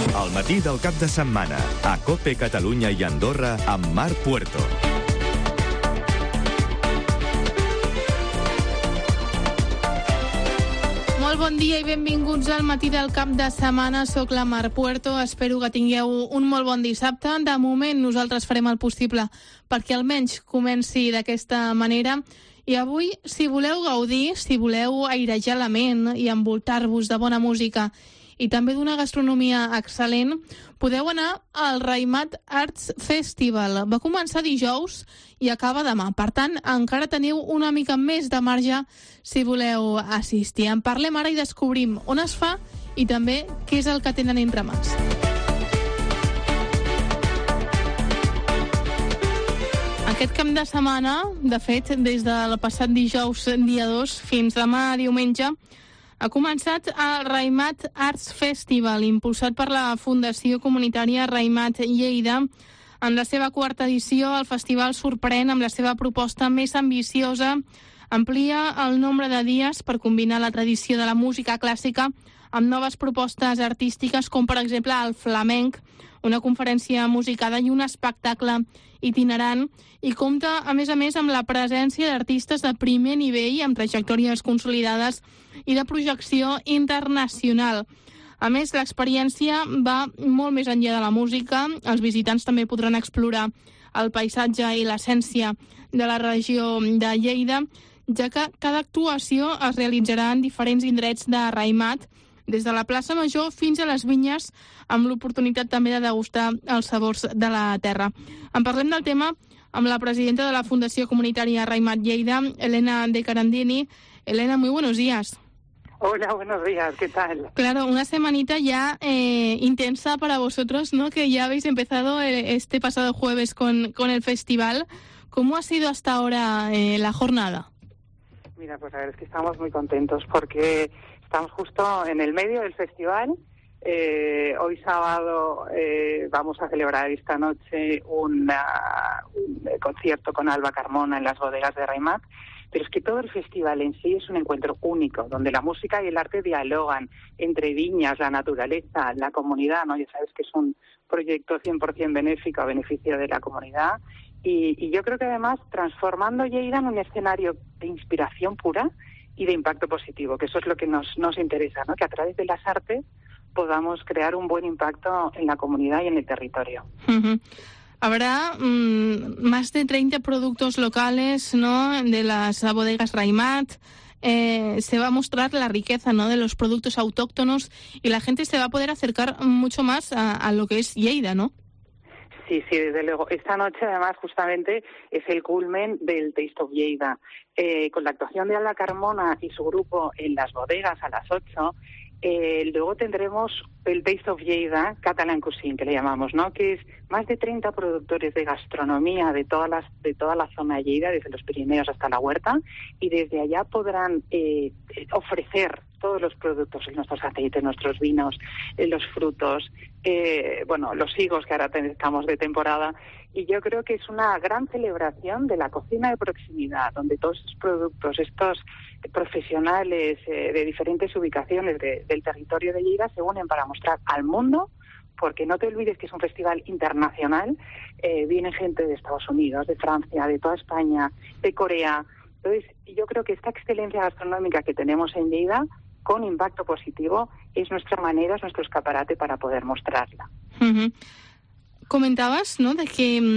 Al matí del cap de setmana, a COPE Catalunya i Andorra, amb Marc Puerto. Molt bon dia i benvinguts al matí del cap de setmana. Soc la Mar Puerto. Espero que tingueu un molt bon dissabte. De moment nosaltres farem el possible perquè almenys comenci d'aquesta manera. I avui, si voleu gaudir, si voleu airejar la ment i envoltar-vos de bona música i també d'una gastronomia excel·lent, podeu anar al Raimat Arts Festival. Va començar dijous i acaba demà. Per tant, encara teniu una mica més de marge si voleu assistir. En parlem ara i descobrim on es fa i també què és el que tenen entre mans. Aquest cap de setmana, de fet, des del passat dijous, dia 2, fins demà diumenge, ha començat el Raimat Arts Festival, impulsat per la Fundació Comunitària Raimat Lleida. En la seva quarta edició, el festival sorprèn amb la seva proposta més ambiciosa, amplia el nombre de dies per combinar la tradició de la música clàssica amb noves propostes artístiques, com per exemple el flamenc, una conferència musicada i un espectacle itinerant, i compta, a més, amb la presència d'artistes de primer nivell, amb trajectòries consolidades i de projecció internacional. A més, l'experiència va molt més enllà de la música. Els visitants també podran explorar el paisatge i l'essència de la regió de Lleida, ja que cada actuació es realitzarà en diferents indrets de Raimat, des de la plaça Major fins a les vinyes, amb l'oportunitat també de degustar els sabors de la terra. En parlem del tema amb la presidenta de la Fundació Comunitària Raimat Lleida, Elena de Carandini. Elena, muy buenos días. Hola, buenos días, ¿qué tal? Claro, una semanita ya intensa para vosotros, ¿no? Que ya habéis empezado este pasado jueves con el festival. ¿Cómo ha sido hasta ahora la jornada? Mira, pues a ver, es que estamos muy contentos porque estamos justo en el medio del festival. Hoy sábado vamos a celebrar esta noche un concierto con Alba Carmona en las bodegas de Raimat. Pero es que todo el festival en sí es un encuentro único, donde la música y el arte dialogan entre viñas, la naturaleza, la comunidad, ¿no? Ya sabes que es un proyecto 100% benéfico a beneficio de la comunidad. Y yo creo que además transformando Lleida en un escenario de inspiración pura y de impacto positivo, que eso es lo que nos interesa, ¿no? Que a través de las artes podamos crear un buen impacto en la comunidad y en el territorio. Uh-huh. Habrá más de 30 productos locales, ¿no?, de las bodegas Raimat. Se va a mostrar la riqueza, ¿no?, de los productos autóctonos y la gente se va a poder acercar mucho más a lo que es Lleida, ¿no? Sí, desde luego. Esta noche, además, justamente es el culmen del Taste of Lleida. Con la actuación de Alba Carmona y su grupo en las bodegas a las 8, luego tendremos el Taste of Lleida, Catalan Cuisine, que le llamamos, ¿no? Que es más de 30 productores de gastronomía de toda la zona de Lleida, desde los Pirineos hasta la Huerta, y desde allá podrán ofrecer todos los productos, nuestros aceites, nuestros vinos, los frutos, los higos, que ahora estamos de temporada. Y yo creo que es una gran celebración de la cocina de proximidad, donde todos estos productos, estos profesionales de diferentes ubicaciones del territorio de Lleida se unen para mostrar al mundo, porque no te olvides que es un festival internacional. Viene gente de Estados Unidos, de Francia, de toda España, de Corea. Entonces, yo creo que esta excelencia gastronómica que tenemos en Lleida, con impacto positivo, es nuestra manera, es nuestro escaparate para poder mostrarla. Uh-huh. Comentabas, ¿no?, de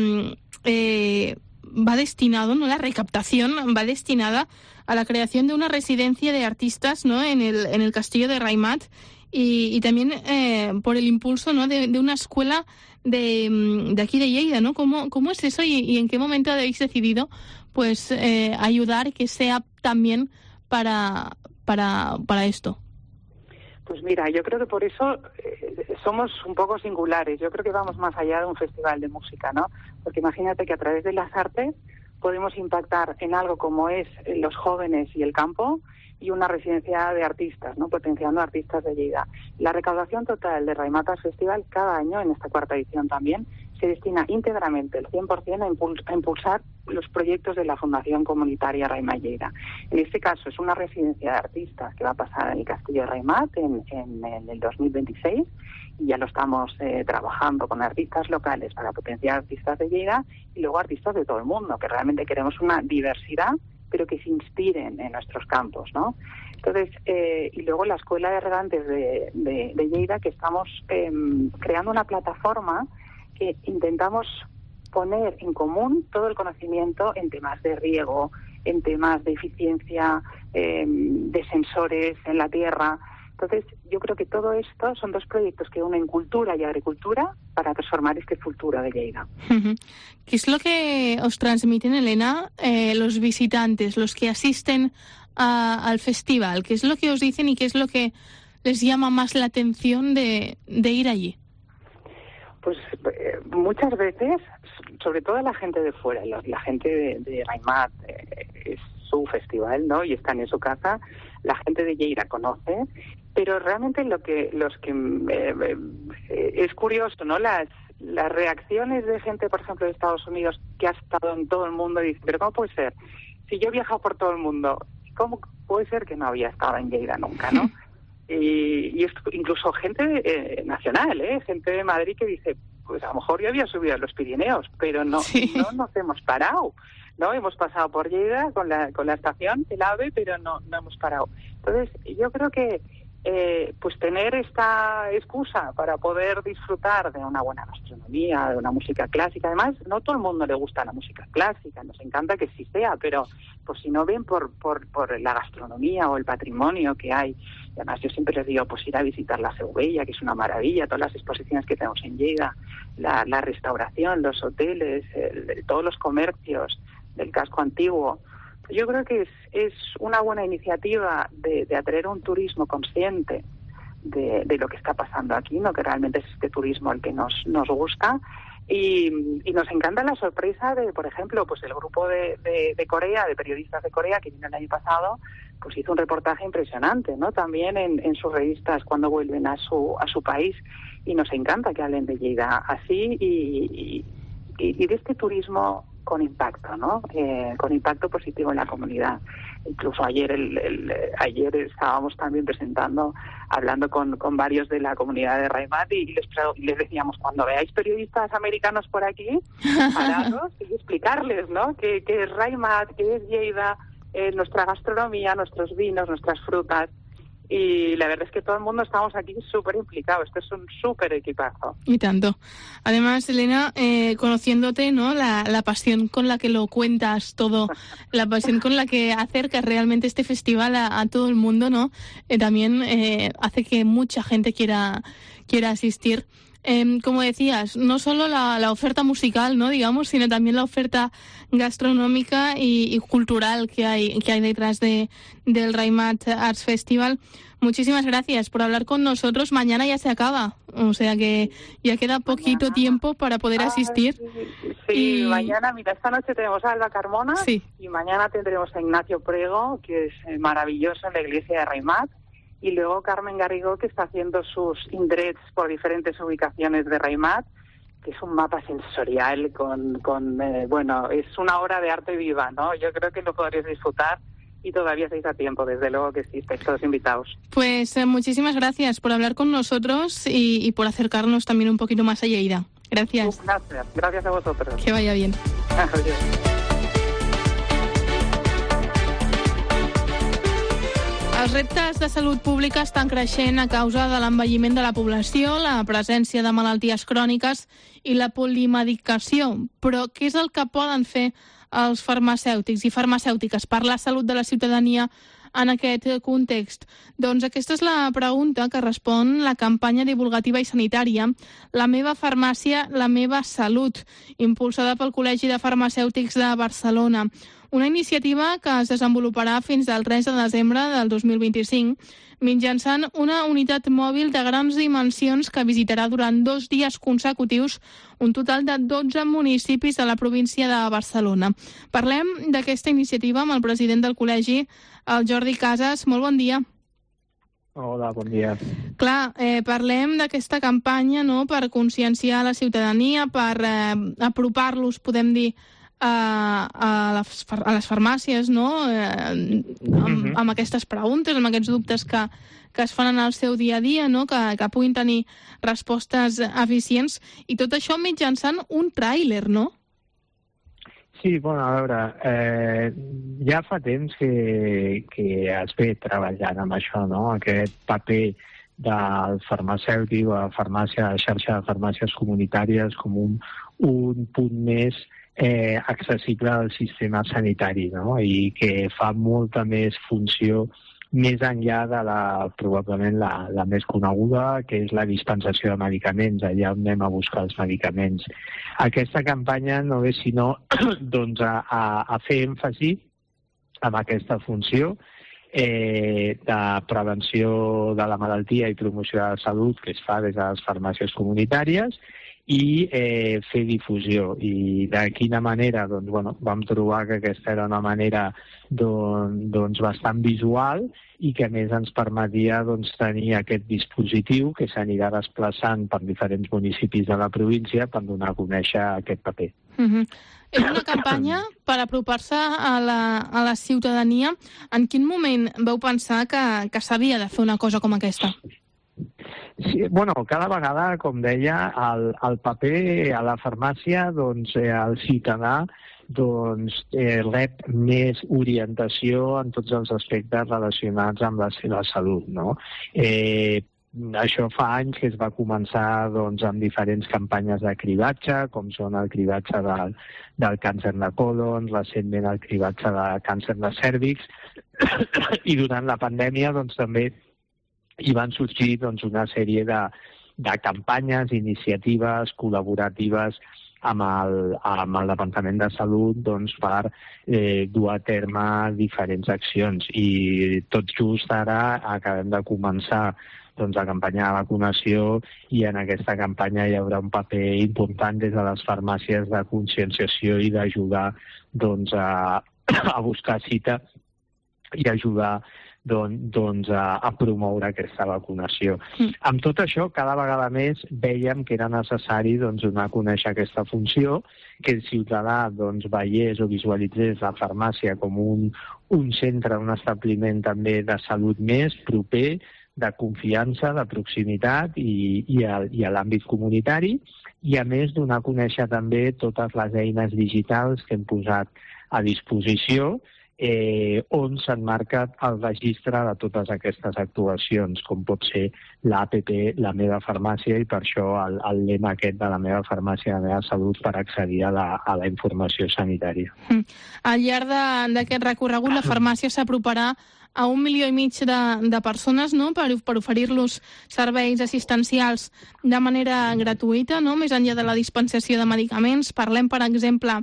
que va destinado, ¿no?, la recaptación va destinada a la creación de una residencia de artistas, ¿no?, en el castillo de Raimat, y también por el impulso, ¿no?, de una escuela de aquí de Lleida, ¿no? ¿Cómo es eso y en qué momento habéis decidido pues ayudar que sea también para esto? Pues mira, yo creo que por eso somos un poco singulares. Yo creo que vamos más allá de un festival de música, ¿no? Porque imagínate que a través de las artes podemos impactar en algo como es los jóvenes y el campo, y una residencia de artistas, ¿no?, potenciando artistas de Lleida. La recaudación total de Raimat Arts Festival cada año, en esta cuarta edición también, se se destina íntegramente el 100% a impulsar los proyectos de la Fundación Comunitaria Raimat Lleida. En este caso es una residencia de artistas que va a pasar en el Castillo de Raimat en el 2026, y ya lo estamos trabajando con artistas locales para potenciar artistas de Lleida y luego artistas de todo el mundo, que realmente queremos una diversidad, pero que se inspiren en nuestros campos, ¿no? Entonces, y luego la Escuela de Regantes de Lleida, que estamos creando una plataforma que intentamos poner en común todo el conocimiento en temas de riego, en temas de eficiencia, de sensores en la tierra. Entonces, yo creo que todo esto son dos proyectos que unen cultura y agricultura para transformar este futuro de Lleida. ¿Qué es lo que os transmiten, Elena, los visitantes, los que asisten al festival? ¿Qué es lo que os dicen y qué es lo que les llama más la atención de ir allí? Pues muchas veces, sobre todo la gente de fuera, la gente de Raimat, es su festival, ¿no? Y están en su casa. La gente de Lleida conoce, pero realmente es curioso, ¿no? Las reacciones de gente, por ejemplo, de Estados Unidos, que ha estado en todo el mundo, y dice, pero ¿cómo puede ser? Si yo he viajado por todo el mundo, ¿cómo puede ser que no había estado en Lleida nunca, no? Y incluso gente nacional, gente de Madrid que dice, pues a lo mejor yo había subido a los Pirineos, pero no nos hemos parado, ¿no? Hemos pasado por Lleida con la estación, el AVE, pero no hemos parado. Entonces, yo creo que pues tener esta excusa para poder disfrutar de una buena gastronomía, de una música clásica. Además, no todo el mundo le gusta la música clásica, nos encanta que sí sea, pero pues si no ven por la gastronomía o el patrimonio que hay. Y además yo siempre les digo, pues ir a visitar la Segovella, que es una maravilla, todas las exposiciones que tenemos en Lleida, la restauración, los hoteles, todos los comercios del casco antiguo. Yo creo que es una buena iniciativa de atraer un turismo consciente de lo que está pasando aquí, ¿no? Que realmente es este turismo el que nos gusta, y nos encanta la sorpresa de, por ejemplo, pues el grupo de Corea, de periodistas de Corea que vino el año pasado, pues hizo un reportaje impresionante, ¿no? También en sus revistas cuando vuelven a su país, y nos encanta que hablen de Lleida así y de este turismo con impacto, ¿no? Con impacto positivo en la comunidad. Incluso ayer estábamos también hablando con varios de la comunidad de Raimat, y les decíamos, cuando veáis periodistas americanos por aquí, pararos y explicarles, ¿no? Qué es Raimat, qué es Lleida, nuestra gastronomía, nuestros vinos, nuestras frutas. Y la verdad es que todo el mundo estamos aquí súper implicados. Esto es un súper equipazo. Y tanto. Además, Elena, conociéndote, ¿no? La pasión con la que lo cuentas todo, la pasión con la que acercas realmente este festival a todo el mundo, ¿no? También hace que mucha gente quiera asistir. Como decías, no solo la oferta musical, ¿no? Digamos, sino también la oferta gastronómica y cultural que hay detrás del Raimat Arts Festival. Muchísimas gracias por hablar con nosotros. Mañana ya se acaba, o sea que ya queda poquito tiempo para poder asistir. Sí, mañana, mira, esta noche tenemos a Alba Carmona, sí, y mañana tendremos a Ignacio Prego, que es maravilloso en la iglesia de Raimat. Y luego Carmen Garrigó, que está haciendo sus indrets por diferentes ubicaciones de Raimat, que es un mapa sensorial bueno, es una obra de arte viva, ¿no? Yo creo que lo podréis disfrutar, y todavía estáis a tiempo, desde luego que sí, estáis todos invitados. Pues muchísimas gracias por hablar con nosotros y por acercarnos también un poquito más a Lleida. Gracias. Gracias a vosotros. Que vaya bien. Adiós. Els reptes de salut pública estan creixent a causa de l'envelliment de la població, la presència de malalties cròniques i la polimedicació. Però què és el que poden fer els farmacèutics i farmacèutiques per la salut de la ciutadania en aquest context? Doncs aquesta és la pregunta que respon la campanya divulgativa i sanitària La meva farmàcia, la meva salut, impulsada pel Col·legi de Farmacèutics de Barcelona. Una iniciativa que es desenvoluparà fins al 3 de desembre del 2025 mitjançant una unitat mòbil de grans dimensions que visitarà durant 2 dies consecutius un total de 12 municipis de la província de Barcelona. Parlem d'aquesta iniciativa amb el president del col·legi, el Jordi Casas. Molt bon dia. Hola, bon dia. Clar, parlem d'aquesta campanya, no?, per conscienciar la ciutadania, per apropar-los, podem dir, a les farmàcies, no?, amb aquestes preguntes, amb aquests dubtes que es fan en el seu dia a dia, no?, que puguin tenir respostes eficients, i tot això mitjançant un tràiler, no? Sí, bueno, a veure, ja fa temps que es ve treballant amb això, no? Aquest paper del farmacèutic o la xarxa de farmàcies comunitàries com un punt més accessible al sistema sanitari, no? I que fa molta més funció més enllà de probablement la més coneguda, que és la dispensació de medicaments, allà on anem a buscar els medicaments. Aquesta campanya no és sinó doncs, a fer èmfasi en aquesta funció de prevenció de la malaltia i promoció de la salut que es fa des de les farmàcies comunitàries i fer difusió. I de quina manera? Doncs, bueno, vam trobar que aquesta era una manera doncs, bastant visual i que a més ens permetia doncs, tenir aquest dispositiu que s'anirà desplaçant per diferents municipis de la província per donar a conèixer aquest paper. És una campanya per apropar-se a la ciutadania. En quin moment vau pensar que s'havia de fer una cosa com aquesta? Sí, bueno, cada vegada, com deia, el paper a la farmàcia, doncs, el ciutadà rep més orientació en tots els aspectes relacionats amb la seva salut, no? Això fa anys que es va començar doncs, amb diferents campanyes de cribatge, com són el cribatge del càncer de còlon, recentment el cribatge de càncer de cèrvix, i durant la pandèmia doncs, també hi van sorgir doncs, una sèrie de campanyes, iniciatives col·laboratives amb el Departament de Salut doncs, per dur a terme diferents accions. I tot just ara acabem de començar doncs, la campanya de vacunació i en aquesta campanya hi haurà un paper important des de les farmàcies de conscienciació i d'ajudar doncs, a buscar cita i ajudar doncs, a promoure aquesta vacunació. Amb tot això, cada vegada més vèiem que era necessari doncs, donar a conèixer aquesta funció, que el ciutadà doncs, veiés o visualitzés la farmàcia com un centre, un establiment també de salut més proper, de confiança, de proximitat i a l'àmbit comunitari, i a més donar a conèixer també totes les eines digitals que hem posat a disposició on s'enmarca el registre de totes aquestes actuacions, com pot ser l'APP La meva farmàcia, i per això el lema aquest de la meva farmàcia, la meva salut, per accedir a la informació sanitària. Al llarg d'aquest recorregut, la farmàcia s'aproparà a 1,5 milions de persones, no?, per oferir-los serveis assistencials de manera gratuïta, no?, més enllà de la dispensació de medicaments. Parlem, per exemple,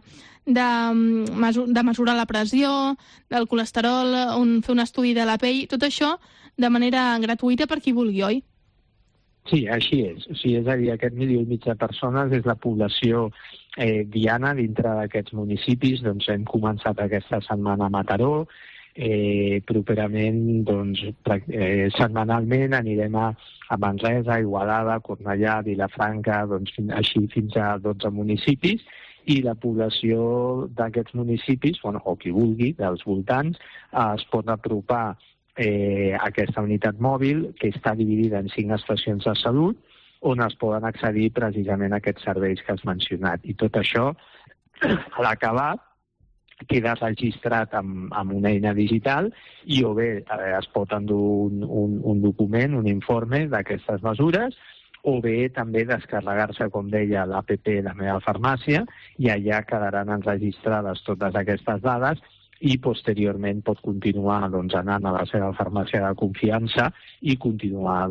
de mesurar la pressió, del colesterol, fer un estudi de la pell, tot això de manera gratuïta per qui vulgui, oi? Sí, així és. O sigui, és a dir, aquest 1,5 milions de persones és la població diana dintre d'aquests municipis. Doncs hem començat aquesta setmana a Mataró, properament, doncs, setmanalment anirem a Manresa, Igualada, Cornellà, Vilafranca, doncs, així fins a 12 municipis, i la població d'aquests municipis, o qui vulgui, dels voltants, es pot apropar a aquesta unitat mòbil, que està dividida en 5 estacions de salut, on es poden accedir precisament a aquests serveis que has mencionat. I tot això, a l'acabar, queda registrat amb una eina digital i o bé es pot endur un document, un informe d'aquestes mesures, o bé també descarregar-se, com deia, l'APP La meva farmàcia, i allà quedaran enregistrades totes aquestes dades i posteriorment pot continuar doncs, anant a la seva farmàcia de confiança i continuar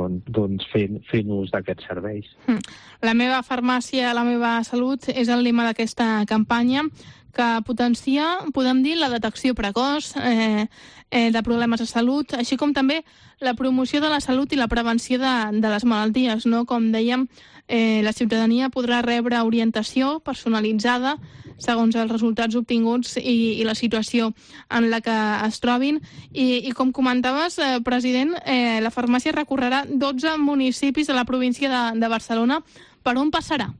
fent ús d'aquests serveis. La meva farmàcia, la meva salut és el lema d'aquesta campanya que potencia, podem dir, la detecció precoç de problemes de salut, així com també la promoció de la salut i la prevenció de les malalties, no? Com dèiem, la ciutadania podrà rebre orientació personalitzada segons els resultats obtinguts i la situació en la que es trobin. I com comentaves, president, la farmàcia recorrerà 12 municipis de la província de Barcelona. Per on passarà?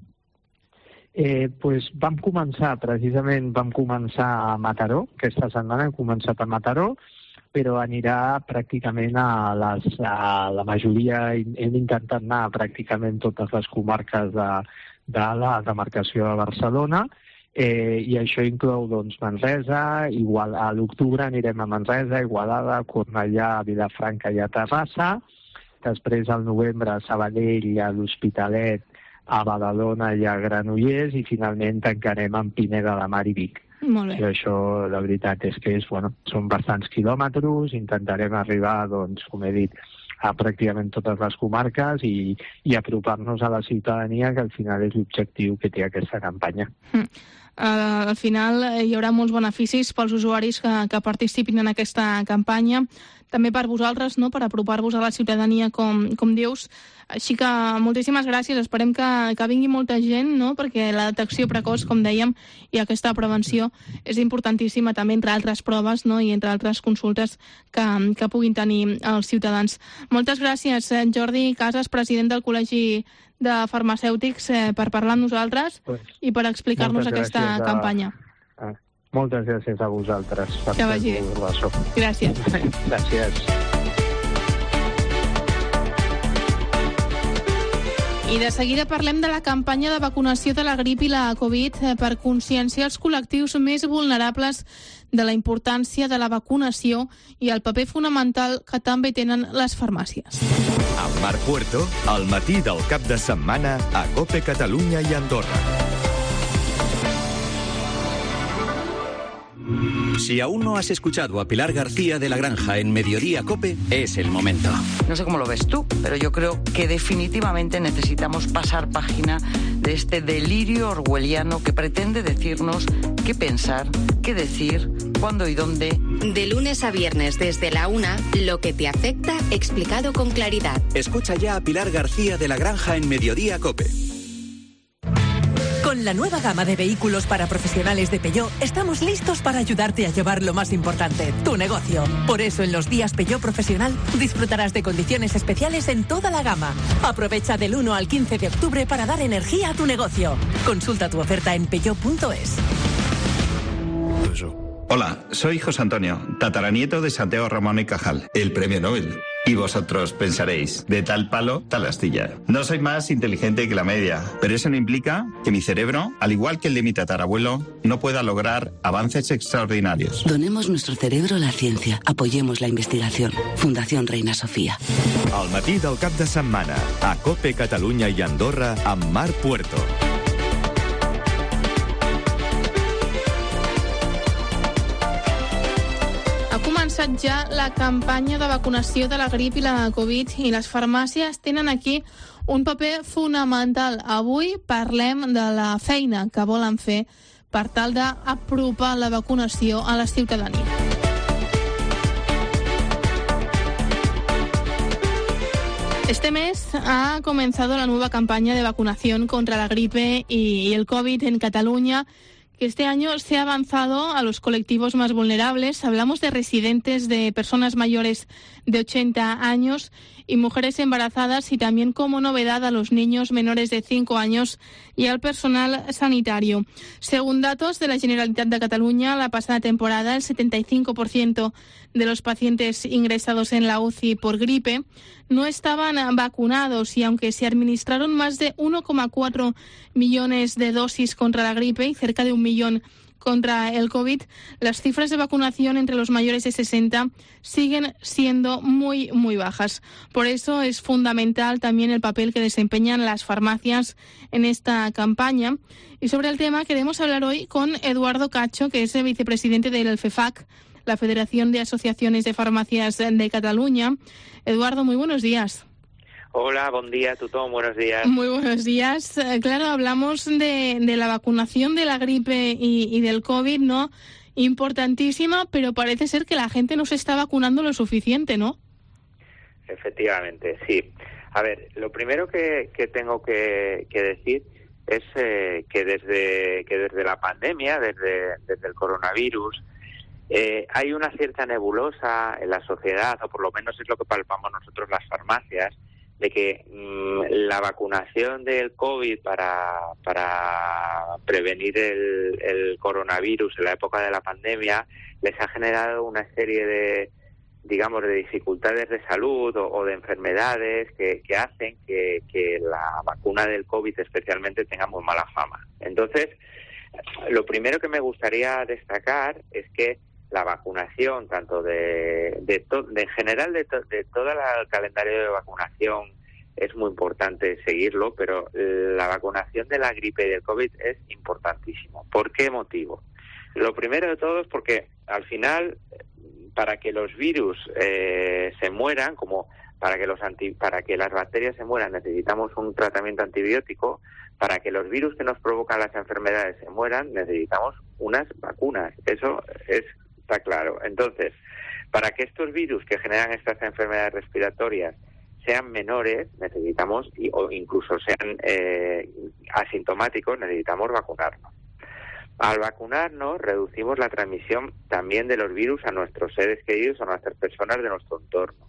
Vam començar a Mataró, aquesta setmana hem començat a Mataró, però anirà pràcticament a la majoria, hem intentat anar pràcticament totes les comarques de la demarcació de Barcelona, i això inclou Manresa, a l'octubre anirem a Manresa, Igualada, Cornellà, Vilafranca i a Terrassa, després al novembre a Sabadell, a l'Hospitalet, a Badalona i a Granollers, i finalment tancarem amb Pineda de Mar i Vic. Molt bé. I això, la veritat és que són bastants quilòmetres, intentarem arribar, com he dit, a pràcticament totes les comarques i apropar-nos a la ciutadania, que al final és l'objectiu que té aquesta campanya. Al final hi haurà molts beneficis pels usuaris que participin en aquesta campanya, també per vosaltres, no?, per apropar-vos a la ciutadania, com dius. Així que moltíssimes gràcies, esperem que vingui molta gent, no?, perquè la detecció precoç, com dèiem, i aquesta prevenció és importantíssima també, entre altres proves, no?, i entre altres consultes que puguin tenir els ciutadans. Moltes gràcies, Jordi Casas, president del Col·legi de Farmacèutics, per parlar amb nosaltres i per explicar-nos aquesta campanya. Moltes gràcies a vosaltres. Que vagi bé. Gràcies. Gràcies. I de seguida parlem de la campanya de vacunació de la grip i la Covid per conscienciar els col·lectius més vulnerables de la importància de la vacunació i el paper fonamental que també tenen les farmàcies. Amb Marc Puerto, al matí del cap de setmana a COPE Catalunya i Andorra. Si aún no has escuchado a Pilar García de la Granja en Mediodía COPE, es el momento. No sé cómo lo ves tú, pero yo creo que definitivamente necesitamos pasar página de este delirio orwelliano que pretende decirnos qué pensar, qué decir, cuándo y dónde. De lunes a viernes desde la 1, lo que te afecta explicado con claridad. Escucha ya a Pilar García de la Granja en Mediodía COPE. Con la nueva gama de vehículos para profesionales de Peugeot, estamos listos para ayudarte a llevar lo más importante, tu negocio. Por eso en los días Peugeot Profesional disfrutarás de condiciones especiales en toda la gama. Aprovecha del 1 al 15 de octubre para dar energía a tu negocio. Consulta tu oferta en peugeot.es. Hola, soy José Antonio, tataranieto de Santiago Ramón y Cajal, el premio Nobel. Y vosotros pensaréis, de tal palo, tal astilla. No soy más inteligente que la media, pero eso no implica que mi cerebro, al igual que el de mi tatarabuelo, no pueda lograr avances extraordinarios. Donemos nuestro cerebro a la ciencia. Apoyemos la investigación. Fundación Reina Sofía. Al matí del cap de setmana, a COPE Catalunya i Andorra, amb Marc Puerto. Ja la campanya de vacunació de la grip i la Covid, i les farmàcies tenen aquí un paper fonamental. Avui parlem de la feina que volen fer per tal d'apropar la vacunació a la ciutadania. Este mes ha comenzado la nueva campaña de vacunación contra la gripe y el COVID en Cataluña, que este año se ha avanzado a los colectivos más vulnerables. Hablamos de residentes, de personas mayores de 80 años y mujeres embarazadas, y también, como novedad, a los niños menores de 5 años y al personal sanitario. Según datos de la Generalitat de Cataluña, la pasada temporada el 75% de los pacientes ingresados en la UCI por gripe no estaban vacunados, y aunque se administraron más de 1,4 millones de dosis contra la gripe y cerca de 1 millón contra el COVID, las cifras de vacunación entre los mayores de 60 siguen siendo muy, muy bajas. Por eso es fundamental también el papel que desempeñan las farmacias en esta campaña. Y sobre el tema queremos hablar hoy con Eduardo Cacho, que es el vicepresidente del FEFAC, la Federación de Asociaciones de Farmacias de Cataluña. Eduardo, muy buenos días. Hola, buen día, Tutón, buenos días. Muy buenos días. Claro, hablamos de la vacunación de la gripe y del COVID, ¿no? Importantísima, pero parece ser que la gente no se está vacunando lo suficiente, ¿no? Efectivamente, sí. A ver, lo primero que tengo que decir es que desde la pandemia, desde el coronavirus, hay una cierta nebulosa en la sociedad, o por lo menos es lo que palpamos nosotros las farmacias, de que la vacunación del COVID para prevenir el coronavirus en la época de la pandemia les ha generado una serie de dificultades de salud o de enfermedades que hacen que la vacuna del COVID especialmente tenga muy mala fama. Entonces, lo primero que me gustaría destacar es que la vacunación, tanto en general de todo el calendario de vacunación, es muy importante seguirlo, pero la vacunación de la gripe y del COVID es importantísimo. ¿Por qué motivo? Lo primero de todo es porque al final, para que los virus se mueran, como para que las bacterias se mueran, necesitamos un tratamiento antibiótico. Para que los virus que nos provocan las enfermedades se mueran, necesitamos unas vacunas. Eso está claro. Entonces, para que estos virus que generan estas enfermedades respiratorias sean menores, necesitamos, o incluso sean asintomáticos, necesitamos vacunarnos. Al vacunarnos, reducimos la transmisión también de los virus a nuestros seres queridos, a nuestras personas de nuestro entorno.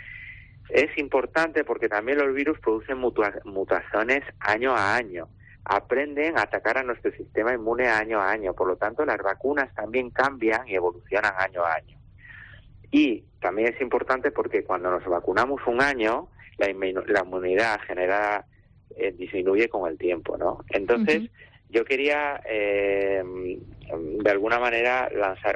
Es importante porque también los virus producen mutaciones año a año. Aprenden a atacar a nuestro sistema inmune año a año. Por lo tanto, las vacunas también cambian y evolucionan año a año. Y también es importante porque cuando nos vacunamos un año, la inmunidad generada disminuye con el tiempo, ¿no? Entonces, yo quería, de alguna manera, lanzar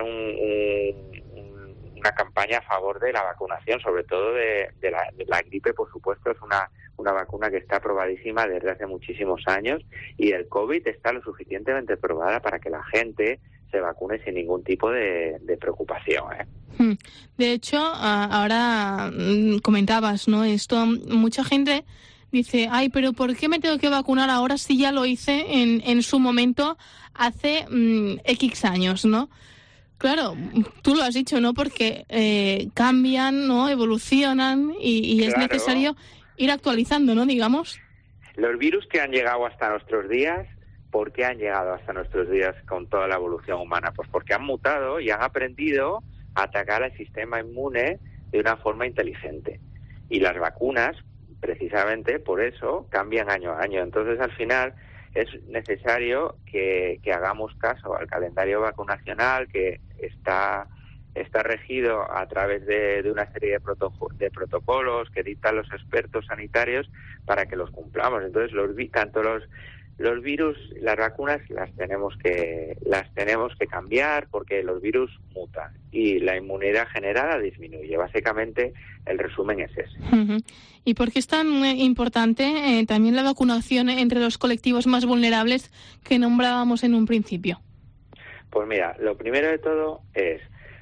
una campaña a favor de la vacunación, sobre todo de la gripe, por supuesto, es una vacuna que está aprobadísima desde hace muchísimos años, y el COVID está lo suficientemente probada para que la gente se vacune sin ningún tipo de preocupación, ¿eh? De hecho, ahora comentabas, ¿no? Esto, mucha gente dice, ay, pero ¿por qué me tengo que vacunar ahora si ya lo hice en su momento hace X años, ¿no? Claro, tú lo has dicho, ¿no? Porque cambian, ¿no? Evolucionan y es necesario ir actualizando, ¿no? Digamos. Los virus que han llegado hasta nuestros días, ¿por qué han llegado hasta nuestros días con toda la evolución humana? Pues porque han mutado y han aprendido a atacar al sistema inmune de una forma inteligente. Y las vacunas, precisamente por eso, cambian año a año. Entonces, al final, es necesario que hagamos caso al calendario vacunacional que está regido a través de una serie de protocolos que dictan los expertos sanitarios para que los cumplamos. Entonces, tanto los virus, las vacunas las tenemos que cambiar porque los virus mutan y la inmunidad generada disminuye. Básicamente, el resumen es ese. ¿Y por qué es tan importante también la vacunación entre los colectivos más vulnerables que nombrábamos en un principio? Pues mira, lo primero de todo es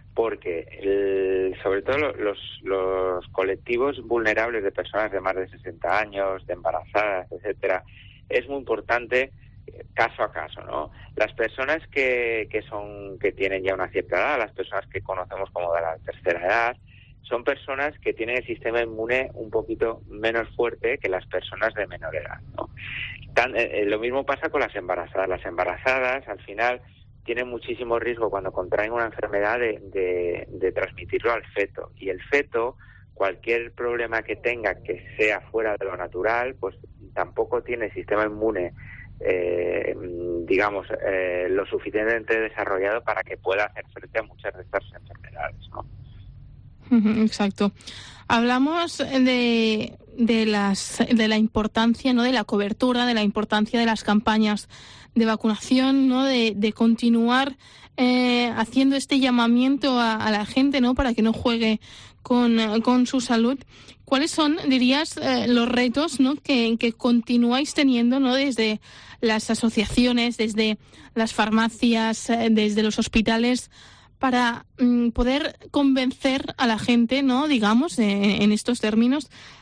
porque sobre todo los colectivos vulnerables de personas de más de 60 años, de embarazadas, etcétera, es muy importante caso a caso, ¿no? Las personas que tienen ya una cierta edad, las personas que conocemos como de la tercera edad, son personas que tienen el sistema inmune un poquito menos fuerte que las personas de menor edad, ¿no? Lo mismo pasa con las embarazadas. Las embarazadas, al final, tienen muchísimo riesgo cuando contraen una enfermedad de transmitirlo al feto. Y el feto, cualquier problema que tenga que sea fuera de lo natural, pues tampoco tiene el sistema inmune lo suficientemente desarrollado para que pueda hacer frente a muchas de estas enfermedades, ¿no? Exacto. Hablamos de la importancia, ¿no? De la cobertura, de la importancia de las campañas de vacunación, ¿no? De continuar haciendo este llamamiento a la gente, ¿no? Para que no juegue con su salud. ¿Cuáles son, dirías, los retos, ¿no? que continuáis teniendo, ¿no? Desde las asociaciones, desde las farmacias, desde los hospitales, para poder convencer a la gente, ¿no? Digamos, en estos términos,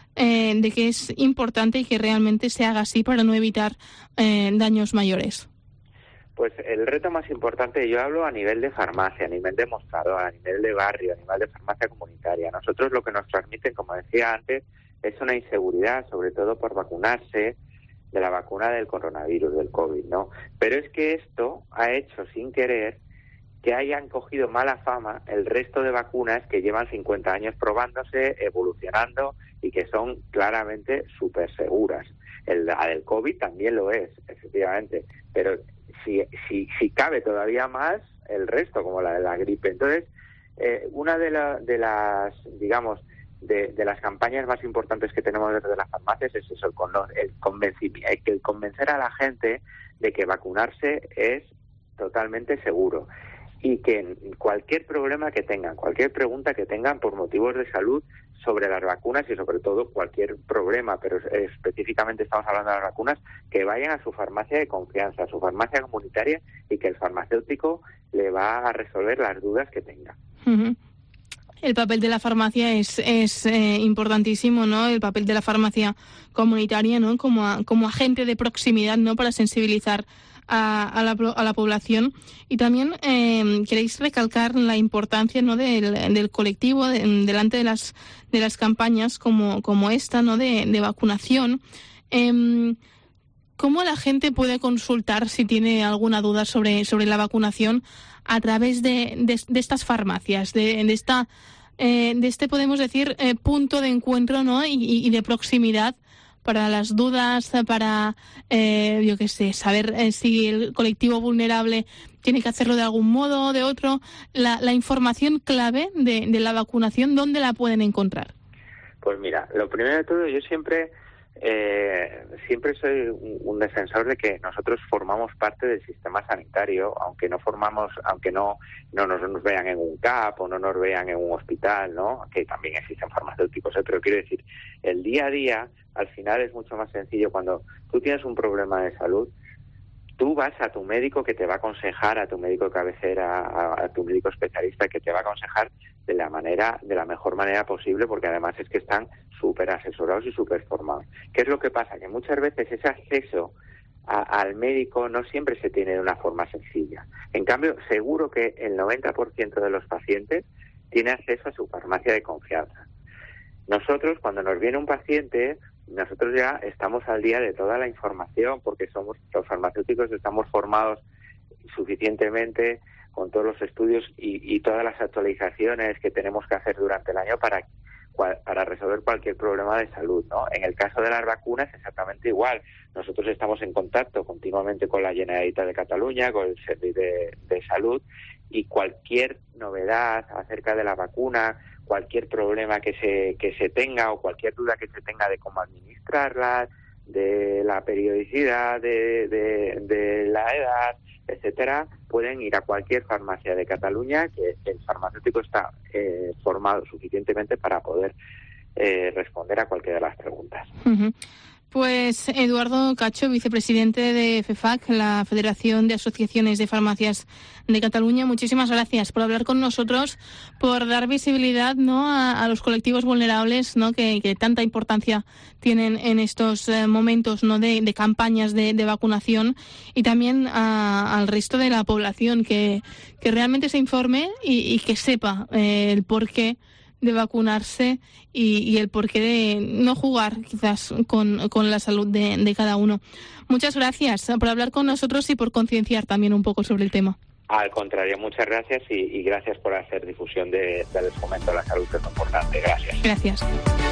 de que es importante y que realmente se haga así para no evitar daños mayores? Pues el reto más importante, yo hablo a nivel de farmacia, a nivel de mostrador, a nivel de barrio, a nivel de farmacia comunitaria. Nosotros lo que nos transmiten, como decía antes, es una inseguridad, sobre todo por vacunarse de la vacuna del coronavirus, del COVID, ¿no? Pero es que esto ha hecho, sin querer, que hayan cogido mala fama el resto de vacunas que llevan 50 años probándose, evolucionando y que son claramente súper seguras. La del COVID también lo es, efectivamente, pero si cabe todavía más el resto, como la de la gripe. Entonces, una de las, digamos, de las campañas más importantes que tenemos desde las farmacias es eso, el convencer a la gente de que vacunarse es totalmente seguro y que cualquier problema que tengan, cualquier pregunta que tengan por motivos de salud sobre las vacunas y sobre todo cualquier problema, pero específicamente estamos hablando de las vacunas, que vayan a su farmacia de confianza, a su farmacia comunitaria y que el farmacéutico le va a resolver las dudas que tenga. Uh-huh. El papel de la farmacia es importantísimo, ¿no? El papel de la farmacia comunitaria, ¿no? Como agente de proximidad, ¿no? Para sensibilizar a la población. Y también queréis recalcar la importancia, ¿no? del colectivo delante de las campañas como esta, ¿no? de vacunación. ¿Cómo la gente puede consultar si tiene alguna duda sobre la vacunación a través de estas farmacias, de este, podemos decir, punto de encuentro, ¿no? y de proximidad para las dudas, para, saber si el colectivo vulnerable tiene que hacerlo de algún modo o de otro? La información clave de la vacunación, ¿dónde la pueden encontrar? Pues mira, lo primero de todo, yo siempre soy un defensor de que nosotros formamos parte del sistema sanitario, aunque no nos vean en un CAP o no nos vean en un hospital, ¿no? Que también existen farmacéuticos, pero quiero decir, el día a día al final es mucho más sencillo. Cuando tú tienes un problema de salud, tú vas a tu médico que te va a aconsejar, a tu médico de cabecera, a tu médico especialista que te va a aconsejar de la mejor manera posible, porque además es que están súper asesorados y súper formados. ¿Qué es lo que pasa? Que muchas veces ese acceso al médico no siempre se tiene de una forma sencilla. En cambio, seguro que el 90% de los pacientes tiene acceso a su farmacia de confianza. Nosotros, cuando nos viene un paciente, nosotros ya estamos al día de toda la información, porque los farmacéuticos estamos formados suficientemente con todos los estudios y todas las actualizaciones que tenemos que hacer durante el año para resolver cualquier problema de salud, ¿no? En el caso de las vacunas, exactamente igual. Nosotros estamos en contacto continuamente con la Generalitat de Cataluña, con el Servicio de Salud, y cualquier novedad acerca de la vacuna, cualquier problema que se tenga o cualquier duda que se tenga de cómo administrarla, de la periodicidad, de la edad, etcétera, pueden ir a cualquier farmacia de Cataluña, que el farmacéutico está formado suficientemente para poder responder a cualquiera de las preguntas. Uh-huh. Pues Eduardo Cacho, vicepresidente de FEFAC, la Federación de Asociaciones de Farmacias de Cataluña, muchísimas gracias por hablar con nosotros, por dar visibilidad, ¿no? a los colectivos vulnerables, ¿no? que tanta importancia tienen en estos momentos, ¿no? de campañas de vacunación, y también al resto de la población que realmente se informe y que sepa el porqué de vacunarse y el porqué de no jugar quizás con la salud de cada uno. Muchas gracias por hablar con nosotros y por concienciar también un poco sobre el tema. Al contrario, muchas gracias y gracias por hacer difusión del fomento a la salud, que es importante. Gracias. Gracias.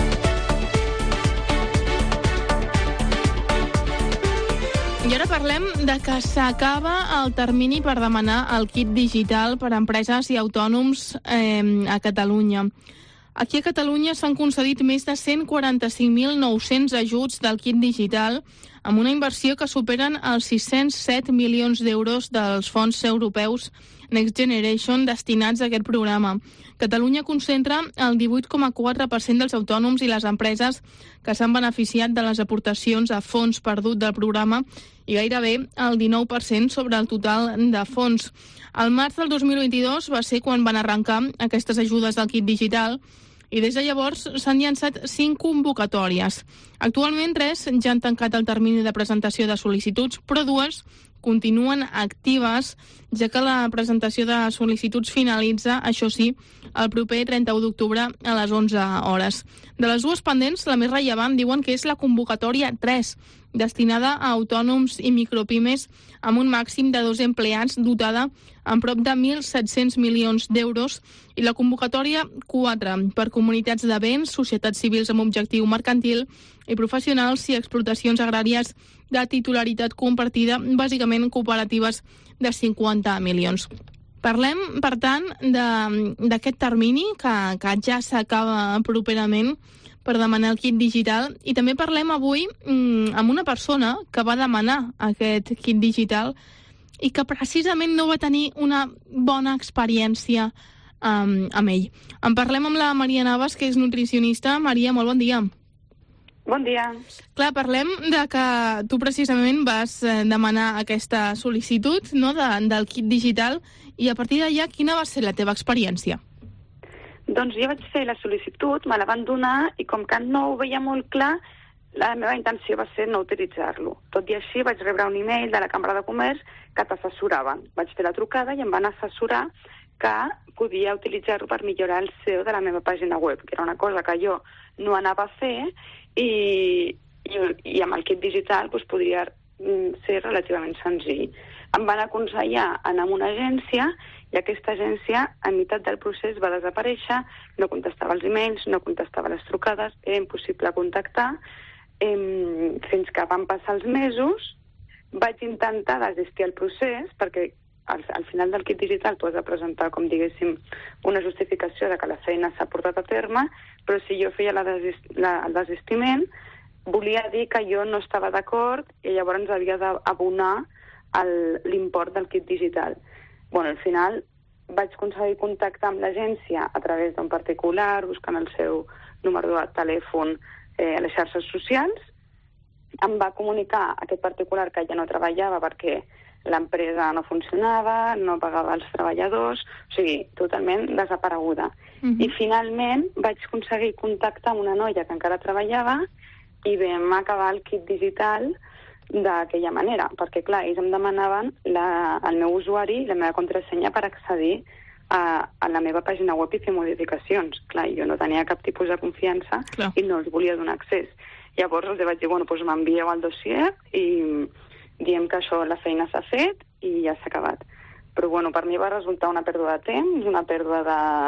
I ara parlem de que s'acaba el termini per demanar el kit digital per a empreses i autònoms a Catalunya. Aquí a Catalunya s'han concedit més de 145.900 ajuts del kit digital, amb una inversió que superen els 607 milions d'euros dels fons europeus Next Generation destinats a aquest programa. Catalunya concentra el 18,4% dels autònoms i les empreses que s'han beneficiat de les aportacions a fons perdut del programa i gairebé el 19% sobre el total de fons. Al març del 2022 va ser quan van arrencar aquestes ajudes del kit digital i des de llavors s'han llançat 5 convocatòries. Actualment 3 ja han tancat el termini de presentació de sol·licituds, però 2 continuen actives, ja que la presentació de sol·licituds finalitza, això sí, el proper 31 d'octubre a les 11 hores. De les 2 pendents, la més rellevant diuen que és la convocatòria 3, destinada a autònoms i micropimes amb un màxim de 2 empleats, dotada amb prop de 1.700 milions d'euros, i la convocatòria 4 per comunitats de béns, societats civils amb objectiu mercantil i professionals i explotacions agràries de titularitat compartida, bàsicament cooperatives de 50 milions. Parlem, per tant, d'aquest termini que ja s'acaba properament per demanar el kit digital, i també parlem avui amb una persona que va demanar aquest kit digital i que precisament no va tenir una bona experiència amb ell. En parlem amb la Maria Navas, que és nutricionista. Maria, molt bon dia. Bon dia. Clar, parlem de que tu precisament vas demanar aquesta sol·licitud, no, del kit digital, i a partir d'allà quina va ser la teva experiència? Doncs jo vaig fer la sol·licitud, me la van donar i com que no ho veia molt clar, la meva intenció va ser no utilitzar-lo. Tot i així vaig rebre un email de la Cambra de Comerç que t'assessoraven. Vaig fer la trucada i em van assessorar que podia utilitzar-lo per millorar el SEO de la meva pàgina web, que era una cosa que jo no anava a fer i amb el kit digital doncs, podria ser relativament senzill. Em van aconsellar anar a una agència i aquesta agència, a meitat del procés, va desaparèixer, no contestava els emails, no contestava les trucades, era impossible contactar, fins que van passar els mesos, vaig intentar desistir el procés, perquè al final del kit digital tu has de presentar, com diguéssim, una justificació de que la feina s'ha portat a terme, però si jo feia el desistiment, volia dir que jo no estava d'acord i llavors havia d'abonar l'import del kit digital. Bueno, al final vaig aconseguir contactar amb l'agència a través d'un particular, buscant el seu número de telèfon a les xarxes socials. Em va comunicar aquest particular que ja no treballava perquè l'empresa no funcionava, no pagava els treballadors, o sigui, totalment desapareguda. I finalment vaig aconseguir contactar amb una noia que encara treballava i vam acabar el kit digital d'aquella manera, perquè clar, ells em demanaven el meu usuari i la meva contrasenya per accedir a la meva pàgina web i fer modificacions. Clar, jo no tenia cap tipus de confiança i no els volia donar accés. Llavors els vaig dir, bueno, doncs m'envieu el dossier i diem que això, la feina s'ha fet i ja s'ha acabat. Però bueno, per mi va resultar una pèrdua de temps, una pèrdua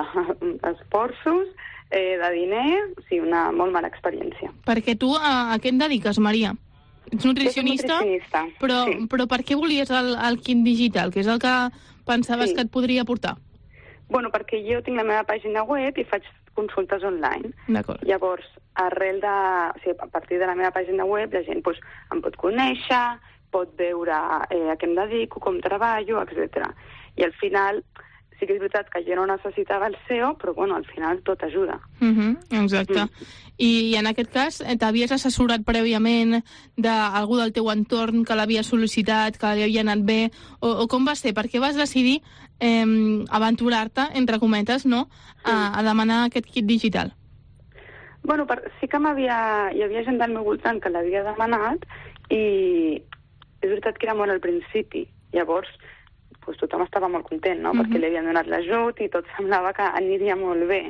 d'esforços, de diner, o sigui, una molt mala experiència. Perquè tu a què et dediques, Maria? Ets nutricionista, però per què volies el kit digital? Que és el que pensaves que et podria aportar? Bueno, perquè jo tinc la meva pàgina web i faig consultes online. D'acord. Llavors, a partir de la meva pàgina web, la gent em pot conèixer, pot veure a què em dedico, com treballo, etc. I al final, sí que és veritat que jo no necessitava el SEO, però bueno, al final tot ajuda. Exacte. I en aquest cas, t'havies assessorat prèviament d'algú del teu entorn que l'havia sol·licitat, que li havia anat bé, o com va ser? Per què vas decidir aventurar-te, entre cometes, no?, a demanar aquest kit digital? Bueno, sí que hi havia gent del meu voltant que l'havia demanat i és veritat que era molt al principi. Llavors, tothom estava molt content, no?, perquè li havien donat l'ajut i tot semblava que aniria molt bé.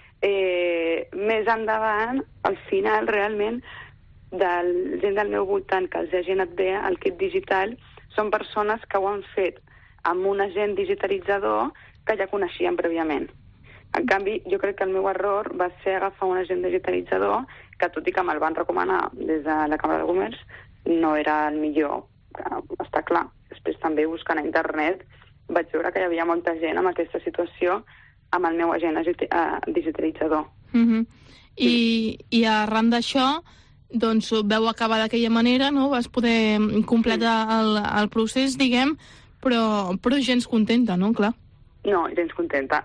Més endavant, al final, realment, gent del meu voltant que els hagi anat bé el kit digital són persones que ho han fet amb un agent digitalitzador que ja coneixien prèviament. En canvi, jo crec que el meu error va ser agafar un agent digitalitzador que, tot i que me'l van recomanar des de la Cambra de Comerç, no era el millor. Està clar. Després també buscant a internet vaig veure que hi havia molta gent amb aquesta situació amb el meu agent digitalitzador. I arran d'això, doncs veu acabar d'aquella manera, no? Vas poder completar el procés, diguem, però gens contenta, no? Clar. No, gens contenta.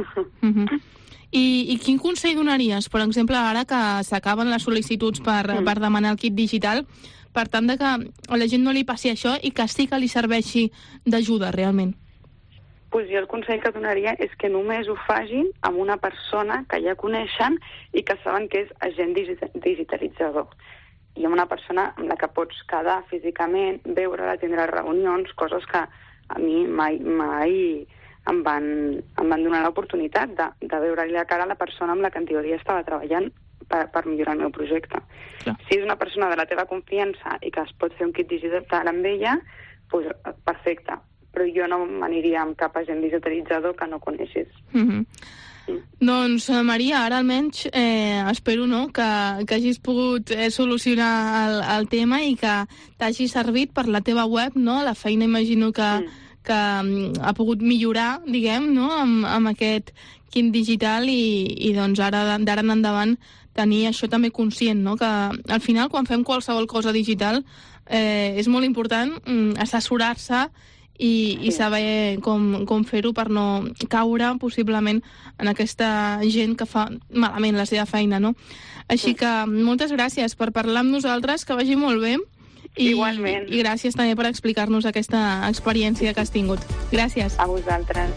I quin consell donaries, per exemple, ara que s'acaben les sol·licituds per demanar el kit digital, per tant que a la gent no li passi això i que sí que li serveixi d'ajuda, realment? Doncs jo el consell que donaria és que només ho facin amb una persona que ja coneixen i que saben que és agent digitalitzador. I amb una persona amb la que pots quedar físicament, veure-la, tindre reunions, coses que a mi mai em van donar l'oportunitat de veure-li la cara a la persona amb la que en teoria estava treballant per millorar el meu projecte. Clar. Si és una persona de la teva confiança i que es pot fer un kit digital amb ella, doncs perfecte. Però jo no m'aniria amb cap agent digitalitzador que no coneixis. Doncs, Maria, ara almenys espero que hagis pogut solucionar el tema i que t'hagi servit per la teva web, no? La feina imagino que ha pogut millorar, diguem, no? amb aquest kit digital i doncs ara d'ara en endavant tenir això també conscient, no? Que al final quan fem qualsevol cosa digital és molt important assessorar-se i saber com fer-ho per no caure possiblement en aquesta gent que fa malament la seva feina, no? Així que moltes gràcies per parlar amb nosaltres, que vagi molt bé. Igualment. I gràcies també per explicar-nos aquesta experiència que has tingut. Gràcies. A vosaltres.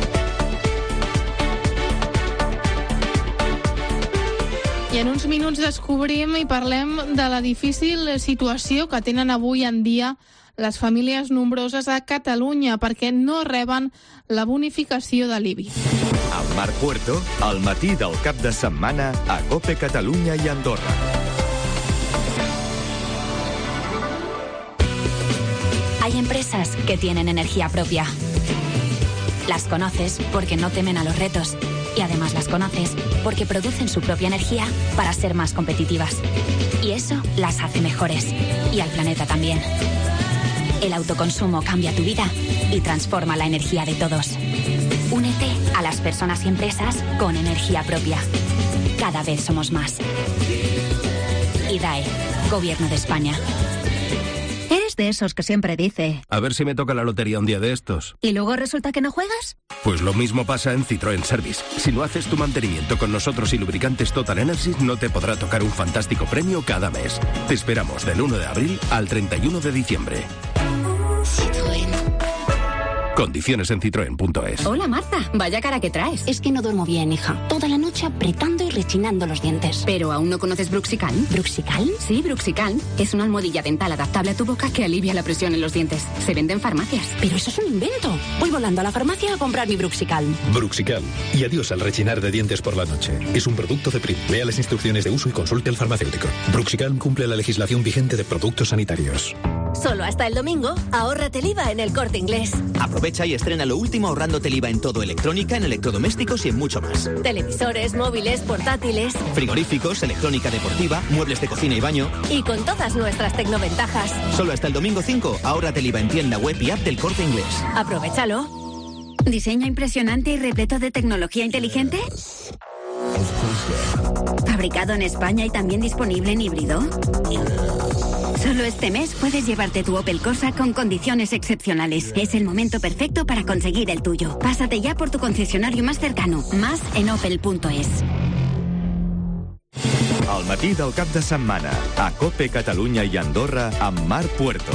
I en uns minuts descobrim i parlem de la difícil situació que tenen avui en dia les famílies nombroses a Catalunya perquè no reben la bonificació de l'IBI. Amb Marc Puerto, al matí del cap de setmana a COPE Catalunya i Andorra. Hay empresas que tienen energía propia. Las conoces porque no temen a los retos y además las conoces porque producen su propia energía para ser más competitivas. Y eso las hace mejores y al planeta también. El autoconsumo cambia tu vida y transforma la energía de todos. Únete a las personas y empresas con energía propia. Cada vez somos más. IDAE, Gobierno de España. ¿Eres de esos que siempre dice: a ver si me toca la lotería un día de estos? ¿Y luego resulta que no juegas? Pues lo mismo pasa en Citroën Service. Si no haces tu mantenimiento con nosotros y lubricantes Total Energies, no te podrá tocar un fantástico premio cada mes. Te esperamos del 1 de abril al 31 de diciembre. Condiciones en citroen.es. Hola, Marta. Vaya cara que traes. Es que no duermo bien, hija. Toda la noche apretando y rechinando los dientes. ¿Pero aún no conoces Bruxicalm? ¿Bruxicalm? Sí, Bruxicalm. Es una almohadilla dental adaptable a tu boca que alivia la presión en los dientes. Se vende en farmacias. Pero eso es un invento. Voy volando a la farmacia a comprar mi Bruxicalm. Bruxicalm. Y adiós al rechinar de dientes por la noche. Es un producto de Prim. Lea las instrucciones de uso y consulte al farmacéutico. Bruxicalm cumple la legislación vigente de productos sanitarios. Solo hasta el domingo, ahórrate el IVA en El Corte Inglés. Aprovecha y estrena lo último ahorrándote el IVA en todo: electrónica, en electrodomésticos y en mucho más. Televisores, móviles, portátiles, frigoríficos, electrónica deportiva, muebles de cocina y baño. Y con todas nuestras tecnoventajas. Solo hasta el domingo 5, ahórrate el IVA en tienda web y app del Corte Inglés. Aprovechalo. ¿Diseño impresionante y repleto de tecnología inteligente? ¿Fabricado en España y también disponible en híbrido? Solo este mes puedes llevarte tu Opel Corsa con condiciones excepcionales. Es el momento perfecto para conseguir el tuyo. Pásate ya por tu concesionario más cercano. Más en opel.es. Al matí del cap de setmana a COPE Catalunya i Andorra amb Marc Puerto.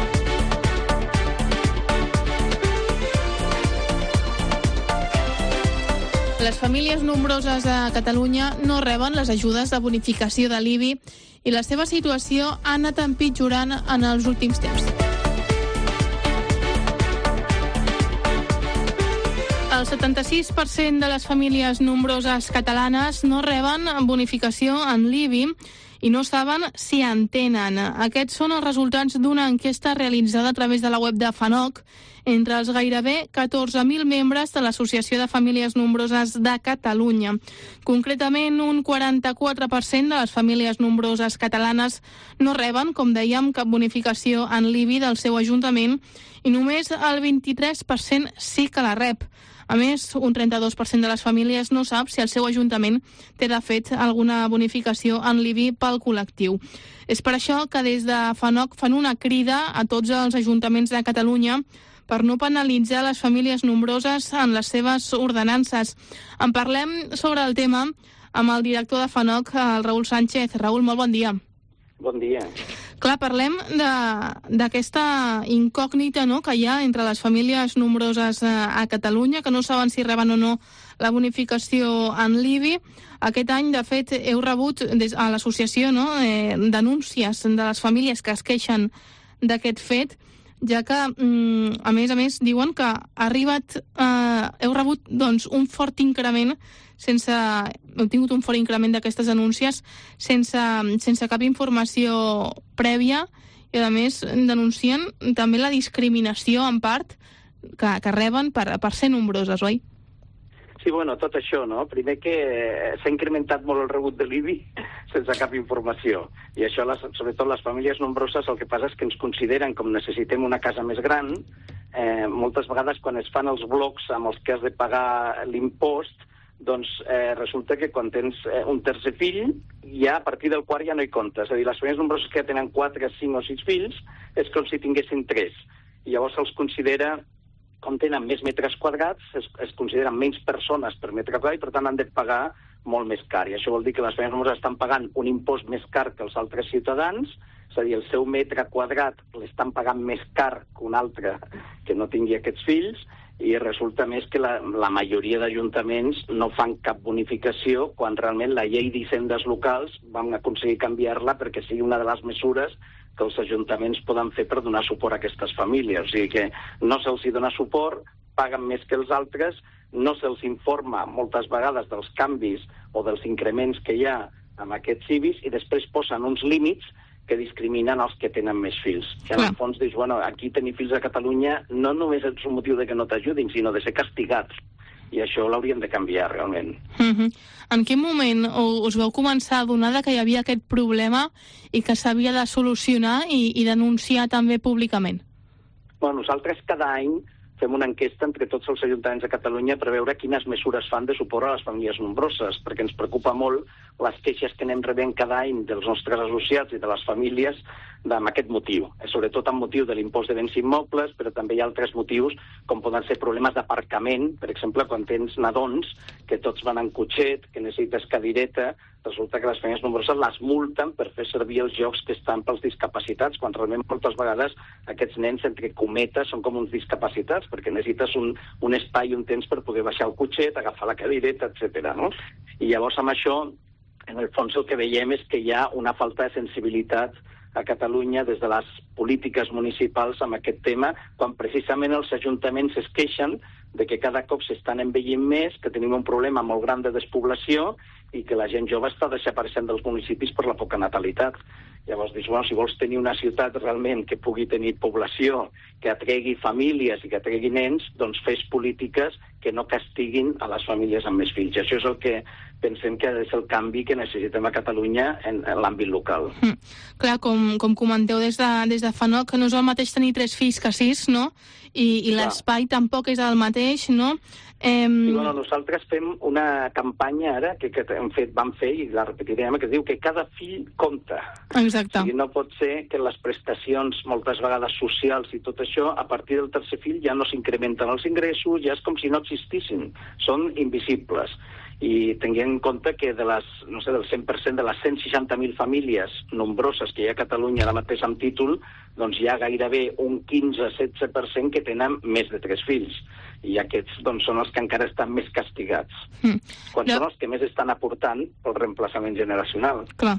Les famílies nombroses a Catalunya no reben les ajudes de bonificació de l'IBI i la seva situació ha anat empitjorant en els últims temps. El 76% de les famílies nombroses catalanes no reben bonificació en l'IBI i no saben si en tenen. Aquests són els resultats d'una enquesta realitzada a través de la web de FANOC entre els gairebé 14.000 membres de l'Associació de Famílies Nombroses de Catalunya. Concretament, un 44% de les famílies nombroses catalanes no reben, com dèiem, cap bonificació en l'IBI del seu ajuntament i només el 23% sí que la rep. A més, un 32% de les famílies no sap si el seu ajuntament té de fet alguna bonificació en l'IBI pel col·lectiu. És per això que des de FANOC fan una crida a tots els ajuntaments de Catalunya per no penalitzar les famílies nombroses en les seves ordenances. En parlem sobre el tema amb el director de FANOC, el Raül Sánchez. Raül, molt bon dia. Bon dia. Clar, parlem d'aquesta incògnita, no?, que hi ha entre les famílies nombroses a Catalunya, que no saben si reben o no la bonificació en l'IBI. Aquest any, de fet, heu rebut a l'associació, no?, denúncies de les famílies que es queixen d'aquest fet, ja que, a més, diuen que heu rebut doncs, un fort increment heu tingut un fort increment d'aquestes denúncies sense cap informació prèvia i, a més, denuncien també la discriminació, en part, que reben per ser nombroses, oi? Sí, bueno, tot això, no? Primer que s'ha incrementat molt el rebut de l'IBI sense cap informació. I això, sobretot les famílies nombroses, el que passa és que ens consideren com necessitem una casa més gran. Moltes vegades, quan es fan els blocs amb els que has de pagar l'impost, doncs resulta que quan tens un tercer fill, ja a partir del quart ja no hi comptes. És a dir, les famílies nombroses que ja tenen 4, 5 o 6 fills és com si tinguessin 3. I llavors se'ls considera, com tenen més metres quadrats, es consideren menys persones per metre quadrat i per tant han de pagar molt més car. I això vol dir que les famílies nombroses estan pagant un impost més car que els altres ciutadans, és a dir, el seu metre quadrat l'estan pagant més car que un altre que no tingui aquests fills, i resulta més que la majoria d'ajuntaments no fan cap bonificació quan realment la llei d'hisendes locals vam aconseguir canviar-la perquè sigui una de les mesures que els ajuntaments poden fer per donar suport a aquestes famílies. O sigui que no se'ls dona suport, paguen més que els altres, no se'ls informa moltes vegades dels canvis o dels increments que hi ha amb aquests IBIs i després posen uns límits que discriminen els que tenen més fills. Que en el fons dius, bueno, aquí tenir fills a Catalunya no només és un motiu de que no t'ajudin, sinó de ser castigats. I això l'hauríem de canviar, realment. En quin moment us vau començar a adonar que hi havia aquest problema i que s'havia de solucionar i denunciar també públicament? Bueno, nosaltres cada any fem una enquesta entre tots els ajuntaments de Catalunya per veure quines mesures fan de suport a les famílies nombroses, perquè ens preocupa molt les queixes que anem rebent cada any dels nostres associats i de les famílies amb aquest motiu. Sobretot amb motiu de l'impost de béns immobles, però també hi ha altres motius, com poden ser problemes d'aparcament, per exemple, quan tens nadons, que tots van en cotxet, que necessites cadireta, resulta que les famílies nombroses les multen per fer servir els jocs que estan pels discapacitats, quan realment moltes vegades aquests nens, entre cometes, són com uns discapacitats, perquè necessites un espai i un temps per poder baixar el cotxet, agafar la cadireta, etc. No? I llavors amb això, en el fons el que veiem és que hi ha una falta de sensibilitat a Catalunya des de les polítiques municipals amb aquest tema, quan precisament els ajuntaments es queixen de que cada cop s'estan envellint més, que tenim un problema molt gran de despoblació i que la gent jove està desapareixent dels municipis per la poca natalitat. Llavors dius, bueno, si vols tenir una ciutat realment que pugui tenir població, que atregui famílies i que atregui nens, doncs fes polítiques que no castiguin a les famílies amb més fills. I això és el que pensem que ha de ser el canvi que necessitem a Catalunya en l'àmbit local. Clar, com comenteu des de fa no, que no és el mateix tenir 3 fills que 6, no? I l'espai tampoc és el mateix, no? I bueno, nosaltres fem una campanya ara que vam fer, i la repetirem, que diu que cada fill compta. Exacte. O sigui, no pot ser que les prestacions, moltes vegades socials i tot això, a partir del tercer fill ja no s'incrementen els ingressos, ja és com si no existissin, són invisibles. I tinguem en compte que del 100% de les 160.000 famílies nombroses que hi ha a Catalunya ara mateix amb títol, doncs hi ha gairebé un 15-16% que tenen més de 3 fills. I aquests doncs, són els que encara estan més castigats. Quan són els que més estan aportant pel reemplaçament generacional. Clar.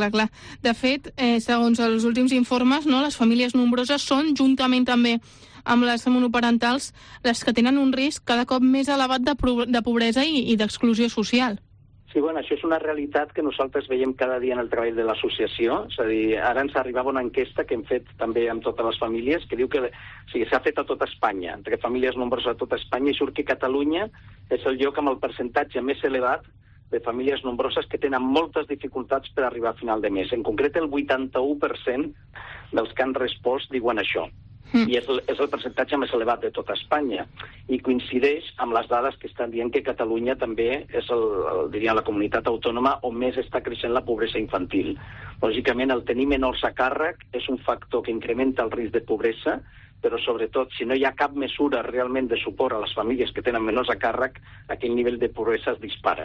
De fet, segons els últims informes, no, les famílies nombroses són, juntament també amb les monoparentals, les que tenen un risc cada cop més elevat de pobresa i d'exclusió social. Sí, bueno, això és una realitat que nosaltres veiem cada dia en el treball de l'associació. És a dir, ara ens arribava una enquesta que hem fet també amb totes les famílies, que diu que s'ha fet a tota Espanya, entre famílies nombroses a tota Espanya, i surt que Catalunya és el lloc amb el percentatge més elevat de famílies nombroses que tenen moltes dificultats per arribar a final de mes. En concret, el 81% dels que han respost diuen això. I és el percentatge més elevat de tota Espanya. I coincideix amb les dades que estan dient que Catalunya també és la comunitat autònoma on més està creixent la pobresa infantil. Lògicament, el tenir menors a càrrec és un factor que incrementa el risc de pobresa, però sobretot, si no hi ha cap mesura realment de suport a les famílies que tenen menors a càrrec, aquell nivell de pobresa es dispara.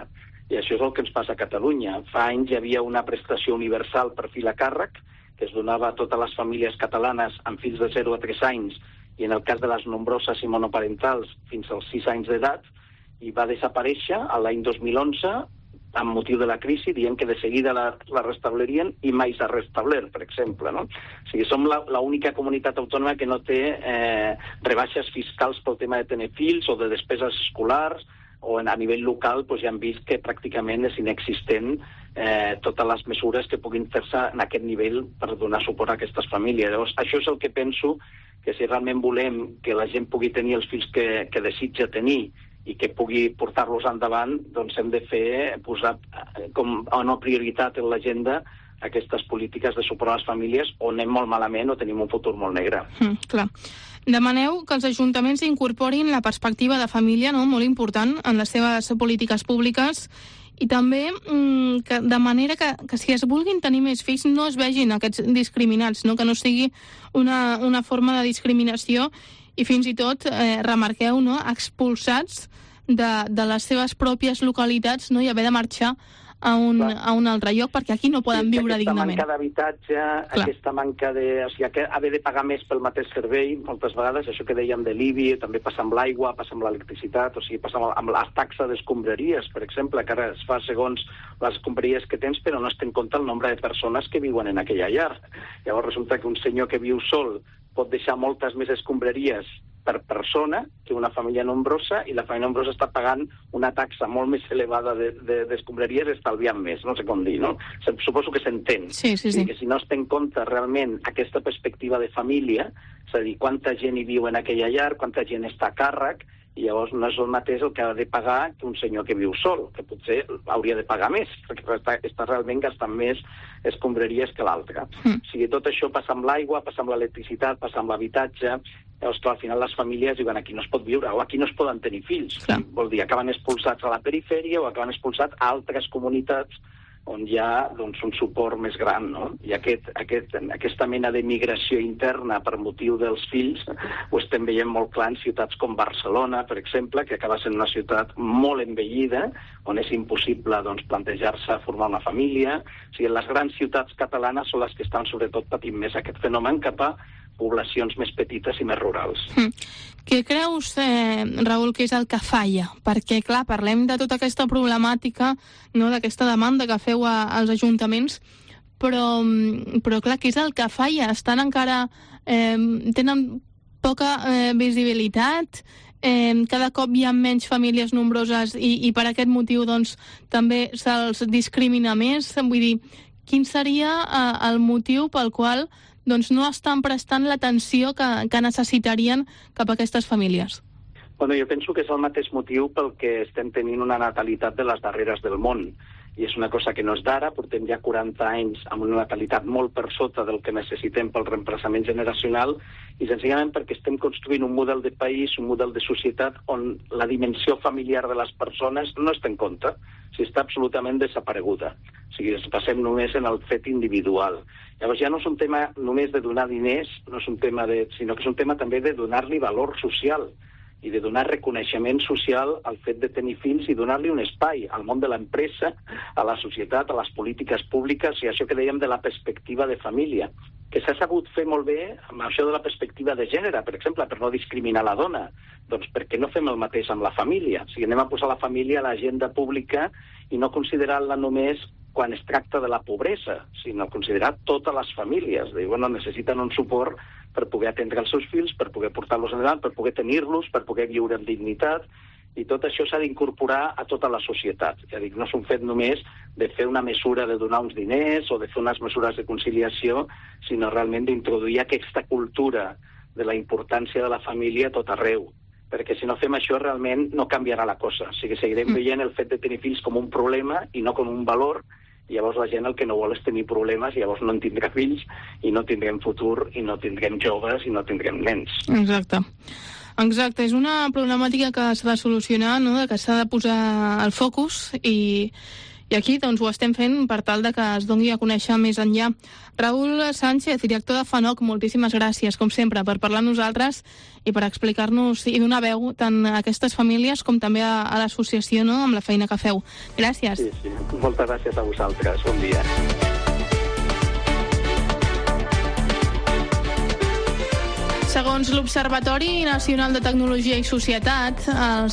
I això és el que ens passa a Catalunya. Fa anys hi havia una prestació universal per fill a càrrec, que es donava a totes les famílies catalanes amb fills de 0 a 3 anys, i en el cas de les nombroses i monoparentals fins als 6 anys d'edat, i va desaparèixer l'any 2011 amb motiu de la crisi, dient que de seguida la restablerien i mai s'ha restablert, per exemple, no? O sigui, som l'única comunitat autònoma que no té rebaixes fiscals pel tema de tenir fills o de despeses escolars, o a nivell local ja hem vist que pràcticament és inexistent totes les mesures que puguin fer-se en aquest nivell per donar suport a aquestes famílies. Llavors, això és el que penso, que si realment volem que la gent pugui tenir els fills que desitja tenir i que pugui portar-los endavant, doncs hem de posar com a una prioritat en l'agenda aquestes polítiques de suport a les famílies, o anem molt malament o tenim un futur molt negre. Clar. Demaneu que els ajuntaments incorporin la perspectiva de família, no?, molt important, en les seves polítiques públiques, i també que, de manera que si es vulguin tenir més fills no es vegin aquests discriminats, no?, que no sigui una forma de discriminació i fins i tot, remarqueu, no?, expulsats de les seves pròpies localitats, no?, i haver de marxar a un altre lloc, perquè aquí no poden viure dignament. Aquesta manca d'habitatge, aquesta manca de... O sigui, haver de pagar més pel mateix servei, moltes vegades, això que dèiem de l'IBI, també passa amb l'aigua, passa amb l'electricitat, o sigui, passa amb la taxa d'escombraries, per exemple, que ara es fa segons les escombraries que tens, però no es té en compte el nombre de persones que viuen en aquella llar. Llavors resulta que un senyor que viu sol pot deixar moltes més escombraries per persona que una família nombrosa, i la família nombrosa està pagant una taxa molt més elevada d'escombraries estalviant més, no sé com dir, no? Suposo que s'entén. Sí. Que si no es té en compte realment aquesta perspectiva de família, és a dir, quanta gent hi viu en aquella llar, quanta gent està a càrrec, i llavors no és el mateix el que ha de pagar que un senyor que viu sol, que potser hauria de pagar més, perquè està realment gastant més escombraries que l'altre. O sigui, tot això passa amb l'aigua, passa amb l'electricitat, passa amb l'habitatge. Llavors, clar, al final les famílies diuen aquí no es pot viure, o aquí no es poden tenir fills. Vol dir, acaben expulsats a la perifèria o acaben expulsats a altres comunitats on hi ha doncs, un suport més gran, no? I aquesta mena de migració interna per motiu dels fills ho estem veient molt clar en ciutats com Barcelona, per exemple, que acaba sent una ciutat molt envellida, on és impossible doncs, plantejar-se formar una família. O sigui, les grans ciutats catalanes són les que estan sobretot patint més aquest fenomen cap a poblacions més petites i més rurals. Què creus, Raül, que és el que falla? Perquè, clar, parlem de tota aquesta problemàtica, no?, d'aquesta demanda que feu als ajuntaments, però clar, què és el que falla? Estan encara... tenen poca visibilitat, cada cop hi ha menys famílies nombroses i per aquest motiu doncs, també se'ls discrimina més. Vull dir, quin seria el motiu pel qual doncs no estan prestant l'atenció que necessitarien cap a aquestes famílies? Bueno, jo penso que és el mateix motiu pel que estem tenint una natalitat de les darreres del món. I és una cosa que no és d'ara, portem ja 40 anys amb una natalitat molt per sota del que necessitem pel reemplaçament generacional, i senzillament perquè estem construint un model de país, un model de societat on la dimensió familiar de les persones no es té en compte, o sigui, està absolutament desapareguda. O sigui, ens passem només en el fet individual. Llavors ja no és un tema només de donar diners, no és un tema sinó que és un tema també de donar-li valor social i de donar reconeixement social al fet de tenir fills i donar-li un espai al món de l'empresa, a la societat, a les polítiques públiques, i això que dèiem de la perspectiva de família, que s'ha sabut fer molt bé amb això de la perspectiva de gènere, per exemple, per no discriminar la dona. Doncs perquè no fem el mateix amb la família? O sigui, anem a posar la família a l'agenda pública i no considerar-la només quan es tracta de la pobresa, sinó considerar totes les famílies. Bueno, necessiten un suport per poder atendre els seus fills, per poder portar-los endavant, per poder tenir-los, per poder viure amb dignitat, i tot això s'ha d'incorporar a tota la societat. Ja dic, no és un fet només de fer una mesura de donar uns diners o de fer unes mesures de conciliació, sinó realment d'introduir aquesta cultura de la importància de la família a tot arreu. Perquè si no fem això realment no canviarà la cosa. O sigui, seguirem veient el fet de tenir fills com un problema i no com un valor, i llavors la gent el que no vol és tenir problemes, i llavors no en tindrà fills, i no tindrem futur, i no tindrem joves, i no tindrem nens. Exacte, és una problemàtica que s'ha de solucionar, no?, que s'ha de posar el focus, i I aquí doncs, ho estem fent per tal de que es doni a conèixer més enllà. Raül Sánchez, director de FANOC, moltíssimes gràcies, com sempre, per parlar amb nosaltres i per explicar-nos i donar veu tant a aquestes famílies com també a l'associació, no?, amb la feina que feu. Gràcies. Sí. Moltes gràcies a vosaltres. Bon dia. Segons l'Observatori Nacional de Tecnologia i Societat, el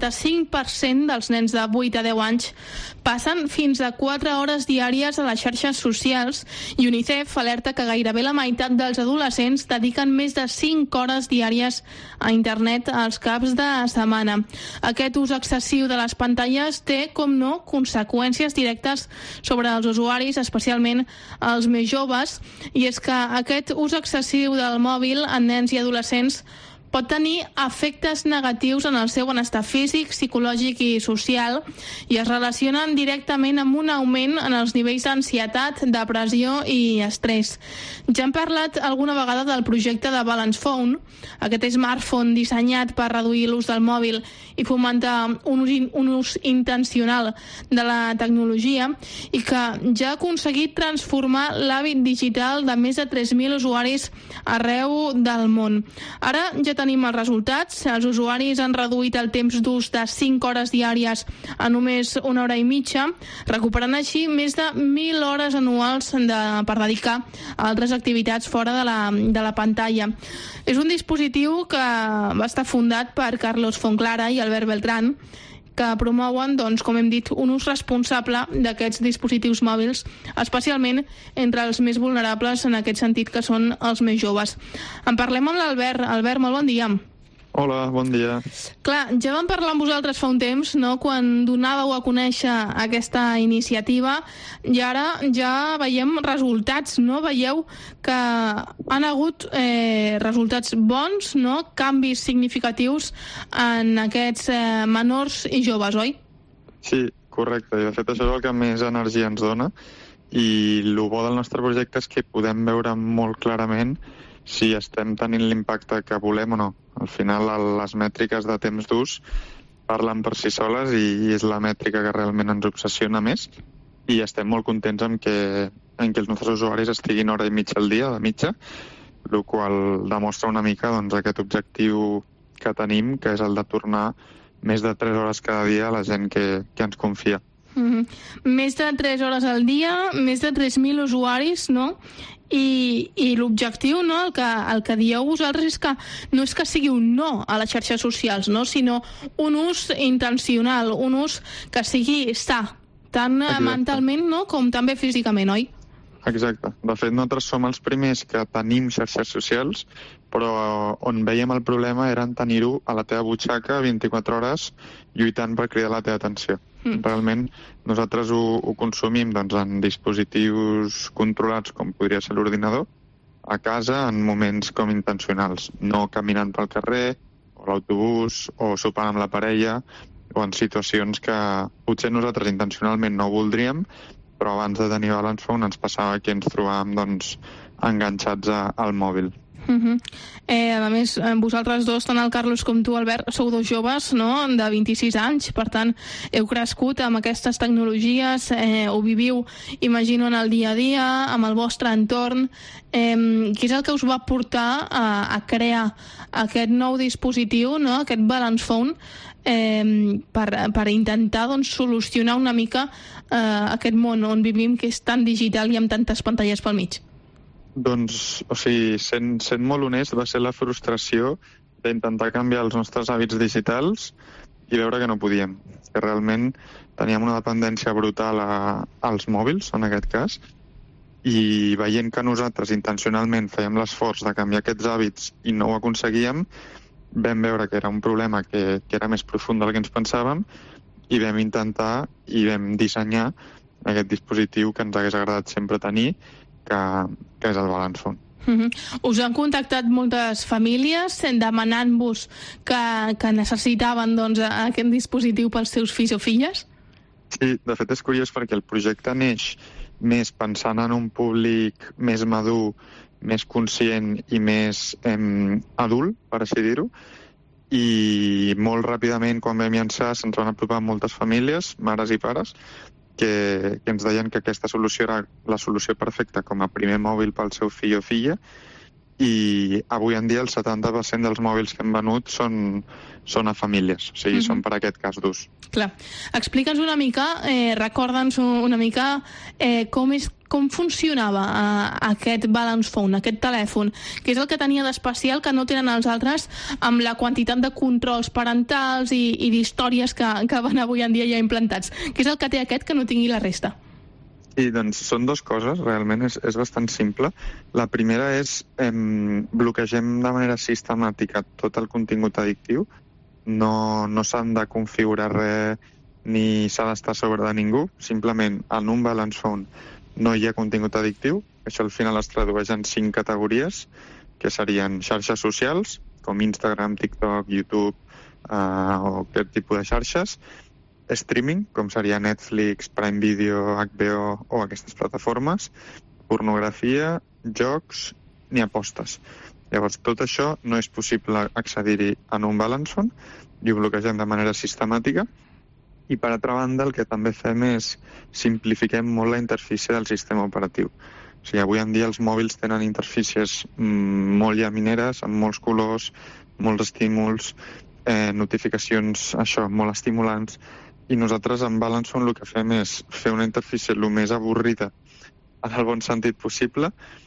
65% dels nens de 8 a 10 anys passen fins a 4 hores diàries a les xarxes socials i UNICEF alerta que gairebé la meitat dels adolescents dediquen més de 5 hores diàries a internet als caps de setmana. Aquest ús excessiu de les pantalles té, com no, conseqüències directes sobre els usuaris, especialment els més joves, i és que aquest ús excessiu del mòbil en nens i adolescents pot tenir efectes negatius en el seu benestar físic, psicològic i social i es relacionen directament amb un augment en els nivells d'ansietat, depressió i estrès. Ja hem parlat alguna vegada del projecte de Balance Phone, aquest smartphone dissenyat per reduir l'ús del mòbil i fomentar un ús intencional de la tecnologia i que ja ha aconseguit transformar l'hàbit digital de més de 3.000 usuaris arreu del món. Ara ja tenim els resultats. Els usuaris han reduït el temps d'ús de 5 hores diàries a només 1 hora i mitja, recuperant així més de 1.000 hores anuals per dedicar a altres activitats fora de la pantalla. És un dispositiu que va estar fundat per Carlos Fonclara i Albert Beltrán, que promouen, doncs, com hem dit, un ús responsable d'aquests dispositius mòbils, especialment entre els més vulnerables en aquest sentit, que són els més joves. En parlem amb l'Albert. Albert, molt bon dia. Hola, bon dia. Clar, ja vam parlar amb vosaltres fa un temps, no?, quan donàveu a conèixer aquesta iniciativa, i ara ja veiem resultats, no? Veieu que han hagut resultats bons, no?, canvis significatius en aquests menors i joves, oi? Sí, correcte. I de fet això és el que més energia ens dona, i el bo del nostre projecte és que podem veure molt clarament si estem tenint l'impacte que volem o no. Al final, les mètriques de temps d'ús parlen per si soles i és la mètrica que realment ens obsessiona més, i estem molt contents en que els nostres usuaris estiguin hora i mitja al dia, de mitja, el qual demostra una mica, doncs, aquest objectiu que tenim, que és el de tornar més de 3 hores cada dia a la gent que ens confia. Més de 3 hores al dia, més de 3.000 usuaris, no? I l'objectiu, no, el que dieu vosaltres és que no és que sigui un no a les xarxes socials, no, sinó un ús intencional, un ús que sigui sa, tant mentalment, no, com també físicament, oi? Exacte. De fet, nosaltres som els primers que tenim xarxes socials, però on veiem el problema era en tenir-ho a la teva butxaca 24 hores lluitant per cridar la teva atenció. Realment, nosaltres ho consumim, doncs, en dispositius controlats, com podria ser l'ordinador, a casa en moments com intencionals, no caminant pel carrer, o l'autobús, o sopant amb la parella, o en situacions que potser nosaltres intencionalment no ho voldríem, però abans de tenir Balance Phone ens passava que ens trobàvem, doncs, enganxats al mòbil. A més, vosaltres dos, tant el Carlos com tu, Albert, sou dos joves, no?, de 26 anys, per tant heu crescut amb aquestes tecnologies, ho viviu, imagino, en el dia a dia, amb el vostre entorn. Què és el que us va portar a crear aquest nou dispositiu, no?, aquest Balance Phone, per intentar, doncs, solucionar una mica aquest món on vivim, que és tan digital i amb tantes pantalles pel mig? Doncs, o sigui, sent molt honest, va ser la frustració d'intentar canviar els nostres hàbits digitals i veure que no podíem. Que realment teníem una dependència brutal als mòbils, en aquest cas, i veient que nosaltres intencionalment fèiem l'esforç de canviar aquests hàbits i no ho aconseguíem, vam veure que era un problema que era més profund del que ens pensàvem i vam intentar i vam dissenyar aquest dispositiu que ens hagués agradat sempre tenir, que és el Balance Phone. Us han contactat moltes famílies demanant-vos que necessitaven, doncs, aquest dispositiu pels seus fills o filles? Sí, de fet és curiós perquè el projecte neix més pensant en un públic més madur, més conscient i més adult, per així dir-ho, i molt ràpidament, quan vam llançar, se'ns van apropar moltes famílies, mares i pares, que ens deien que aquesta solució era la solució perfecta com a primer mòbil pel seu fill o filla, i avui en dia el 70% dels mòbils que hem venut són a famílies, o sigui, són per aquest cas d'ús. Clar. Explica'ns una mica, recorda'ns una mica com funcionava aquest Balance Phone, aquest telèfon, que és el que tenia d'especial que no tenen els altres, amb la quantitat de controls parentals i d'històries que van avui en dia ja implantats. Què és el que té aquest que no tingui la resta? I doncs són dues coses, realment és bastant simple. La primera és bloquegem de manera sistemàtica tot el contingut addictiu. No s'han de configurar res ni s'ha d'estar a sobre de ningú. Simplement, en un Balance Phone no hi ha contingut addictiu. Això al final es tradueix en 5 categories, que serien xarxes socials, com Instagram, TikTok, YouTube o aquest tipus de xarxes, streaming, com seria Netflix, Prime Video, HBO o aquestes plataformes, pornografia, jocs ni apostes. Llavors, tot això no és possible accedir-hi en un Balance Phone i ho bloquegem de manera sistemàtica. I, per altra banda, el que també fem és simplifiquem molt la interfície del sistema operatiu. O sigui, avui en dia els mòbils tenen interfícies molt llamineres, amb molts colors, molts estímuls, notificacions, molt estimulants, i nosaltres en Balance Phone el que fem és fer una interfície el més avorrida en el bon sentit possible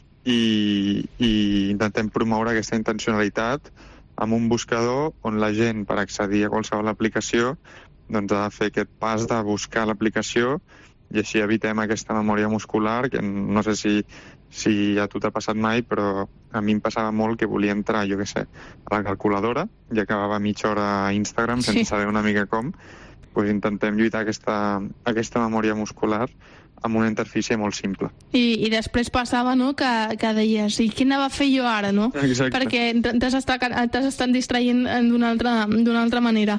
i intentem promoure aquesta intencionalitat amb un buscador on la gent, per accedir a qualsevol aplicació, doncs ha de fer aquest pas de buscar l'aplicació i així evitem aquesta memòria muscular, que no sé si a tu t'ha passat mai, però a mi em passava molt que volia entrar, jo què sé, a la calculadora i acabava mitja hora a Instagram sense saber una mica com. Pues intentem lluitar aquesta memòria muscular amb una interfície molt simple. I després passava, no?, que deies, i què anava a fer jo ara, no? Exacte. Perquè t'has estat distraient d'una altra manera.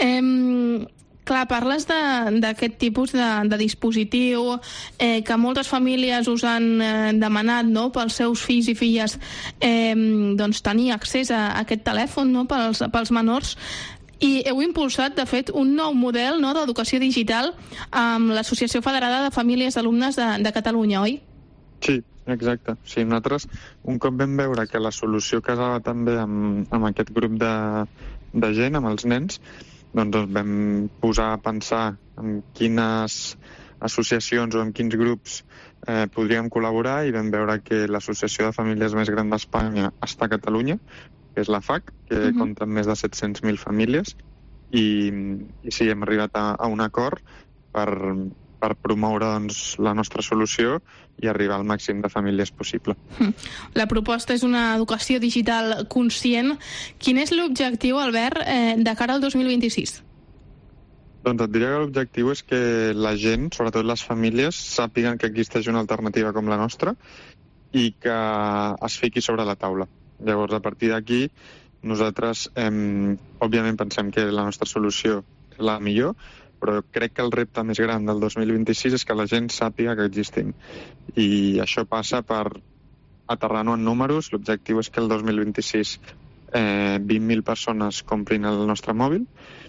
Clar, parles d'aquest tipus de dispositiu que moltes famílies us han demanat, no?, pels seus fills i filles doncs tenir accés a aquest telèfon, no?, pels menors. I heu impulsat, de fet, un nou model, no?, d'educació digital amb l'Associació Federada de Famílies d'Alumnes de Catalunya, oi? Sí, exacte. Sí, nosaltres, un cop vam veure que la solució casava també amb aquest grup de gent, amb els nens, doncs ens vam posar a pensar en quines associacions o en quins grups podríem col·laborar i vam veure que l'Associació de Famílies més gran d'Espanya està a Catalunya, que és la FAC, que compta amb més de 700.000 famílies, i sí, hem arribat a un acord per promoure doncs, la nostra solució i arribar al màxim de famílies possible. La proposta és una educació digital conscient. Quin és l'objectiu, Albert, de cara al 2026? Doncs et diria que l'objectiu és que la gent, sobretot les famílies, sàpiguen que existeix una alternativa com la nostra i que es fiqui sobre la taula. Llavors, a partir d'aquí, nosaltres, òbviament, pensem que la nostra solució és la millor, però crec que el repte més gran del 2026 és que la gent sàpiga que existim. I això passa per aterrar-ho en números. L'objectiu és que el 2026 20.000 persones comprin el nostre mòbil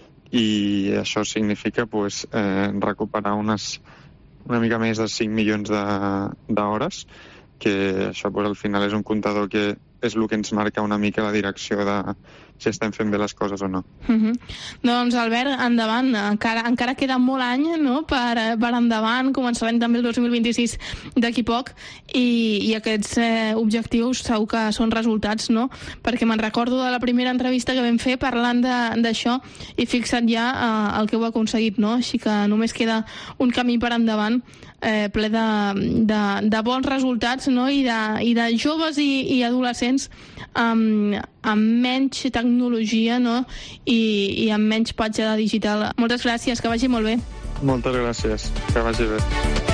i això significa recuperar una mica més de 5 milions d'hores, que això al final és un comptador que és el que ens marca una mica la direcció de si estem fent bé les coses o no. Doncs, Albert, endavant. Encara queda molt any, no?, per endavant. Començarem també el 2026 d'aquí poc i aquests objectius segur que són resultats, no? Perquè me'n recordo de la primera entrevista que vam fer parlant d'això i fixa't ja el que heu aconseguit, no? Així que només queda un camí per endavant ple de bons resultats, no?, i de joves i adolescents amb menys tecnologia, no?, i amb menys petjada digital. Moltes gràcies, que vagi molt bé. Moltes gràcies, que vagi bé.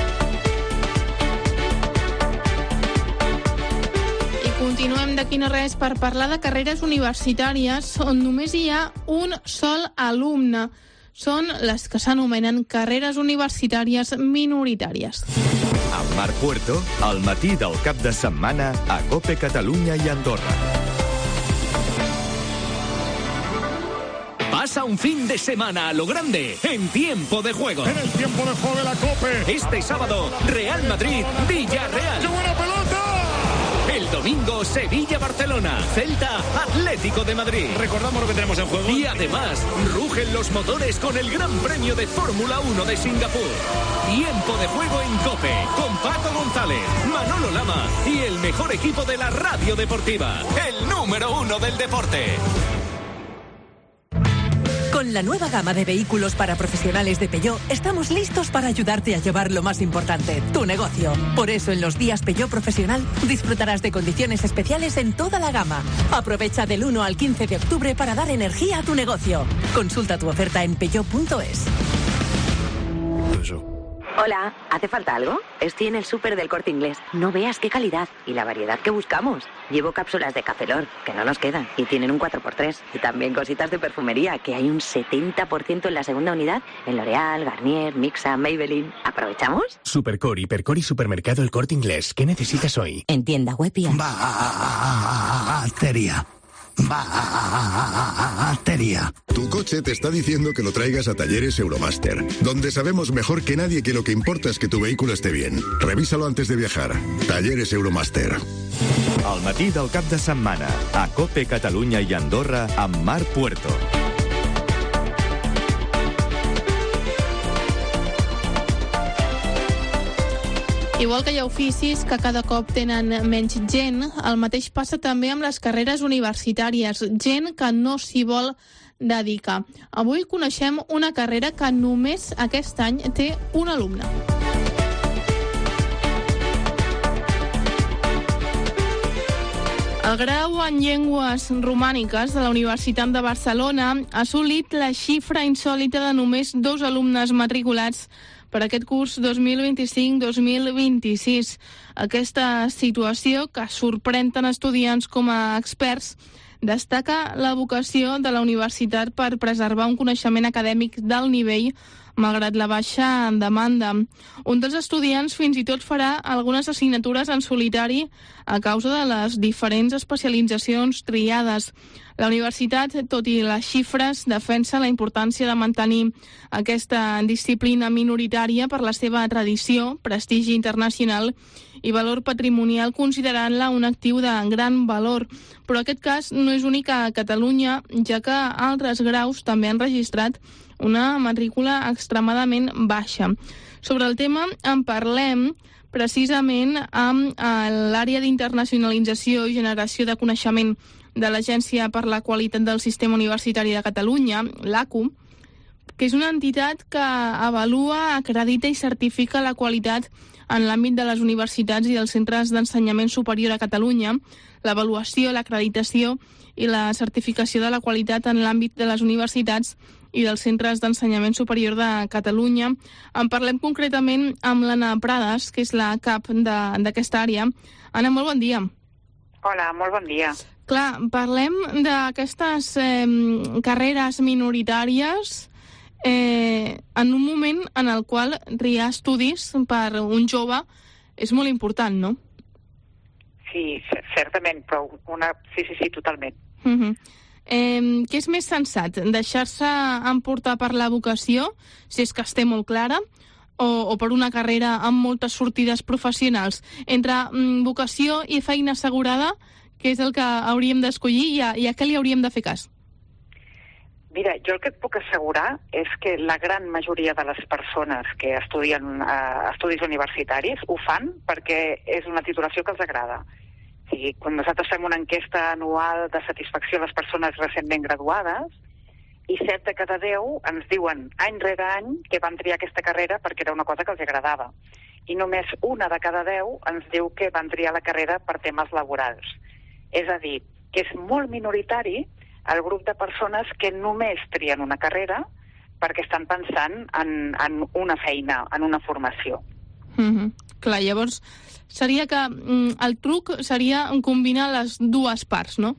I continuem d'aquí no res per parlar de carreres universitàries on només hi ha un sol alumne. Són les que s'anomenen carreres universitàries minoritàries. Amb Marc Puerto, al matí del cap de setmana a COPE Catalunya i Andorra. Pasa un fin de semana a lo grande en Tiempo de Juego. En el Tiempo de Juego de la COPE. Este sábado, Real Madrid, Villarreal. ¡Qué buena pelota! El domingo, Sevilla-Barcelona, Celta, Atlético de Madrid. Recordamos lo que tenemos en juego. Y además, rugen los motores con el Gran Premio de Fórmula 1 de Singapur. Tiempo de Juego en COPE, con Paco González, Manolo Lama y el mejor equipo de la radio deportiva, el número 1 del deporte. Con la nueva gama de vehículos para profesionales de Peugeot, estamos listos para ayudarte a llevar lo más importante, tu negocio. Por eso, en los días Peugeot Profesional, disfrutarás de condiciones especiales en toda la gama. Aprovecha del 1 al 15 de octubre para dar energía a tu negocio. Consulta tu oferta en peugeot.es. Hola, ¿hace falta algo? Estoy en el súper del Corte Inglés. No veas qué calidad y la variedad que buscamos. Llevo cápsulas de Café Lor, que no nos quedan, y tienen un 4x3. Y también cositas de perfumería, que hay un 70% en la segunda unidad, en L'Oréal, Garnier, Mixa, Maybelline. ¿Aprovechamos? Supercor, Hipercor y Supermercado El Corte Inglés. ¿Qué necesitas hoy? En tienda web y... Batería. Batería. Tu coche te está diciendo que lo traigas a Talleres Euromaster, donde sabemos mejor que nadie que lo que importa es que tu vehículo esté bien. Revísalo antes de viajar. Talleres Euromaster. Al matí del cap de setmana, a COPE Catalunya i Andorra, amb Marc Puerto. Igual que hi ha oficis que cada cop tenen menys gent, el mateix passa també amb les carreres universitàries, gent que no s'hi vol dedicar. Avui coneixem una carrera que només aquest any té un alumne. El grau en llengües romàniques de la Universitat de Barcelona ha assolit la xifra insòlita de només 2 alumnes matriculats per aquest curs 2025-2026. Aquesta situació, que sorprèn tant estudiants com a experts, destaca la vocació de la universitat per preservar un coneixement acadèmic d'alt nivell malgrat la baixa demanda. Un dels estudiants fins i tot farà algunes assignatures en solitari a causa de les diferents especialitzacions triades. La universitat, tot i les xifres, defensa la importància de mantenir aquesta disciplina minoritària per la seva tradició, prestigi internacional i valor patrimonial, considerant-la un actiu de gran valor. Però aquest cas no és únic a Catalunya, ja que altres graus també han registrat una matrícula extremadament baixa. Sobre el tema en parlem precisament amb l'àrea d'internacionalització i generació de coneixement de l'Agència per la Qualitat del Sistema Universitari de Catalunya, l'ACU, que és una entitat que avalua, acredita i certifica la qualitat en l'àmbit de les universitats i dels centres d'ensenyament superior a Catalunya, l'avaluació, l'acreditació i la certificació de la qualitat en l'àmbit de les universitats i dels centres d'ensenyament superior de Catalunya. En parlem concretament amb l'Anna Prades, que és la cap d'aquesta àrea. Anna, molt bon dia. Hola, molt bon dia. Clar, parlem d'aquestes carreres minoritàries en un moment en el qual triar estudis per un jove és molt important, no? Sí, certament, però sí, totalment. Què és més sensat? Deixar-se emportar per la vocació, si és que es té molt clara, o per una carrera amb moltes sortides professionals? Entre vocació i feina assegurada, què és el que hauríem d'escollir i a què li hauríem de fer cas? Mira, jo el que et puc assegurar és que la gran majoria de les persones que estudien estudis universitaris ho fan perquè és una titulació que els agrada. O sigui, quan nosaltres fem una enquesta anual de satisfacció a les persones recentment graduades, i 7 de cada 10 ens diuen any rere any que van triar aquesta carrera perquè era una cosa que els agradava. I només 1 de cada 10 ens diu que van triar la carrera per temes laborals. És a dir, que és molt minoritari el grup de persones que només trien una carrera perquè estan pensant en una feina, en una formació. Clar, llavors seria que el truc seria combinar les dues parts, no?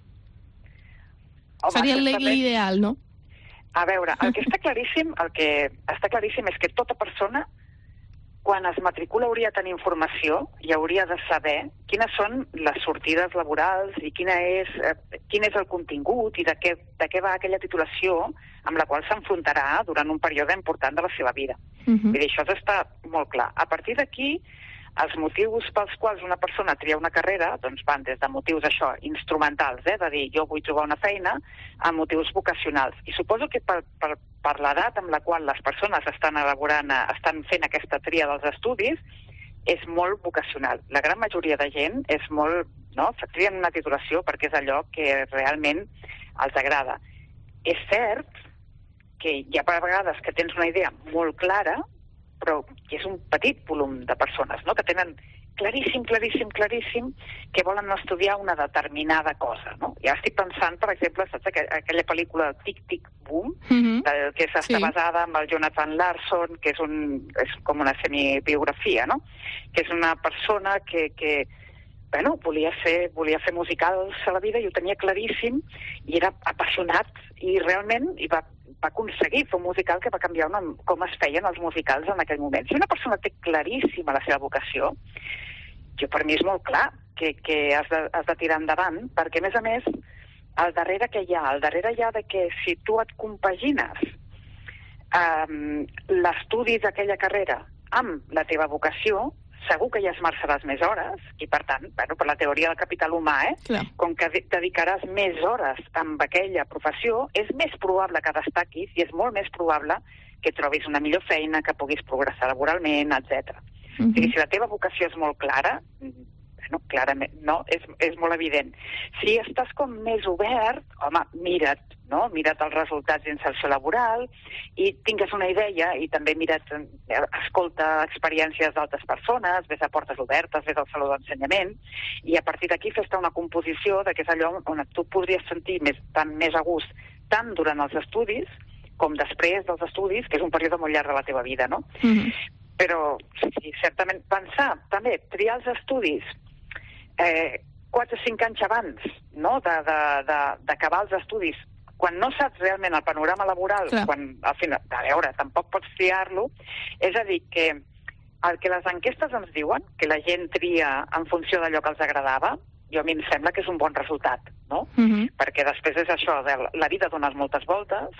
Home, seria l'ideal, no? A veure, el que està claríssim és que tota persona quan es matricula hauria de tenir informació i hauria de saber quines són les sortides laborals i quin és el contingut i de què va aquella titulació amb la qual s'enfrontarà durant un període important de la seva vida. Vull dir, això està molt clar. A partir d'aquí, els motius pels quals una persona tria una carrera doncs van des de motius instrumentals, de dir jo vull trobar una feina, a motius vocacionals. I suposo que per l'edat amb la qual les persones estan fent aquesta tria dels estudis, és molt vocacional. La gran majoria de gent és molt, trien una titulació perquè és allò que realment els agrada. És cert que hi ha vegades que tens una idea molt clara, però que és un petit volum de persones, que tenen claríssim que volen estudiar una determinada cosa. Ja estic pensant, per exemple, saps aquella pel·lícula Tic Tic Boom, que està basada en el Jonathan Larson, que és com una semibiografia, que és una persona que volia fer musicals a la vida i ho tenia claríssim i era apassionat i realment va aconseguir fer un musical que va canviar com es feien els musicals en aquell moment. Si una persona té claríssima la seva vocació, per mi és molt clar que has de tirar endavant, perquè a més, al darrere què hi ha? Al darrere hi ha que si tu et compagines l'estudi d'aquella carrera amb la teva vocació, segur que ja esmerçaràs més hores i, per tant, per la teoria del capital humà, com que dedicaràs més hores amb aquella professió, és més probable que destaquis i és molt més probable que trobis una millor feina, que puguis progressar laboralment, etc. O sigui, si la teva vocació és molt clara, clarament, és molt evident. Si estàs com més obert, home, mira't els resultats d'inserció laboral i tingues una idea i també escolta experiències d'altres persones, ves a portes obertes, ves al saló d'ensenyament i a partir d'aquí fes-te una composició que és allò on tu podries sentir més a gust tant durant els estudis com després dels estudis, que és un període molt llarg de la teva vida, no? Però, sí, certament, pensar, també, triar els estudis 4 o 5 anys abans d'acabar els estudis, quan no saps realment el panorama laboral, quan al final, a veure, tampoc pots triar-lo, és a dir, que el que les enquestes ens diuen, que la gent tria en funció d'allò que els agradava, a mi em sembla que és un bon resultat, no? Perquè després és això, la vida dones moltes voltes,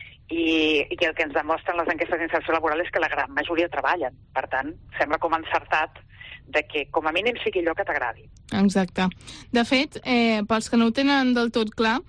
i el que ens demostren les enquestes d'inserció laboral és que la gran majoria treballen. Per tant, sembla com encertat de que com a mínim sigui allò que t'agradi. Exacte. De fet, pels que no ho tenen del tot clar,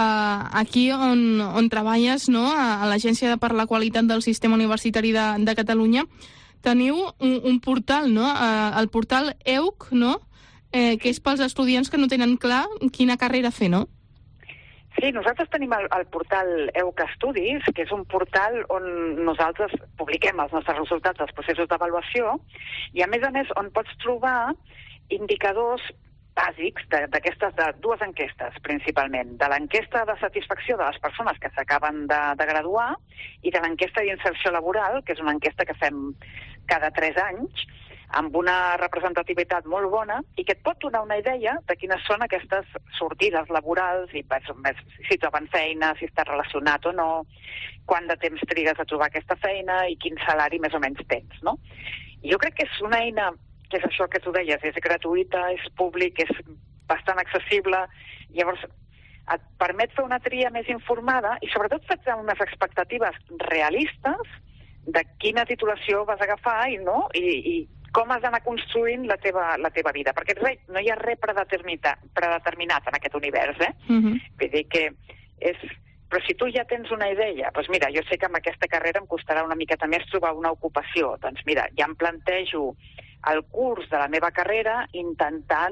aquí on treballes, a l'Agència per la Qualitat del Sistema Universitari de Catalunya, teniu un portal, el portal EUC, que és pels estudiants que no tenen clar quina carrera fer, no? Sí, nosaltres tenim el portal EUC Estudis, que és un portal on nosaltres publiquem els nostres resultats dels processos d'avaluació i, a més, on pots trobar indicadors bàsics d'aquestes dues enquestes, principalment, de l'enquesta de satisfacció de les persones que s'acaben de graduar i de l'enquesta d'inserció laboral, que és una enquesta que fem cada 3 anys, amb una representativitat molt bona i que et pot donar una idea de quines són aquestes sortides laborals i si troben feina, si està relacionat o no, quant de temps trigues a trobar aquesta feina i quin salari més o menys tens, no? Jo crec que és una eina que és això que tu deies, és gratuïta, és públic, és bastant accessible, llavors et permet fer una tria més informada i sobretot fer unes expectatives realistes de quina titulació vas agafar i com has d'anar construint la teva vida, perquè no hi ha res predeterminat en aquest univers, Vull dir que però si tu ja tens una idea, doncs mira, jo sé que amb aquesta carrera em costarà una miqueta més trobar una ocupació, doncs mira, ja em plantejo el curs de la meva carrera intentant,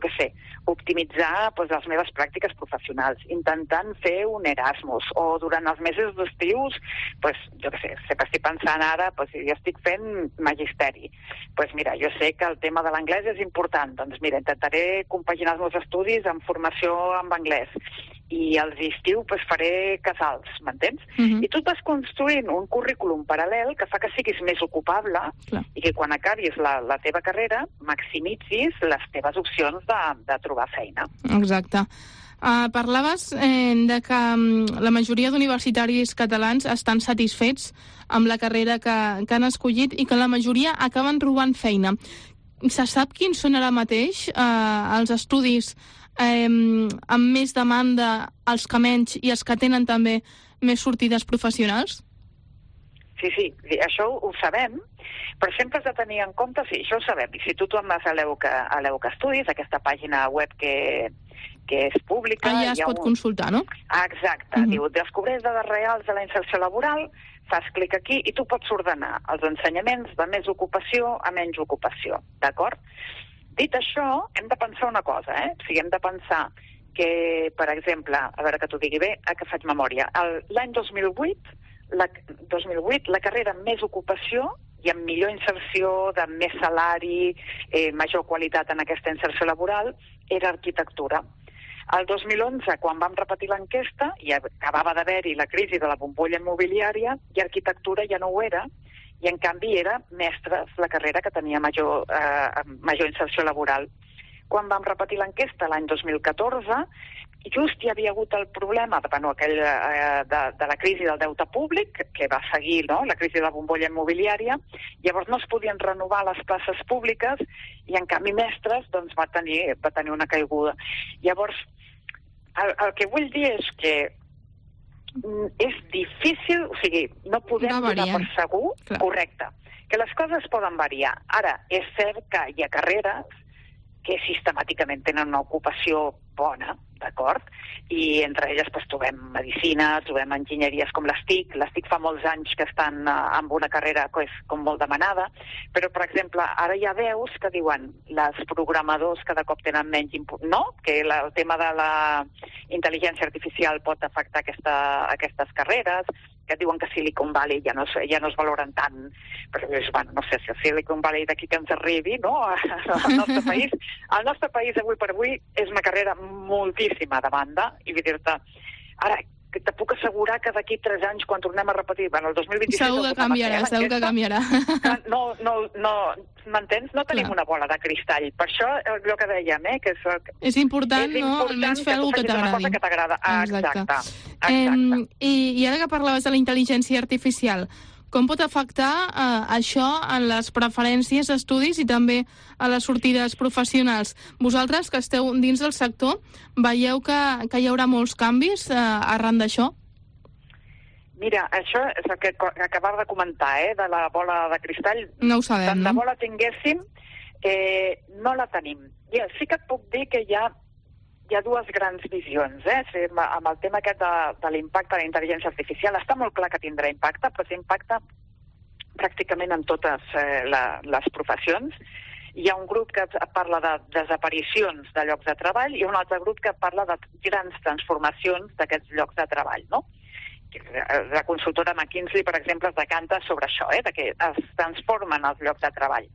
optimitzar les meves pràctiques professionals, intentant fer un Erasmus, o durant els mesos d'estius, sempre estic pensant ara, jo estic fent magisteri. Doncs mira, jo sé que el tema de l'anglès és important, doncs mira, intentaré compaginar els meus estudis amb formació en anglès, i als estiu faré casals, m'entens? I tu vas construint un currículum paral·lel que fa que siguis més ocupable i que quan acabis la teva carrera maximitzis les teves opcions de trobar feina. Exacte. Parlaves de que la majoria d'universitaris catalans estan satisfets amb la carrera que han escollit i que la majoria acaben trobant feina. Se sap quins són ara mateix els estudis amb més demanda, els que menys i els que tenen també més sortides professionals? Sí, això ho sabem, però sempre has de tenir en compte, sí, això ho sabem, i si tu te'n vas a l'EUCA Estudis, aquesta pàgina web que és pública... Allà es pot consultar, no? Exacte, diu, descobreix dades reals de la inserció laboral, fas clic aquí i tu pots ordenar els ensenyaments de més ocupació a menys ocupació, d'acord? Dit això, hem de pensar una cosa, O sigui, hem de pensar que, per exemple, a veure que t'ho digui bé, que faig memòria, l'any 2008, la carrera amb més ocupació i amb millor inserció, de més salari, major qualitat en aquesta inserció laboral, era arquitectura. El 2011, quan vam repetir l'enquesta, i acabava d'haver-hi la crisi de la bombolla immobiliària, i arquitectura ja no ho era, i en canvi era mestres, la carrera que tenia major inserció laboral. Quan vam repetir l'enquesta l'any 2014, just hi havia hagut el problema de la crisi del deute públic, que va seguir la crisi de la bombolla immobiliària, llavors no es podien renovar les places públiques i en canvi mestres va tenir una caiguda. Llavors, el que vull dir és que és difícil, o sigui, no podem donar per segur, correcte, que les coses poden variar. Ara, és cert que hi ha carreres que sistemàticament tenen una ocupació bona, d'acord? I entre elles trobem medicina, trobem enginyeries com les TIC. Les TIC fa molts anys que estan amb una carrera que és com molt demanada, però, per exemple, ara ja veus que diuen les programadors cada cop tenen menys... No? Que el tema de la intel·ligència artificial pot afectar aquestes carreres, que diuen que Silicon Valley ja no es valoren tant, però no sé si el Silicon Valley d'aquí que ens arribi, no? Al nostre país. El nostre país, avui per avui, és una carrera moltíssima demanda, i vull dir-te, ara, te puc assegurar que d'aquí 3 anys, quan tornem a repetir, el 2026... Segur que canviarà. No, m'entens? No tenim una bola de cristall. Per això, el que dèiem, que és important, almenys fer alguna que t'agradi. Que t'agrada. Exacte. I ara que parlaves de la intel·ligència artificial, com pot afectar això en les preferències d'estudis i també a les sortides professionals? Vosaltres, que esteu dins del sector, veieu que hi haurà molts canvis arran d'això? Mira, això és el que acabava de comentar, de la bola de cristall. No ho sabem, Tant de bola tinguéssim, no la tenim. Sí que et puc dir que hi ha dues grans visions, amb el tema aquest de l'impacte de la intel·ligència artificial. Està molt clar que tindrà impacte, però té impacte pràcticament en totes les professions. Hi ha un grup que parla de desaparicions de llocs de treball i un altre grup que parla de grans transformacions d'aquests llocs de treball, no? La consultora McKinsey, per exemple, es decanta sobre això, de que es transformen els llocs de treball.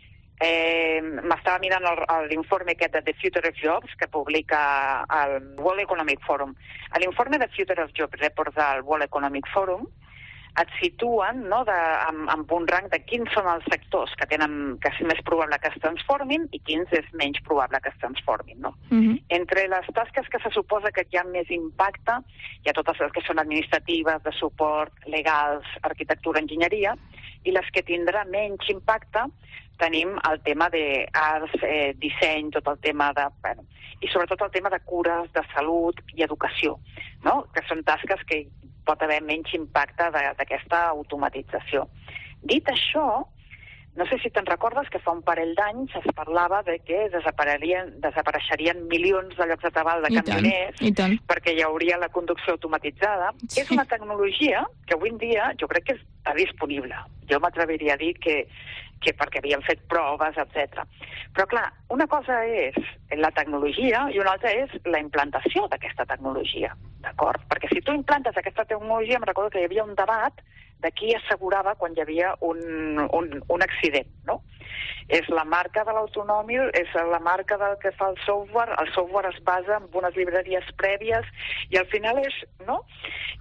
M'estava mirant l'informe aquest de The Future of Jobs que publica el World Economic Forum. L'informe de Future of Jobs Report del World Economic Forum et situen amb un rang de quins són els sectors que és més probable que es transformin i quins és menys probable que es transformin. No? Entre les tasques que se suposa que hi ha més impacte, hi ha totes les que són administratives, de suport, legals, arquitectura, enginyeria, i les que tindrà menys impacte tenim el tema d'arts, disseny, tot el tema i sobretot el tema de cures, de salut i educació, no? Que són tasques que pot haver menys impacte d'aquesta automatització. Dit això, no sé si te'n recordes que fa un parell d'anys es parlava de que desapareixerien milions de llocs de treball de camioners perquè hi hauria la conducció automatitzada. Sí. És una tecnologia que avui en dia jo crec que està disponible. Jo m'atreviria a dir que perquè havien fet proves, etc. Però clar, una cosa és la tecnologia i una altra és la implantació d'aquesta tecnologia, d'acord? Perquè si tu implantes aquesta tecnologia, em recordo que hi havia un debat de qui assegurava quan hi havia un accident, no? És la marca de l'automòbil, és la marca del que fa el software es basa en unes llibreries prèvies i al final és, no?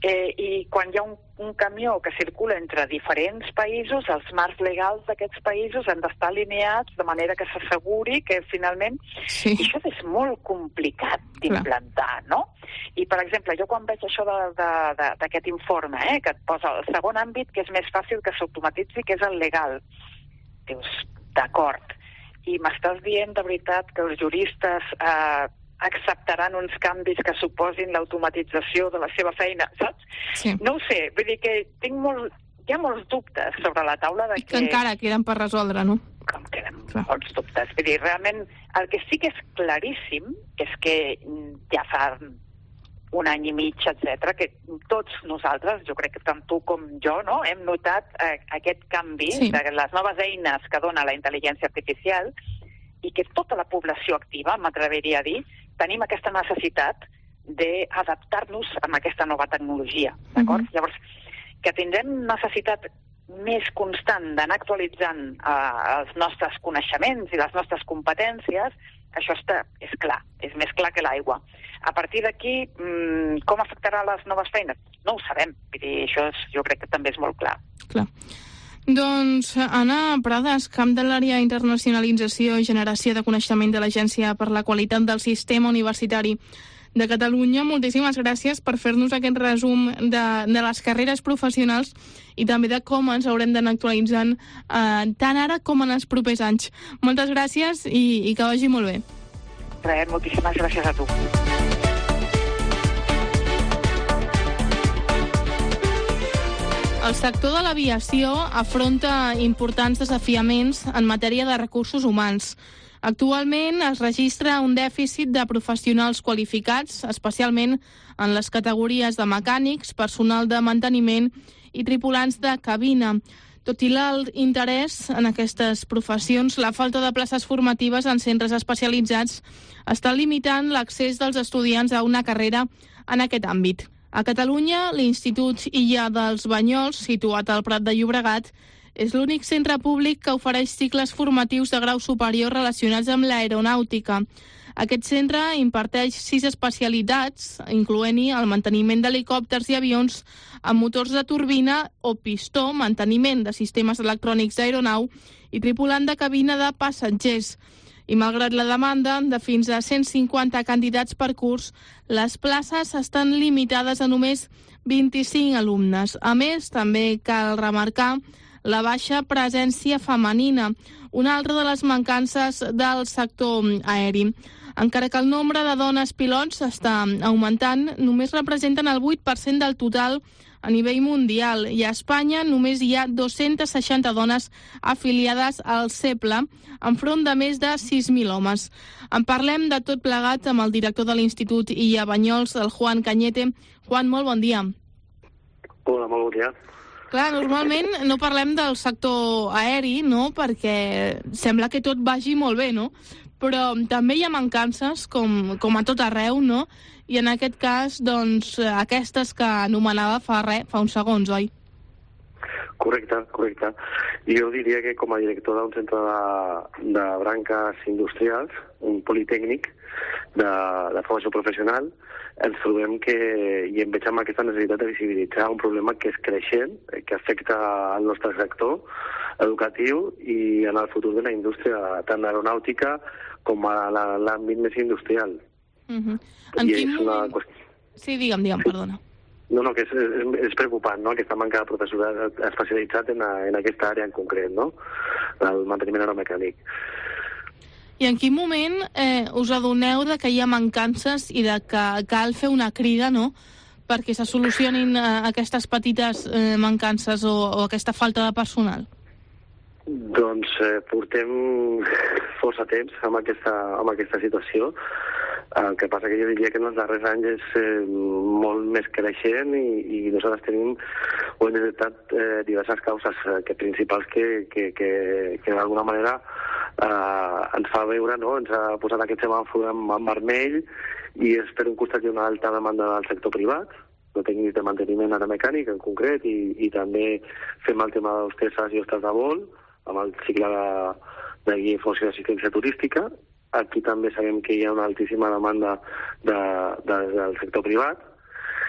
I quan hi ha un camió que circula entre diferents països, els marcs legals d'aquests països han d'estar alineats de manera que s'asseguri que finalment... Sí. I això és molt complicat d'implantar, no? I, per exemple, jo quan veig això d'aquest informe, que et posa el segon àmbit, que és més fàcil que s'automatitzi, que és el legal, dius, d'acord. I m'estàs dient de veritat que els juristes acceptaran uns canvis que suposin l'automatització de la seva feina, saps? Sí. No ho sé, vull dir que hi ha molts dubtes sobre la taula de I que encara queden per resoldre, no? Com queden molts dubtes. Vull dir, realment, el que sí que és claríssim és que ja fa un any i mig, etc., que tots nosaltres, jo crec que tant tu com jo, no, hem notat aquest canvi de les noves eines que dona la intel·ligència artificial i que tota la població activa, m'atreviria a dir, tenim aquesta necessitat d'adaptar-nos a aquesta nova tecnologia, d'acord? Llavors, que tindrem necessitat més constant d'anar actualitzant els nostres coneixements i les nostres competències, això és clar, és més clar que l'aigua. A partir d'aquí, com afectarà les noves feines? No ho sabem, vull dir, això jo crec que també és molt clar. Clar. Doncs, Anna Prades, camp de l'àrea internacionalització i generació de coneixement de l'Agència per la Qualitat del Sistema Universitari de Catalunya, moltíssimes gràcies per fer-nos aquest resum de les carreres professionals i també de com ens haurem d'anar actualitzant tant ara com en els propers anys. Moltes gràcies i que vagi molt bé. Res, moltíssimes gràcies a tu. El sector de l'aviació afronta importants desafiaments en matèria de recursos humans. Actualment es registra un dèficit de professionals qualificats, especialment en les categories de mecànics, personal de manteniment i tripulants de cabina. Tot i l'alt interès en aquestes professions, la falta de places formatives en centres especialitzats està limitant l'accés dels estudiants a una carrera en aquest àmbit. A Catalunya, l'Institut Illa dels Banyols, situat al Prat de Llobregat, és l'únic centre públic que ofereix cicles formatius de grau superior relacionats amb l'aeronàutica. Aquest centre imparteix 6 especialitats, incloent-hi el manteniment d'helicòpters i avions amb motors de turbina o pistó, manteniment de sistemes electrònics d'aeronau i tripulant de cabina de passatgers. I malgrat la demanda de fins a 150 candidats per curs, les places estan limitades a només 25 alumnes. A més, també cal remarcar la baixa presència femenina, una altra de les mancances del sector aeri. Encara que el nombre de dones pilots està augmentant, només representen el 8% del total a nivell mundial i a Espanya només hi ha 260 dones afiliades al CEPLA, enfront de més de 6.000 homes. En parlem de tot plegat amb el director de l'Institut Illa Banyols, el Juan Cañete. Juan, molt bon dia. Hola, molt bon dia. Clar, normalment no parlem del sector aeri, no?, perquè sembla que tot vagi molt bé, no? Però també hi ha mancances, com a tot arreu, no? I en aquest cas, doncs, aquestes que anomenava fa uns segons, oi? Correcte. Jo diria que com a director d'un centre de branques industrials, un politècnic de formació professional, ens trobem que i em veig amb aquesta necessitat de visibilitzar un problema que és creixent, que afecta el nostre sector educatiu i en el futur de la indústria, tant aeronàutica com a l'àmbit més industrial. En quin moment... Sí, digue'm, perdona. No, que és preocupant, no?, aquesta manca de professorat especialitzat en aquesta àrea en concret, no?, el manteniment aeromecànic. I en quin moment us adoneu de que hi ha mancances i de que cal fer una crida, no?, perquè se solucionin aquestes petites mancances o aquesta falta de personal? Doncs portem força temps amb aquesta situació. El que passa que jo diria que en els darrers anys és molt més creixent i nosaltres tenim o hem detectat diverses causes principals que d'alguna manera ens fa veure, no?, ens ha posat aquest semàfor en vermell i és per un costat hi ha una alta demanda del sector privat, no tècnics de manteniment aeromecànic en concret i també fem el tema d'hostesses i hostes de vol amb el cicle de guia i formació d'assistència turística. Aquí també sabem que hi ha una altíssima demanda del sector privat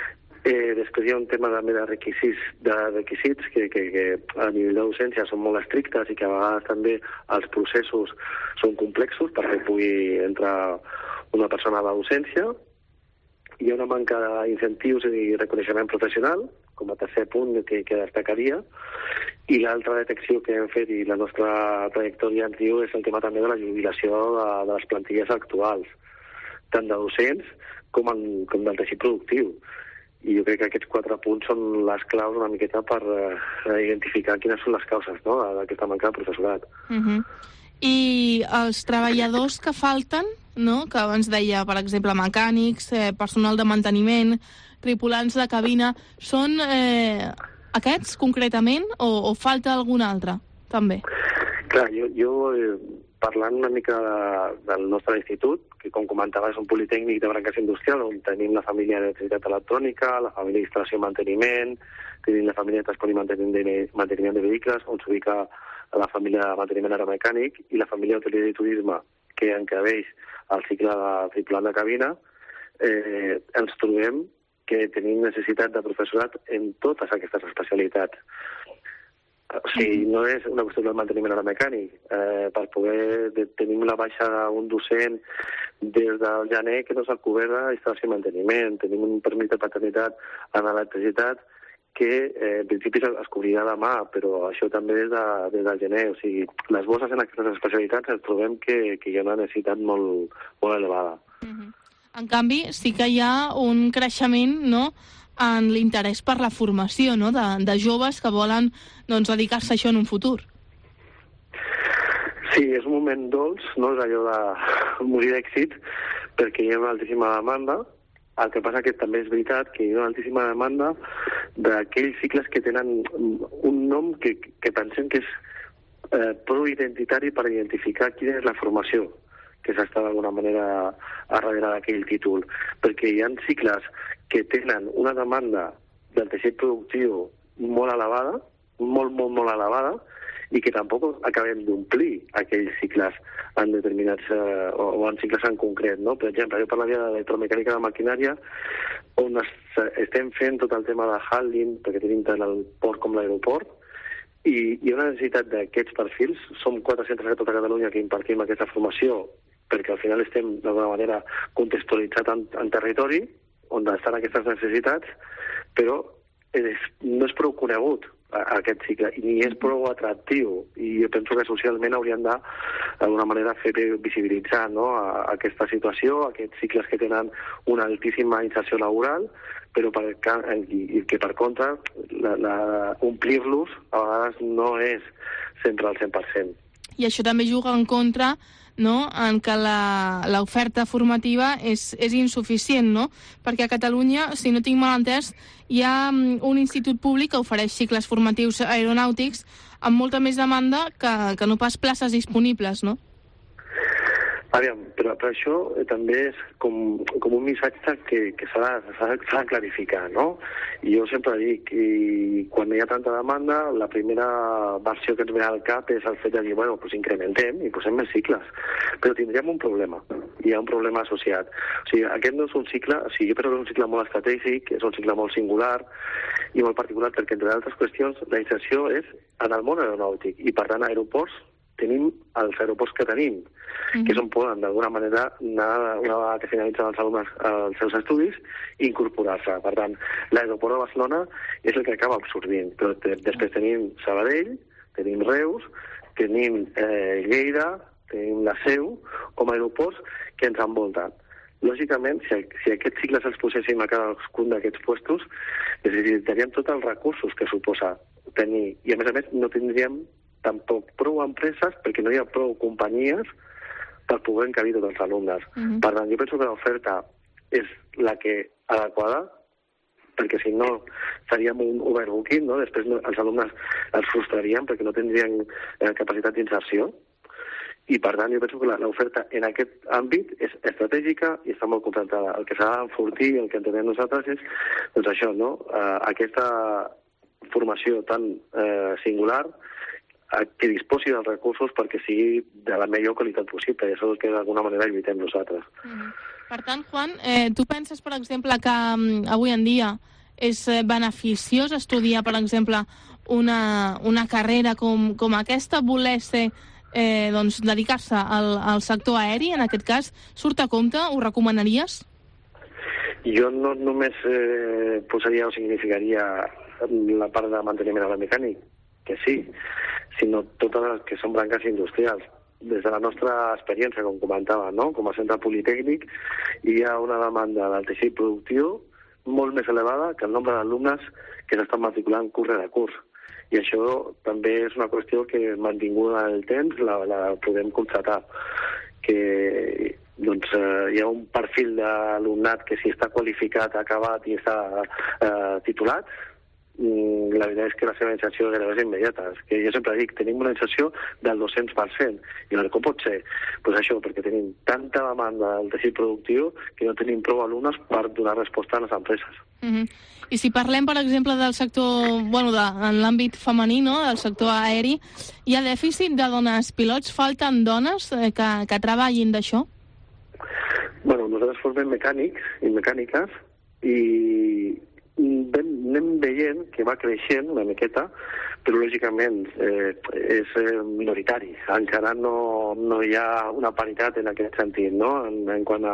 Després hi ha un tema també de requisits que a nivell de docència són molt estrictes i que a vegades també els processos són complexos perquè pugui entrar una persona a la docència. Hi ha una manca d'incentius i reconeixement professional, com a tercer punt que destacaria, i l'altra detecció que hem fet i la nostra trajectòria ens diu és el tema també de la jubilació de les plantilles actuals, tant de docents com del teixit productiu. I jo crec que aquests 4 punts són les claus una miqueta per identificar quines són les causes, no?, d'aquesta manca de professorat. I els treballadors que falten, no?, que abans deia, per exemple, mecànics, personal de manteniment, tripulants de cabina, són aquests concretament o falta algun altre, també? Clar, jo parlant una mica del nostre institut, que com comentava és un politècnic de branques industrial, on tenim la família d'electricitat electrònica, la família d'instal·lació i manteniment, tenim la família de transport i manteniment de vehicles, on s'ubica la família de manteniment aeromecànic i la família d'hoteleria i turisme, que encabeix el cicle de tripulant de cabina, ens trobem que tenim necessitat de professorat en totes aquestes especialitats. O sigui, no és una qüestió del manteniment aeromecànic. Per poder tenir una baixa d'un docent des del gener que no s'ha cobert d'instal·lació i manteniment. Tenim un permís de paternitat en electricitat que en principi es cobrirà demà, però això també des del gener. O sigui, les bosses en aquestes especialitats ens trobem que hi ha una necessitat molt elevada. En canvi, sí que hi ha un creixement, no?, en l'interès per la formació, no?, de joves que volen dedicar-se a això en un futur. Sí, és un moment dolç, no és allò de morir d'èxit, perquè hi ha una altíssima demanda. El que passa que també és veritat que hi ha una altíssima demanda d'aquells cicles que tenen un nom que pensem que és prou identitari per identificar quina és la formació que s'està d'alguna manera a darrere d'aquell títol. Perquè hi ha cicles que tenen una demanda del teixit productiu molt elevada, molt elevada, i que tampoc acabem d'omplir aquells cicles en determinats, o en cicles en concret, no? Per exemple, jo parlaria d'electromecànica de maquinària, on estem fent tot el tema de handling, perquè tenim tant el port com l'aeroport, i hi ha una necessitat d'aquests perfils. Som 4 centres a tota Catalunya que impartim aquesta formació, perquè al final estem d'alguna manera contextualitzat en territori on estan aquestes necessitats, però no és prou conegut aquest cicle, ni és prou atractiu, i jo penso que socialment hauríem d'alguna manera fer visibilitzar, no?, aquesta situació, aquests cicles que tenen una altíssima inserció laboral, però que per contra omplir-los a vegades no és sempre al 100%. I això també juga en contra, no?, en què l'oferta formativa és insuficient, no? Perquè a Catalunya, si no tinc mal entès, hi ha un institut públic que ofereix cicles formatius aeronàutics amb molta més demanda que no pas places disponibles, no? Aviam, però això també és com un missatge que s'ha de clarificar, no? I jo sempre dic, i quan hi ha tanta demanda, la primera versió que ens ve al cap és el fet de dir, bueno, doncs incrementem i posem més cicles. Però tindríem un problema, hi ha un problema associat. O sigui, aquest no és un cicle, o sigui, jo penso que és un cicle molt estratègic, és un cicle molt singular i molt particular, perquè entre altres qüestions la inserció és en el món aeronàutic, i per tant aeroports tenim els aeroports que tenim, que és on poden d'alguna manera anar, una vegada que finalitzen els alumnes els seus estudis, incorporar-se. Per tant, l'aeroport de Barcelona és el que acaba absorbint, però després tenim Sabadell, tenim Reus, tenim Lleida, tenim la Seu, com a aeroports que ens envolten. Lògicament, si aquests cicles els poséssim a cadascun d'aquests puestos, necessitaríem tots els recursos que suposa tenir, i a més no tindríem tampoc prou empreses, perquè no hi ha prou companyies per poder encabir tots els alumnes. Per tant, jo penso que l'oferta és la que adequada, perquè si no faríem un overbooking, no? Després els alumnes els frustrarien perquè no tindrien capacitat d'inserció, i per tant jo penso que l'oferta en aquest àmbit és estratègica i està molt contractada. El que s'ha d'enfortir, el que entenem nosaltres és doncs això, no? Aquesta formació tan singular, que disposi dels recursos perquè sigui de la millor qualitat possible, i això és el que d'alguna manera lluitem nosaltres. Per tant, Juan, tu penses, per exemple, que avui en dia és beneficiós estudiar, per exemple, una carrera com aquesta, voler ser, doncs, dedicar-se al sector aeri, en aquest cas, surt a compte? Ho recomanaries? Jo no només posaria o significaria la part de manteniment aeromecànic, que sí, sinó totes les que són branques industrials. Des de la nostra experiència, com comentava, no? Com a centre politècnic, hi ha una demanda del teixit productiu molt més elevada que el nombre d'alumnes que s'estan matriculant curs rere curs. I això també és una qüestió que, mantinguda en el temps, la podem constatar. Que doncs, hi ha un perfil d'alumnat que si està qualificat, acabat i està titulat, la veritat és que la seva inserció gairebé és immediata. És que jo sempre dic, tenim una inserció del 200%. I com pot ser? Doncs això, perquè tenim tanta demanda del teixit productiu que no tenim prou alumnes per donar resposta a les empreses. I si parlem, per exemple, del sector, en l'àmbit femení, no?, del sector aeri, hi ha dèficit de dones pilots? Falten dones que treballin d'això? Nosaltres formem mecànics i mecàniques i anem veient que va creixent una miqueta, però lògicament és minoritari. Encara no hi ha una paritat en aquest sentit, no?, en quant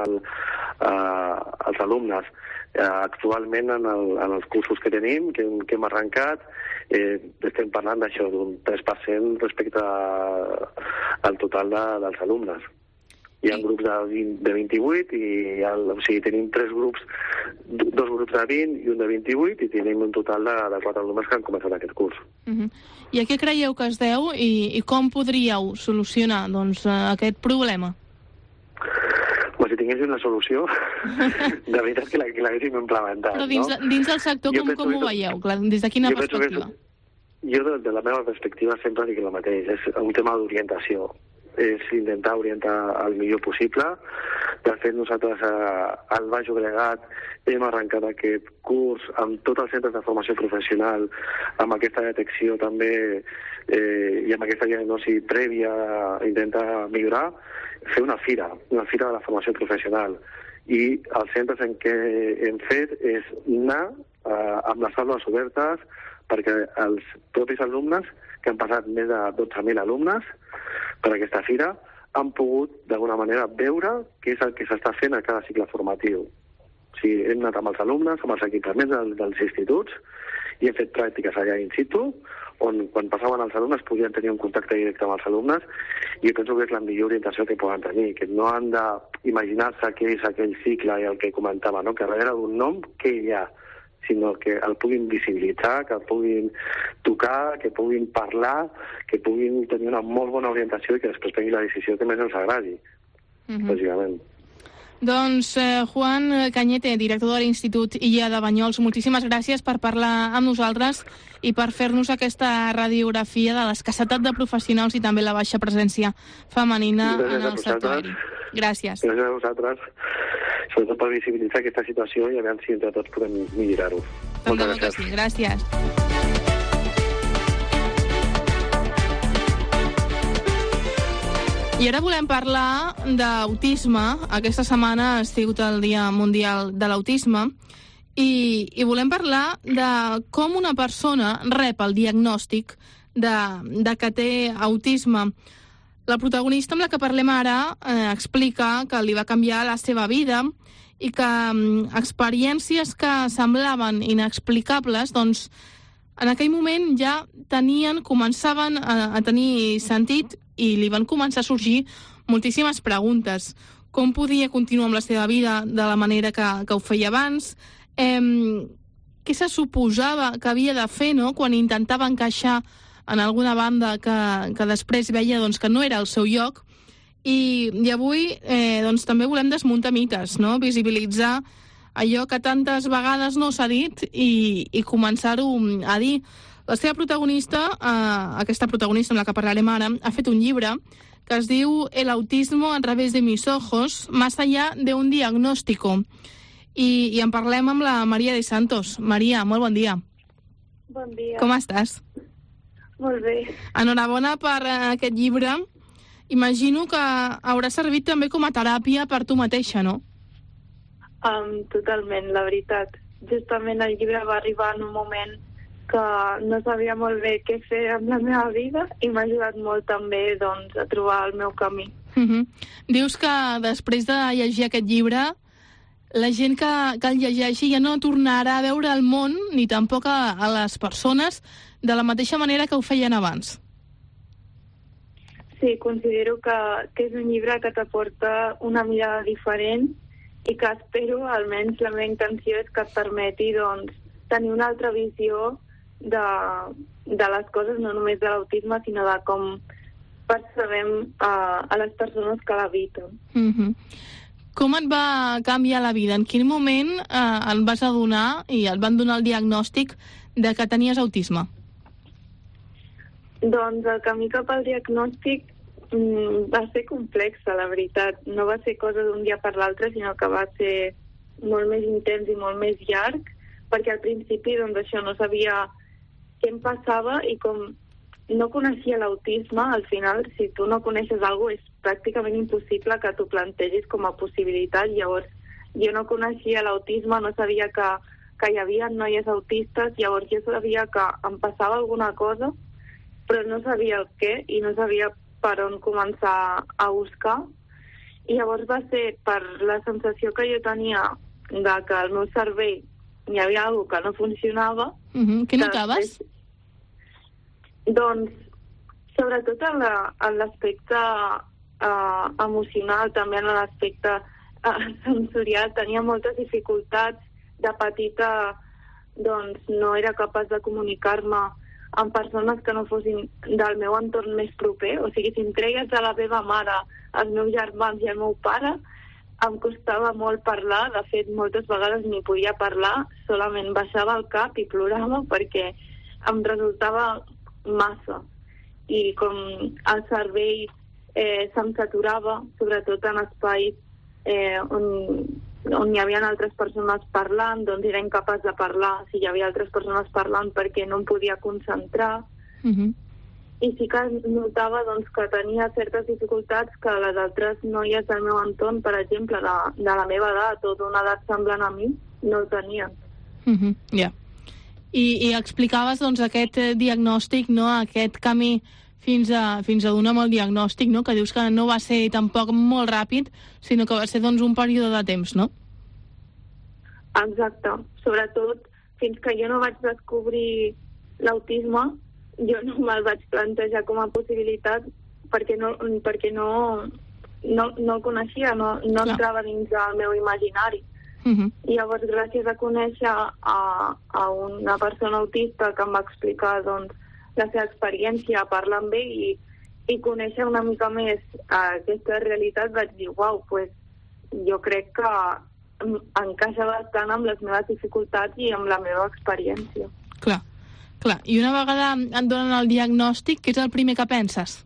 als alumnes. Actualment, en els cursos que tenim, que hem arrencat, estem parlant d'això, d'un 3% respecte al total dels alumnes. Hi ha grups de 28, o sigui, tenim dos grups de 20 i un de 28, i tenim un total de 4 alumnes que han començat aquest curs. I a què creieu que es deu i com podríeu solucionar aquest problema? Si tinguéssim la solució, de veritat que l'haguéssim implementat. Però dins del sector com ho veieu? Des de quina perspectiva? Jo, de la meva perspectiva, sempre dic el mateix. És un tema d'orientació. És intentar orientar el millor possible. De fet, nosaltres al Baix Llobregat hem arrencat aquest curs amb tots els centres de formació professional, amb aquesta detecció també i amb aquesta diagnosi prèvia a intentar millorar, fer una fira de la formació professional. I els centres en què hem fet és anar amb les aules obertes perquè els propis alumnes, que han passat més de 12.000 alumnes per aquesta fira, han pogut d'alguna manera veure què és el que s'està fent a cada cicle formatiu. O sigui, hem anat amb els alumnes, amb els equipaments dels instituts, i hem fet pràctiques allà in situ, on quan passaven els alumnes podien tenir un contacte directe amb els alumnes, i penso que és la millor orientació que poden tenir, que no han d'imaginar-se què és aquell cicle i el que comentava, no? Que darrere d'un nom, què hi ha, sinó que el puguin visibilitzar, que el puguin tocar, que puguin parlar, que puguin tenir una molt bona orientació i que després prengui la decisió que més ens agradi, bàsicament. Doncs Juan Cañete, director de l'Institut IA de Banyols, moltíssimes gràcies per parlar amb nosaltres i per fer-nos aquesta radiografia de l'escassetat de professionals i també la baixa presència femenina en el sector aeri. Gràcies. Gràcies a vosaltres, sobretot per visibilitzar aquesta situació i a veure si entre tots podem millorar-ho. Moltes gràcies. Gràcies. I ara volem parlar d'autisme. Aquesta setmana ha sigut el Dia Mundial de l'Autisme i volem parlar de com una persona rep el diagnòstic de que té autisme. La protagonista amb la que parlem ara explica que li va canviar la seva vida i que experiències que semblaven inexplicables, doncs, en aquell moment ja començaven a tenir sentit i li van començar a sorgir moltíssimes preguntes. Com podia continuar amb la seva vida de la manera que ho feia abans? Què se suposava que havia de fer, no?, quan intentava encaixar en alguna banda que després veia que no era el seu lloc? I avui també volem desmuntar mites, no?, visibilitzar allò que tantes vegades no s'ha dit i començar-ho a dir. La seva protagonista, aquesta protagonista amb la que parlarem ara, ha fet un llibre que es diu El autismo a través de mis ojos, más allá de un diagnóstico. I en parlem amb la Maria de Santos. Maria, molt bon dia. Bon dia. Com estàs? Molt bé. Enhorabona per aquest llibre. Imagino que haurà servit també com a teràpia per tu mateixa, no? Totalment, la veritat. justament el llibre va arribar en un moment que no sabia molt bé què fer amb la meva vida i m'ha ajudat molt també doncs, a trobar el meu camí. Dius que després de llegir aquest llibre, la gent que el llegeixi ja no tornarà a veure el món ni tampoc a les persones de la mateixa manera que ho feien abans. Sí, considero que és un llibre que t'aporta una mirada diferent i que espero, almenys la meva intenció és que et permeti doncs, tenir una altra visió de les coses, no només de l'autisme, sinó de com percebem a les persones que l'habiten. Com et va canviar la vida? En quin moment et vas adonar i et van donar el diagnòstic de que tenies autisme? Doncs el camí cap al diagnòstic va ser complexa, la veritat. No va ser cosa d'un dia per l'altre, sinó que va ser molt més intens i molt més llarg, perquè al principi doncs, això no sabia què em passava i com no coneixia l'autisme, al final, si tu no coneixes alguna cosa, és pràcticament impossible que t'ho plantegis com a possibilitat. Llavors, jo no coneixia l'autisme, no sabia que hi havia noies autistes, llavors jo sabia que em passava alguna cosa, però no sabia el què i no sabia per on començar a buscar. I llavors va ser per la sensació que jo tenia de que al meu cervell hi havia alguna que no funcionava. Què notaves? Doncs, sobretot en l'aspecte emocional, també en l'aspecte sensorial, tenia moltes dificultats. De petita, doncs, no era capaç de comunicar-me amb persones que no fossin del meu entorn més proper. O sigui, si em treies a la meva mare, els meus germans i el meu pare, em costava molt parlar. De fet, moltes vegades ni podia parlar, solament baixava el cap i plorava perquè em resultava massa. I com el cervell se'm saturava, sobretot en espais on hi havia altres persones parlant, doncs era incapaç de parlar si hi havia altres persones parlant perquè no em podia concentrar. I sí que notava doncs, que tenia certes dificultats que les altres noies del meu entorn, per exemple, de la meva edat o d'una edat semblant a mi, no ho tenien. Ja. I explicaves doncs, aquest diagnòstic, no? Aquest camí fins a donar amb el diagnòstic, no? Que dius que no va ser tampoc molt ràpid, sinó que va ser doncs, un període de temps, no? Exacte. Sobretot, fins que jo no vaig descobrir l'autisme, jo no me'l vaig plantejar com a possibilitat perquè no el coneixia, no entrava dins del meu imaginari. I llavors, gràcies a conèixer a una persona autista que em va explicar doncs, la seva experiència, parlar amb ell i conèixer una mica més aquesta realitat, vaig dir, uau, pues, jo crec que encaixa bastant amb les meves dificultats i amb la meva experiència. Clar. I una vegada et donen el diagnòstic, què és el primer que penses?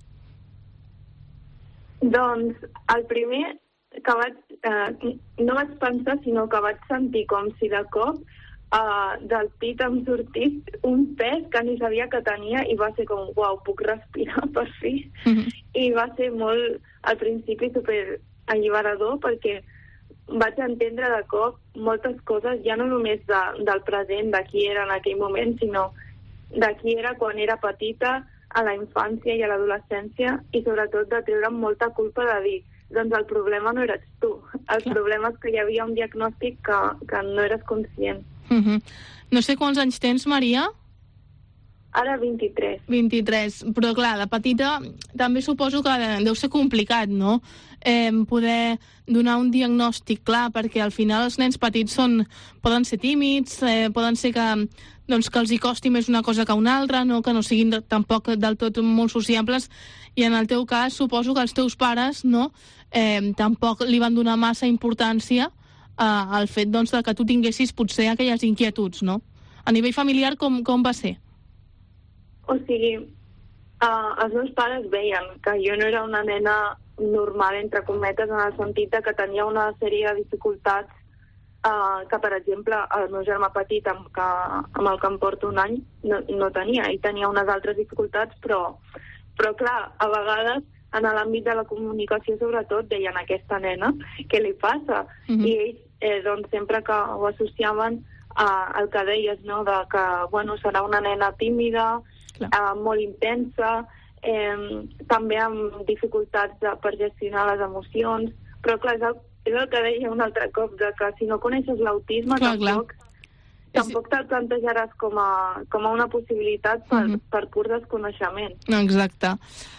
Doncs el primer que no vaig pensar, sinó que vaig sentir com si de cop del pit em sortís un pes que ni sabia que tenia i va ser com, uau, puc respirar per fi. I va ser molt, al principi, super alliberador perquè vaig entendre de cop moltes coses, ja no només del present, de qui era en aquell moment, sinó de qui era quan era petita, a la infància i a l'adolescència, i sobretot de treure'm molta culpa de dir, doncs el problema no eres tu, el problema és que hi havia un diagnòstic que no eres conscient. No sé quants anys tens, Maria? Ara 23. 23, però clar, de petita també suposo que deu ser complicat, no? Poder donar un diagnòstic clar, perquè al final els nens petits poden ser tímids, poden ser que els hi costi més una cosa que una altra, no? Que no siguin tampoc del tot molt sociables, i en el teu cas suposo que els teus pares tampoc li van donar massa importància al fet de que tu tinguessis potser aquelles inquietuds, no? A nivell familiar, com va ser? O sigui, els meus pares veien que jo no era una nena normal, entre cometes, en el sentit que tenia una sèrie de dificultats que, per exemple, el meu germà petit, amb el que em porto un any, no tenia. Ell tenia unes altres dificultats, però clar, a vegades, en l'àmbit de la comunicació, sobretot, deien aquesta nena, què li passa? I ells, doncs, sempre que ho associaven el que deies, no?, de que, bueno, serà una nena tímida, molt intensa, també amb dificultats per gestionar les emocions, però clar, és el que deia un altre cop, de que si no coneixes l'autisme tampoc te'l plantejaràs com a una possibilitat per pur desconeixement. Exacte.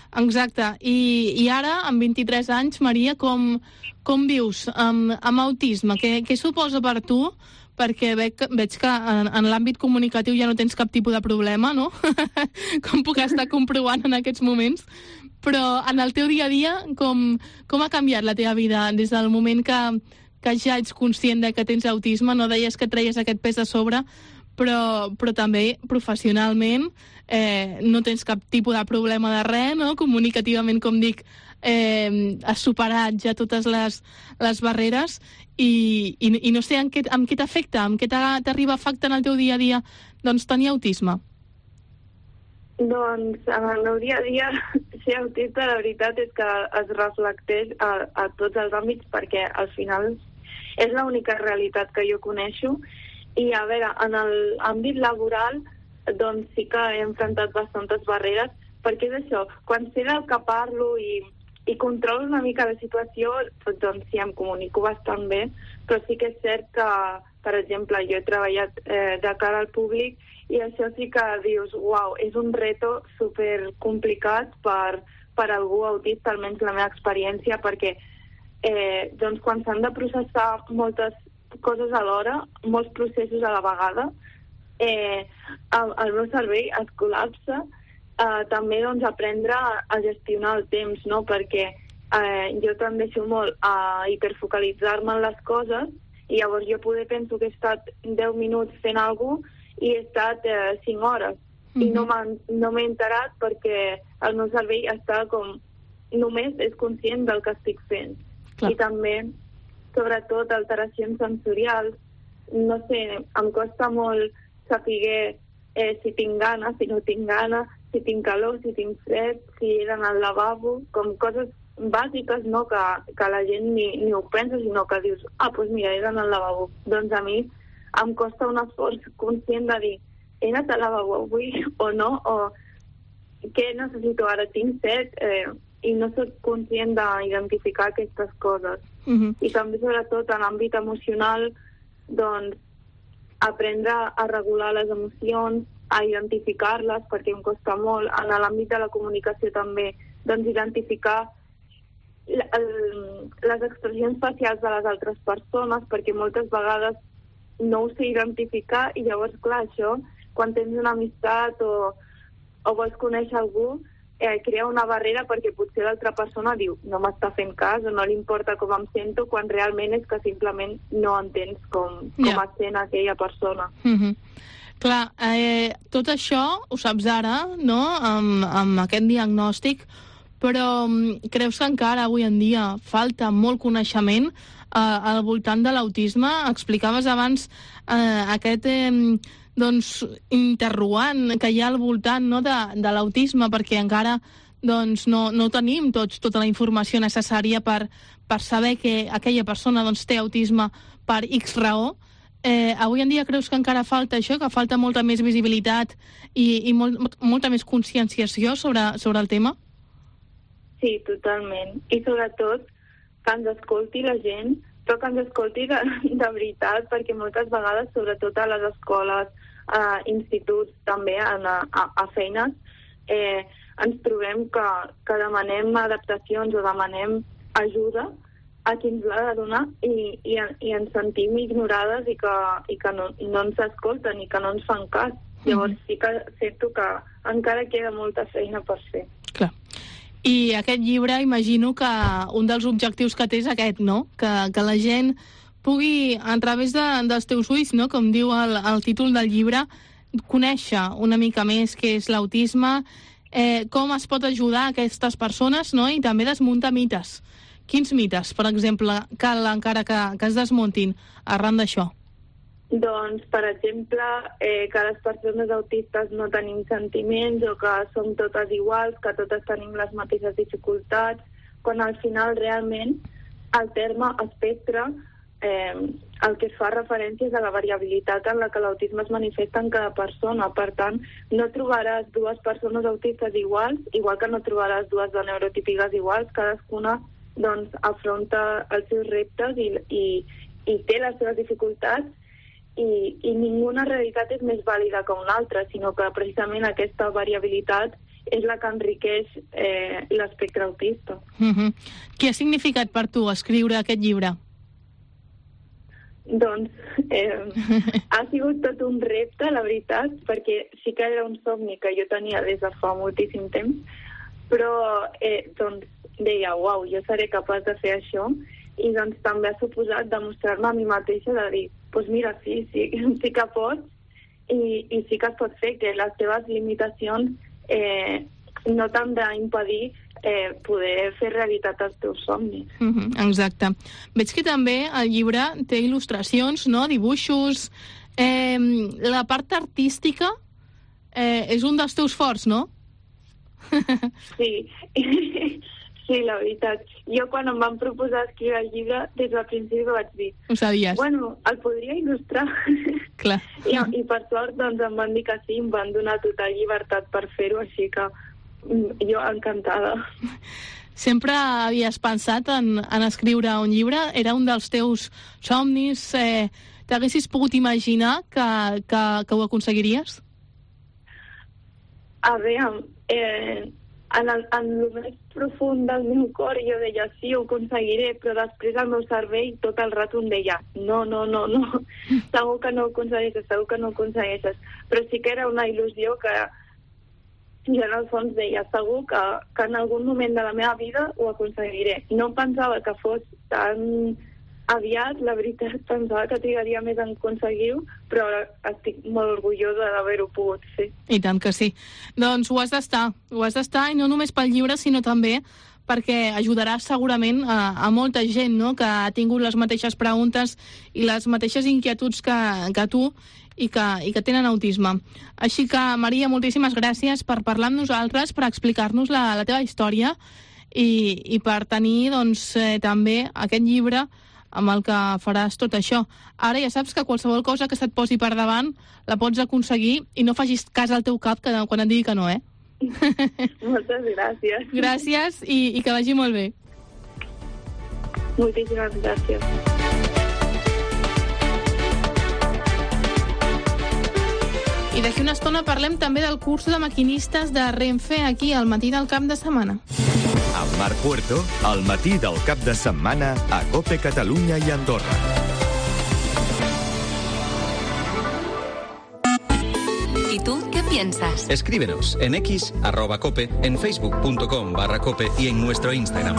I ara, amb 23 anys, Maria, com vius amb autisme? Què suposa per tu? Perquè veig que en l'àmbit comunicatiu ja no tens cap tipus de problema, no? Com puc estar comprovant en aquests moments. Però en el teu dia a dia, com ha canviat la teva vida des del moment que ja ets conscient de que tens autisme? No deies que et treies aquest pes a sobre, però també professionalment no tens cap tipus de problema de res, no? Comunicativament, com dic, has superat ja totes les barreres i no sé amb què t'afecta, amb què t'arriba a afectar en el teu dia a dia doncs tenir autisme. Doncs en el meu dia a dia ser autista la veritat és que es reflecteix a tots els àmbits, perquè al final és l'única realitat que jo coneixo. I a veure, en l'àmbit laboral doncs sí que he enfrontat bastantes barreres, perquè és això, quan sé del que parlo i controlo una mica la situació, doncs sí, em comunico bastant bé, però sí que és cert que, per exemple, jo he treballat de cara al públic i això sí que dius, uau, és un reto super complicat per algú autista, almenys la meva experiència, perquè doncs quan s'han de processar moltes coses alhora, molts processos a la vegada, el meu cervell es col·lapsa. També doncs aprendre a gestionar el temps, no? Perquè jo tendeixo molt a hiperfocalitzar-me en les coses i llavors jo poder penso que he estat 10 minuts fent alguna cosa i he estat 5 hores i no m'he enterat perquè el meu cervell està com només és conscient del que estic fent. I també, sobretot, alteracions sensorials. No sé, em costa molt saber si tinc gana, si no tinc gana, si tinc calor, si tinc fred, si he d'anar al lavabo, com coses bàsiques, no?, que la gent ni ho pensa, sinó que dius, doncs mira, he d'anar al lavabo. Doncs a mi em costa un esforç conscient de dir, he anat al lavabo avui o no, o què necessito ara, tinc set, i no soc conscient d'identificar aquestes coses. I també, sobretot, en l'àmbit emocional, doncs, aprendre a regular les emocions, a identificar-les, perquè em costa molt. En l'àmbit de la comunicació també, doncs identificar les expressions facials de les altres persones, perquè moltes vegades no ho sé identificar i llavors, clar, això, quan tens una amistat o vols conèixer algú, crea una barrera perquè potser l'altra persona diu no m'està fent cas o no li importa com em sento, quan realment és que simplement no entens com es sent aquella persona. Clar, tot això ho saps ara, no?, amb aquest diagnòstic, però creus que encara avui en dia falta molt coneixement al voltant de l'autisme? Explicaves abans aquest doncs, interrogant que hi ha al voltant, no, de l'autisme, perquè encara doncs, no tenim tota la informació necessària per saber que aquella persona doncs, té autisme per X raó. Avui en dia creus que encara falta això, que falta molta més visibilitat i molta més conscienciació sobre el tema? Sí, totalment. I sobretot que ens escolti la gent, però que ens escolti de veritat, perquè moltes vegades, sobretot a les escoles, a instituts, també a feines, ens trobem que demanem adaptacions o demanem ajuda a qui ens l'ha de donar i ens sentim ignorades i que no ens escolten i que no ens fan cas. Llavors sí que sento que encara queda molta feina per fer. Clar. I aquest llibre, imagino que un dels objectius que té és aquest, no? Que la gent pugui, a través dels teus ulls, no?, com diu el títol del llibre, conèixer una mica més què és l'autisme, com es pot ajudar a aquestes persones, no?, i també desmuntar mites. Quins mites, per exemple, cal encara que es desmuntin arran d'això? Doncs, per exemple, que les persones autistes no tenim sentiments o que som totes iguals, que totes tenim les mateixes dificultats, quan al final realment el terme espectre el que es fa referència és a la variabilitat en la que l'autisme es manifesta en cada persona. Per tant, no trobaràs dues persones autistes iguals, igual que no trobaràs dues de neurotípiques iguals. Cadascuna doncs, afronta els seus reptes i té les seves dificultats i ninguna realitat és més vàlida que una altra, sinó que precisament aquesta variabilitat és la que enriqueix l'espectre autista. Què ha significat per tu escriure aquest llibre? Doncs ha sigut tot un repte, la veritat, perquè sí que era un somni que jo tenia des de fa moltíssim temps, però doncs deia, uau, jo seré capaç de fer això, i doncs també ha suposat demostrar-me a mi mateixa de dir, doncs mira, sí que pots, i sí que es pot fer, que les teves limitacions no t'han d'impedir poder fer realitat els teus somnis. Exacte. Veig que també el llibre té il·lustracions, no? Dibuixos. La part artística és un dels teus forts, no? Sí, sí, la veritat. Jo quan em van proposar escriure el llibre, des del principi vaig dir... Ho sabies. Bueno, el podria il·lustrar. Clar. I per sort doncs, em van dir que sí, em van donar total llibertat per fer-ho, així que jo encantada. Sempre havies pensat en escriure un llibre? Era un dels teus somnis? T'haguessis pogut imaginar que ho aconseguiries? A veure, en el més profund del meu cor jo deia sí, ho aconseguiré, però després el meu cervell tot el rato em deia no, segur que no ho aconsegueixes, però sí que era una il·lusió que jo en el fons deia segur que en algun moment de la meva vida ho aconseguiré. No em pensava que fos tan aviat, la veritat, pensava que trigaria més en aconseguir-ho, però estic molt orgullosa d'haver-ho pogut fer. I tant que sí. Doncs ho has d'estar, i no només pel llibre, sinó també perquè ajudarà segurament a molta gent, no?, que ha tingut les mateixes preguntes i les mateixes inquietuds que tu i que tenen autisme. Així que, Maria, moltíssimes gràcies per parlar amb nosaltres, per explicar-nos la teva història i per tenir, doncs, també aquest llibre amb el que faràs tot això. Ara ja saps que qualsevol cosa que se't posi per davant la pots aconseguir i no facis cas al teu cap quan et digui que no, Moltes gràcies. Gràcies i que vagi molt bé. Moltíssimes gràcies. I d'aquí una estona parlem també del curs de maquinistes de Renfe aquí al matí del cap de setmana. Amb Marc Puerto, al matí del cap de setmana a COPE Catalunya i Andorra. ¿Y tú qué piensas? Escríbenos en X, @cope, en facebook.com/cope y en nuestro Instagram.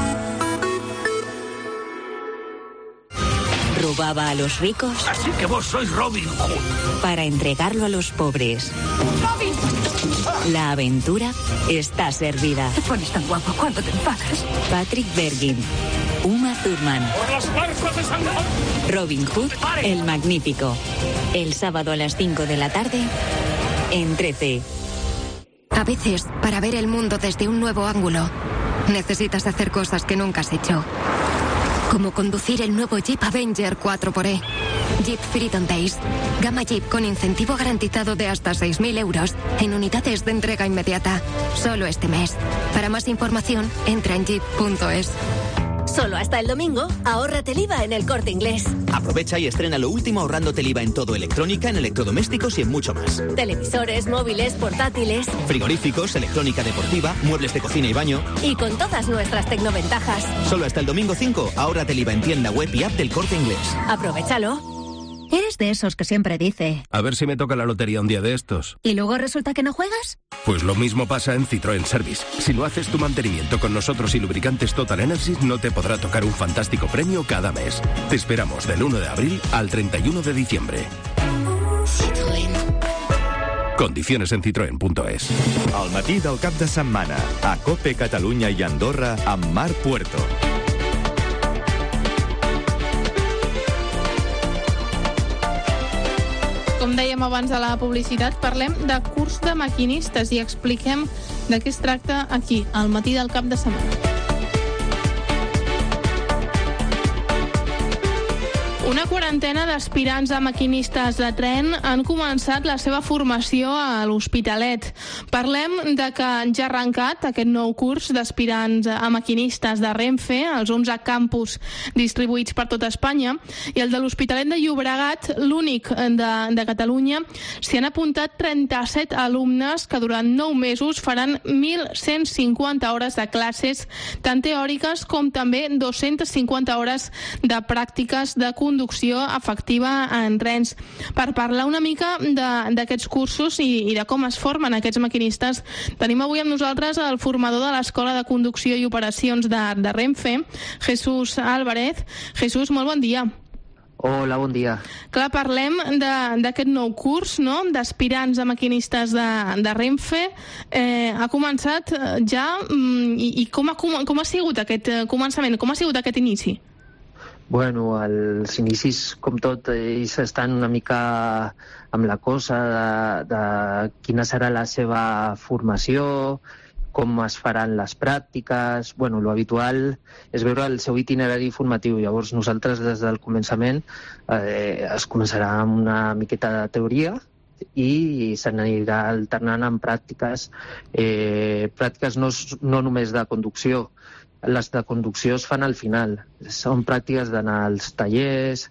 ¿Robaba a los ricos? Así que vos sois Robin Hood. Para entregarlo a los pobres. ¡Robin! La aventura está servida. Te pones tan guapo cuando te enfadas. Patrick Bergin, Uma Thurman. ¡Por los barcos de San Juan! Robin Hood, el Magnífico. El sábado a las 5 de la tarde en 13. A veces, para ver el mundo desde un nuevo ángulo, necesitas hacer cosas que nunca has hecho. Como conducir el nuevo Jeep Avenger 4xe. Jeep Freedom Days. Gama Jeep con incentivo garantizado de hasta 6.000 euros en unidades de entrega inmediata. Solo este mes. Para más información, entra en jeep.es. Solo hasta el domingo, ahórrate el IVA en el Corte Inglés. Aprovecha y estrena lo último ahorrándote el IVA en todo electrónica, en electrodomésticos y en mucho más. Televisores, móviles, portátiles. Frigoríficos, electrónica deportiva, muebles de cocina y baño. Y con todas nuestras tecnoventajas. Solo hasta el domingo 5, ahórrate el IVA en tienda web y app del Corte Inglés. Aprovechalo. Eres de esos que siempre dice... A ver si me toca la lotería un día de estos. ¿Y luego resulta que no juegas? Pues lo mismo pasa en Citroën Service. Si no haces tu mantenimiento con nosotros y lubricantes Total Energies, no te podrá tocar un fantástico premio cada mes. Te esperamos del 1 de abril al 31 de diciembre. Citroën. Condiciones en citroen.es. Al matí del cap de setmana, a COPE Catalunya i Andorra, amb Marc Puerto. Com dèiem abans de la publicitat, parlem de curs de maquinistes i expliquem de què es tracta aquí, al matí del cap de setmana. Una quarantena d'aspirants a maquinistes de tren han començat la seva formació a l'Hospitalet. Parlem de que ja ha arrencat aquest nou curs d'aspirants a maquinistes de Renfe, als 11 campus distribuïts per tot Espanya, i el de l'Hospitalet de Llobregat, l'únic de Catalunya, s'hi han apuntat 37 alumnes que durant 9 mesos faran 1.150 hores de classes, tant teòriques com també 250 hores de pràctiques de conducció efectiva en trens. Per parlar una mica d'aquests cursos i de com es formen aquests maquinistes, tenim avui amb nosaltres el formador de l'Escola de Conducció i Operacions de Renfe, Jesús Álvarez. Jesús, molt bon dia. Hola, bon dia. Clar, parlem d'aquest nou curs, no?, d'aspirants a maquinistes de Renfe. Ha començat ja, i com ha sigut aquest començament, com ha sigut aquest inici? Bueno, els inicis, com tot, ells estan una mica amb la cosa de quina serà la seva formació, com es faran les pràctiques. Bueno, lo habitual és veure el seu itinerari formatiu. Llavors, nosaltres, des del començament, es començarà amb una miqueta de teoria i s'anirà alternant amb pràctiques. Pràctiques no només de conducció. Les de conducció es fan al final. Són pràctiques d'anar als tallers,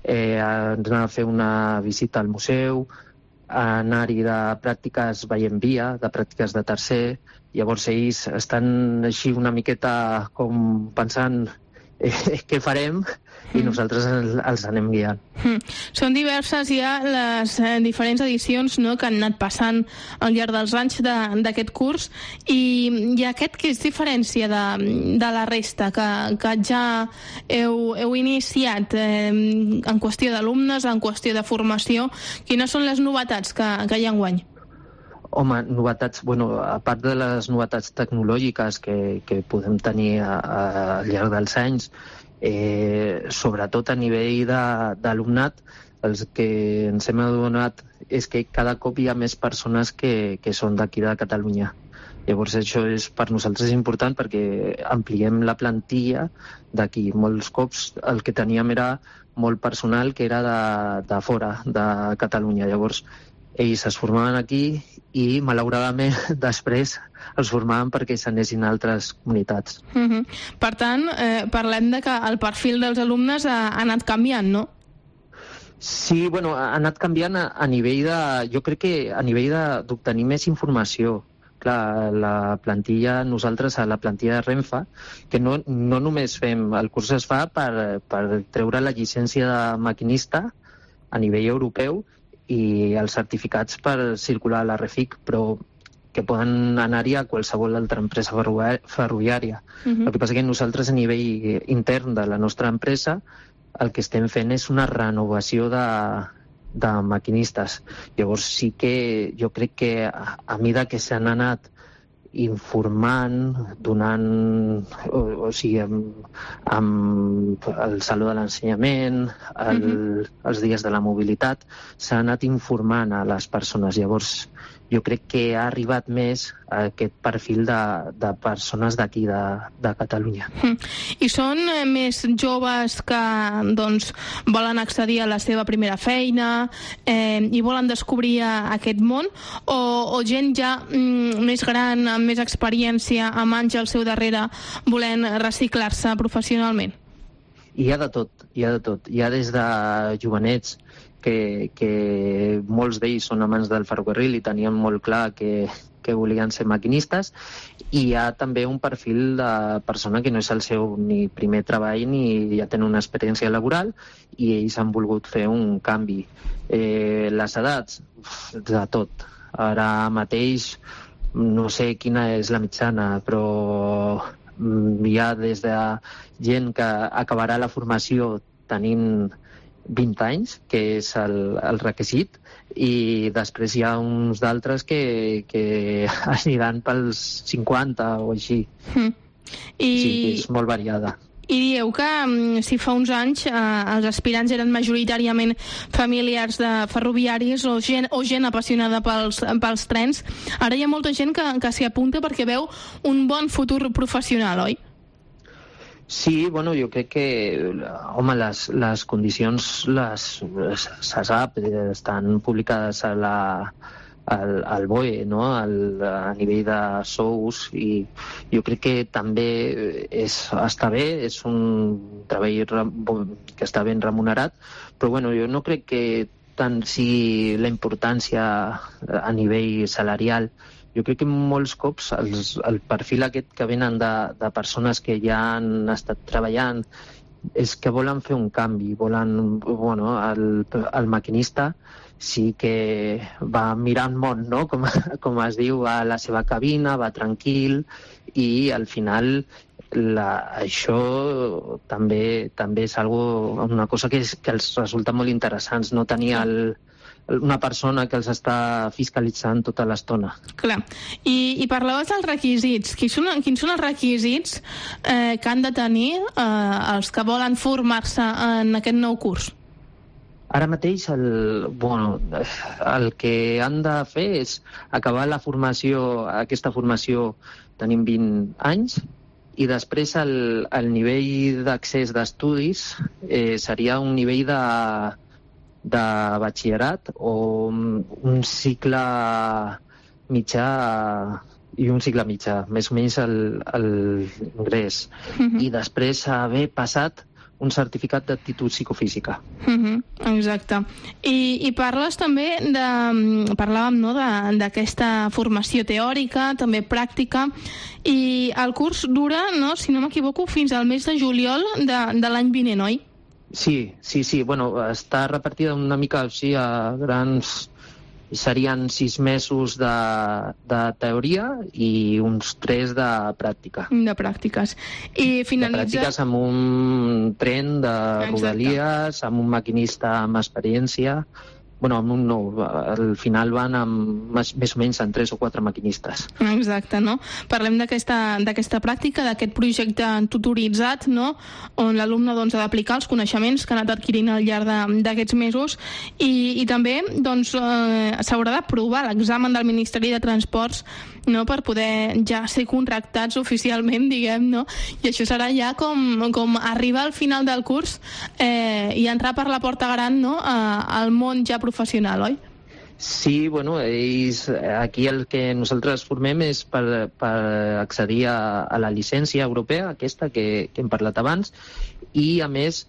anar a fer una visita al museu, anar-hi de pràctiques veient via, de pràctiques de tercer. Llavors ells estan així una miqueta com pensant què farem i nosaltres els anem guiant. Són diverses ja les diferents edicions, no?, que han anat passant al llarg dels anys d'aquest curs, i aquest que és diferència de la resta que ja heu iniciat en qüestió d'alumnes, en qüestió de formació. Quines són les novetats que hi ha enguany? Home, novetats, bueno, a part de les novetats tecnològiques que podem tenir al llarg dels anys, sobretot a nivell d'alumnat, el que ens hem adonat és que cada cop hi ha més persones que són d'aquí de Catalunya. Llavors això és per nosaltres important perquè ampliem la plantilla d'aquí. Molts cops el que teníem era molt personal que era de fora de Catalunya. Llavors ells es formaven aquí i, malauradament, després els formaven perquè s'anessin a altres comunitats. Per tant, parlem de que el perfil dels alumnes ha anat canviant, no? Sí, bueno, ha anat canviant a nivell de... Jo crec que a nivell d'obtenir més informació. Clar, la plantilla, nosaltres a la plantilla de Renfe, que no només fem... El curs es fa per treure la llicència de maquinista a nivell europeu i els certificats per circular a la REFIC, però que poden anar-hi a qualsevol altra empresa ferroviària. El que passa que nosaltres, a nivell intern de la nostra empresa, el que estem fent és una renovació de maquinistes. Llavors sí que jo crec que a mesura que s'han anat informant, donant, o sigui, amb el Saló de l'Ensenyament, els dies de la mobilitat, s'ha anat informant a les persones. Llavors, jo crec que ha arribat més a aquest perfil de persones d'aquí, de Catalunya. I són més joves que volen accedir a la seva primera feina i volen descobrir aquest món, o gent ja més gran, amb més experiència, amb anys al seu darrere, volent reciclar-se professionalment? Hi ha de tot. Hi ha des de jovenets que molts d'ells són amants del ferrocarril i tenien molt clar que volien ser maquinistes, i hi ha també un perfil de persona que no és el seu ni primer treball ni ja tenen una experiència laboral i ells han volgut fer un canvi. Les edats, de tot. Ara mateix no sé quina és la mitjana, però hi ha des de gent que acabarà la formació tenint 20 anys, que és el requisit, i després hi ha uns d'altres que aniran pels 50 o així. Sí, és molt variada. I dieu que si fa uns anys els aspirants eren majoritàriament familiars de ferroviaris o gent apassionada pels trens, ara hi ha molta gent que s'hi apunta perquè veu un bon futur professional, oi? Sí, bueno, jo crec que, home, les condicions se sap, estan publicades al BOE, no? A nivell de sous, i jo crec que també està bé, és un treball que està ben remunerat, però bueno, jo no crec que tant sigui la importància a nivell salarial. Jo crec que molts cops el perfil aquest que venen de persones que ja han estat treballant és que volen fer un canvi, el maquinista sí que va mirant món, no? Com es diu, va a la seva cabina, va tranquil, i al final això també és una cosa que els resulta molt interessant, no tenir una persona que els està fiscalitzant tota l'estona. Clar. I parlaves dels requisits. Quins són els requisits que han de tenir els que volen formar-se en aquest nou curs? Ara mateix el que han de fer és acabar aquesta formació tenim 20 anys, i després el nivell d'accés d'estudis seria un nivell de batxillerat o un cicle mitjà i un cicle mitjà, més o menys l'ingrés. I després haver passat un certificat d'aptitud psicofísica. Exacte. I parles també parlàvem, no, d'aquesta formació teòrica, també pràctica, i el curs dura, no, si no m'equivoco, fins al mes de juliol de l'any vinent, oi? Sí. Bueno, està repartida una mica així a grans... Serien 6 mesos de teoria i uns 3 de pràctica. De pràctiques. I finalitza... De pràctiques amb un tren de Rodalies, amb un maquinista amb experiència... Bueno, amb un nou. Al final van amb més o menys en 3 o 4 maquinistes. Exacte, no? Parlem d'aquesta pràctica, d'aquest projecte tutoritzat, no? On l'alumne ha d'aplicar els coneixements que ha anat adquirint al llarg d'aquests mesos, i també s'haurà d'aprovar l'examen del Ministeri de Transports, no? Per poder ja ser contractats oficialment, diguem, no? I això serà ja com arribar al final del curs i entrar per la porta gran, no? Al món ja professional, oi? Sí, bueno, aquí el que nosaltres formem és per accedir a la llicència europea, aquesta que hem parlat abans, i a més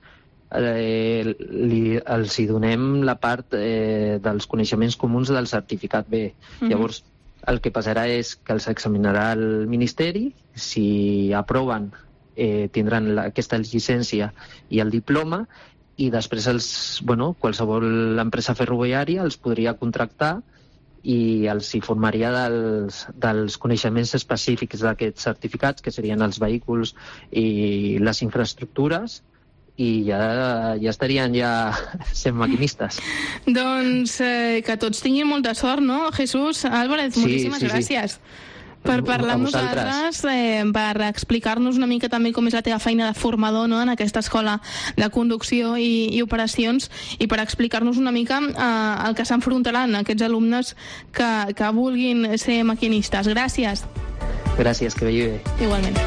els hi donem la part dels coneixements comuns del certificat B. Llavors, el que passarà és que els examinarà el Ministeri, si aproven tindran aquesta llicència i el diploma, i després qualsevol empresa ferroviària els podria contractar i els informaria dels coneixements específics d'aquests certificats, que serien els vehicles i les infraestructures, i ja estarien sent maquinistes. Doncs que tots tinguin molta sort, no? Jesús Álvarez, moltíssimes gràcies per parlar amb nosaltres, per explicar-nos una mica també com és la teva feina de formador, no?, en aquesta escola de conducció i operacions, i per explicar-nos una mica el que s'enfrontaran aquests alumnes que vulguin ser maquinistes. Gràcies. Gràcies, que vagi bé. Igualment.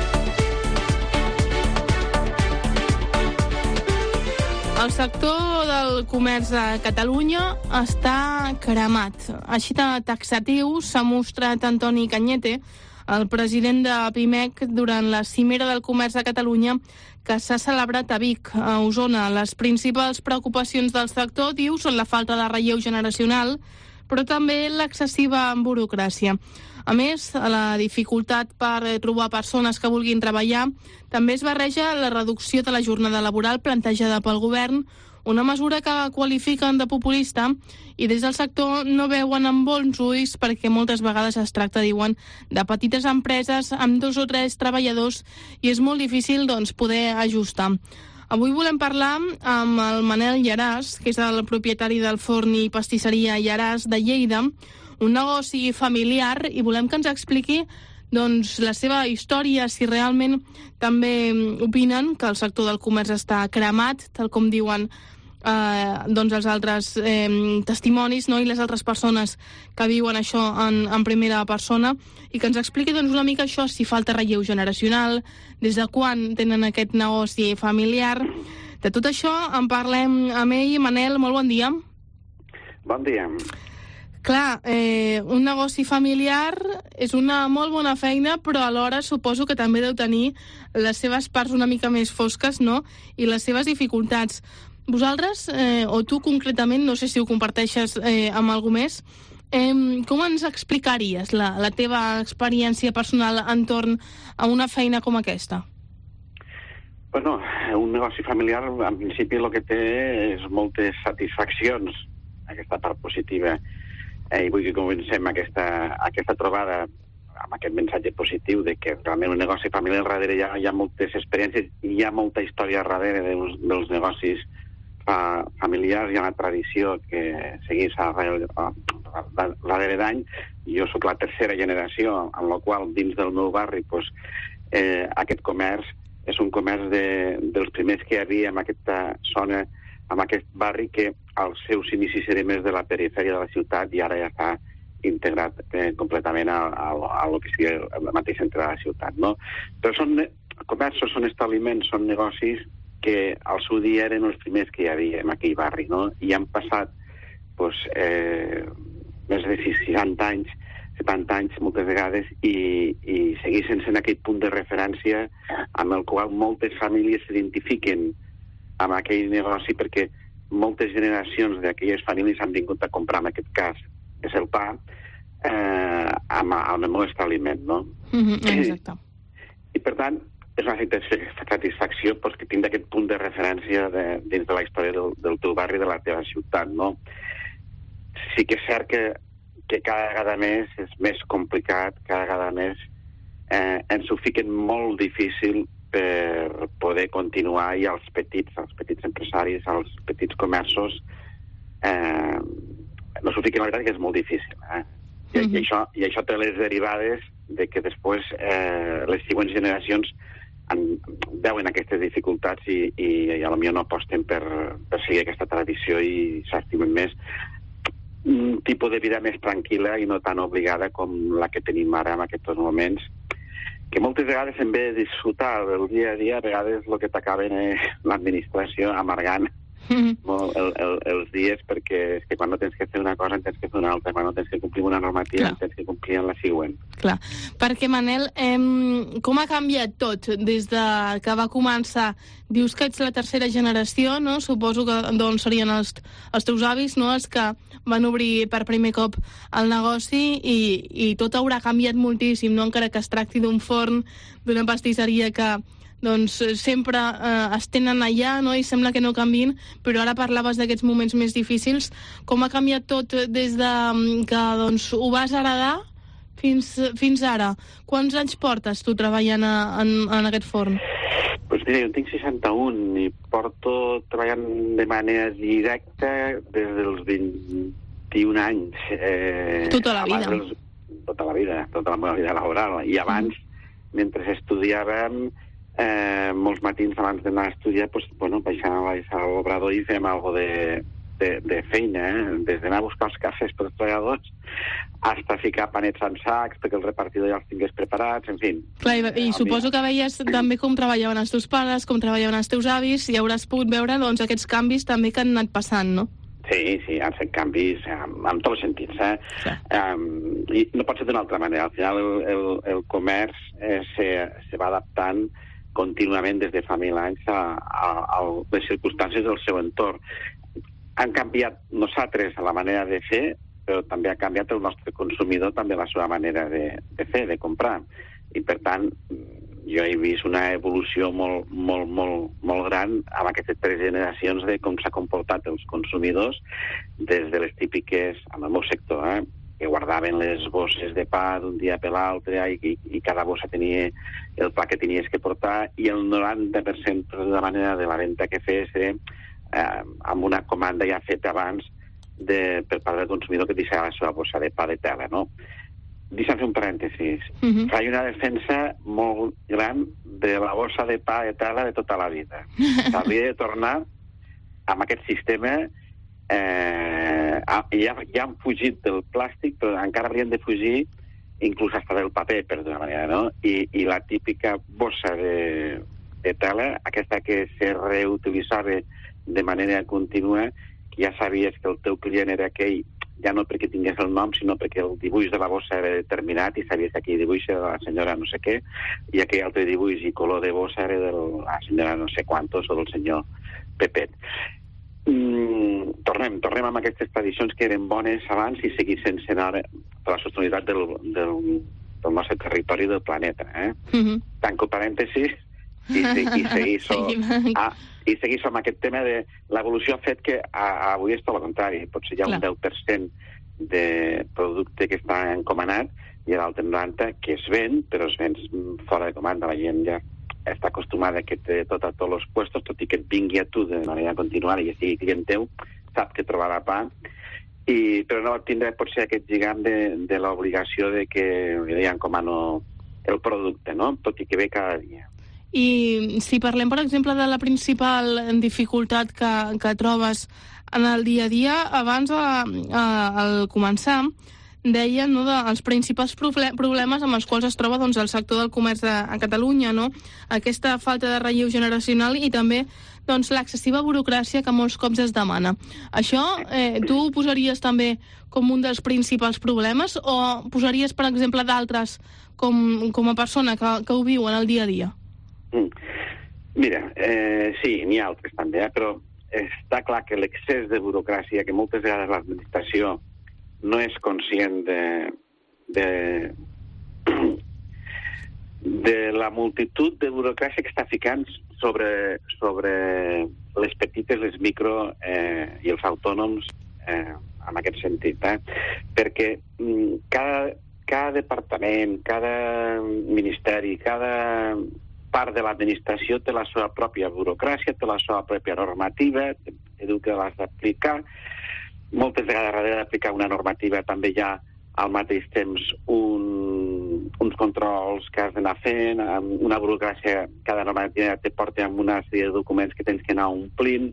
El sector del comerç a Catalunya està cremat. Així de taxatiu s'ha mostrat Antoni Cañete, el president de Pimec, durant la cimera del comerç a Catalunya que s'ha celebrat a Vic, a Osona. Les principals preocupacions del sector, diu, són la falta de relleu generacional, però també l'excessiva burocràcia. A més, la dificultat per trobar persones que vulguin treballar també es barreja la reducció de la jornada laboral plantejada pel govern, una mesura que qualifiquen de populista, i des del sector no veuen amb bons ulls perquè moltes vegades es tracta, diuen, de petites empreses amb 2 o 3 treballadors i és molt difícil, poder ajustar. Avui volem parlar amb el Manel Llaràs, que és el propietari del forn i pastisseria Llaràs de Lleida, un negoci familiar, i volem que ens expliqui la seva història, si realment també opinen que el sector del comerç està cremat, tal com diuen doncs els altres testimonis, no? I les altres persones que viuen això en primera persona, i que ens expliqui doncs, una mica això, si falta relleu generacional, des de quan tenen aquest negoci familiar. De tot això en parlem amb ell. Manel, molt bon dia. Bon dia. Clar, un negoci familiar és una molt bona feina, però alhora suposo que també deu tenir les seves parts una mica més fosques, no?, i les seves dificultats. Vosaltres, o tu concretament, no sé si ho comparteixes amb algú més, com ens explicaries la teva experiència personal entorn a una feina com aquesta? Bueno, un negoci familiar, en principi, el que té és moltes satisfaccions, aquesta part positiva. I vull que comencem aquesta trobada amb aquest missatge positiu de que realment un negoci familiar darrere hi ha moltes experiències i hi ha molta història darrere dels negocis familiars. Hi ha una tradició que segueix darrere d'any. Jo sóc la tercera generació, en la qual dins del meu barri aquest comerç és un comerç dels primers que hi havia en aquesta zona, en aquest barri, que als seus inicis era més de la perifèria de la ciutat i ara ja està integrat completament a lo que sigui el mateix centre de la ciutat, no? Però són comerços, són establiments, són negocis que al seu dia eren els primers que hi havia en aquell barri, no? I han passat més de 60 anys, 70 anys moltes vegades, i segueixen sent aquell punt de referència amb el qual moltes famílies s'identifiquen amb aquell negoci, perquè moltes generacions d'aquelles famílies han vingut a comprar, en aquest cas és el pa, amb el meu establiment, no? Exacte. I per tant, és una satisfacció perquè tinc aquest punt de referència dins de la història del teu barri, de la teva ciutat, no? Sí que és cert que cada vegada més és més complicat, cada vegada més ens ho fiquen molt difícil per poder continuar, i els petits empresaris, els petits comerços, no s'ho fiquen, la veritat que és molt difícil. I això té les derivades de que després les següents generacions veuen aquestes dificultats i potser no aposten per seguir aquesta tradició i s'estimen més un tipus de vida més tranquil·la i no tan obligada com la que tenim ara en aquests moments, que moltes vegades en vez de disfrutar del dia a dia, a vegades el que t'acaben és l'administració amargant els dies, perquè és que quan no tens que fer una cosa en tens que fer una altra, quan no tens que complir una normativa en tens que complir en la següent. Clar, perquè Manel, com ha canviat tot des de que va començar? Dius que ets la tercera generació, no? Suposo que doncs serien els teus avis, no?, els que van obrir per primer cop el negoci, i tot haurà canviat moltíssim, no?, encara que es tracti d'un forn, d'una pastisseria que doncs sempre es tenen allà, no?, i sembla que no canvin, però ara parlaves d'aquests moments més difícils. Com ha canviat tot des de que doncs ho vas heredar fins ara? Quants anys portes tu treballant en aquest forn? Doncs mira, jo en tinc 61 i porto treballant de manera directa des dels 21 anys. Tota la vida. Tota la vida, tota la meva vida laboral. I abans, mentre estudiàvem, molts matins abans d'anar a estudiar, baixàvem a l'obrador i fèiem alguna de feina, des d'anar a buscar els cafès per als treballadors fins a ficar panets en sacs perquè el repartidor ja els tingués preparats, en fi. Clar, i suposo que veies també com treballaven els teus pares, com treballaven els teus avis, i hauràs pogut veure doncs aquests canvis també que han anat passant, no? Sí, han fet canvis en tots els sentits. I no pot ser d'una altra manera. Al final el comerç se va adaptant contínuament des de fa 1000 anys a les circumstàncies del seu entorn. Han canviat nosaltres la manera de fer, però també ha canviat el nostre consumidor, també la seva manera de fer, de comprar. I per tant, jo he vist una evolució molt gran amb aquestes 3 generacions de com s'ha comportat els consumidors, des de les típiques, en el meu sector, que guardaven les bosses de pa d'un dia per l'altre i cada bossa tenia el pa que tenies que portar, i el 90% de la manera de la venda que fes amb una comanda ja feta abans per part del consumidor, que deixava la seva bossa de pa de tela, no? Deixa'm fer un parèntesis. Faig una defensa molt gran de la bossa de pa de tela de tota la vida. S'hauria de tornar amb aquest sistema ja han fugit del plàstic, però encara haurien de fugir inclús hasta del paper, per d'una manera, no? I la típica bossa de tela, aquesta que se reutilitzava de manera contínua, que ja sabies que el teu client era aquell, ja no perquè tingués el nom, sinó perquè el dibuix de la bossa era determinat i sabies que aquell dibuix era de la senyora no sé què, i aquell altre dibuix i color de bossa era de la senyora no sé quantos o del senyor Pepet. Tornem amb aquestes tradicions que eren bones abans i seguir sense anar per la sostenibilitat del nostre territori del planeta. Tanco parèntesis i seguir amb aquest tema de l'evolució ha fet que avui és tot el contrari. Potser hi ha un 10% de producte que està encomanat i l'altre 90% que es ven, però es ven fora de comanda. La gent ja està acostumada que té tot a tots els puestos, tot i que et vingui a tu de manera continuada i sigui client teu, sap que trobarà pa, però no tindrà potser aquest lligam de l'obligació de que li encomano el producte, no? Tot i que ve cada dia. I si parlem, per exemple, de la principal dificultat que trobes en el dia a dia, abans, al començar, deien, no, els principals problemes amb els quals es troba doncs, el sector del comerç a Catalunya, no? Aquesta falta de relleu generacional i també doncs, l'excessiva burocràcia que molts cops es demana. Això tu ho posaries també com un dels principals problemes o posaries, per exemple, d'altres com a persona que ho viu en el dia a dia? Mira, sí, n'hi ha altres també, però està clar que l'excés de burocràcia que moltes vegades l'administració no és conscient de la multitud de burocràcia que està ficant sobre les petites, les micro i els autònoms en aquest sentit. Perquè cada departament, cada ministeri, cada part de l'administració té la seva pròpia burocràcia, té la seva pròpia normativa, té que l'has d'aplicar. Moltes vegades, darrere d'aplicar una normativa, també hi ha al mateix temps uns controls que has d'anar fent, amb una burocràcia, cada normativa te porta amb una sèrie de documents que tens que anar omplint,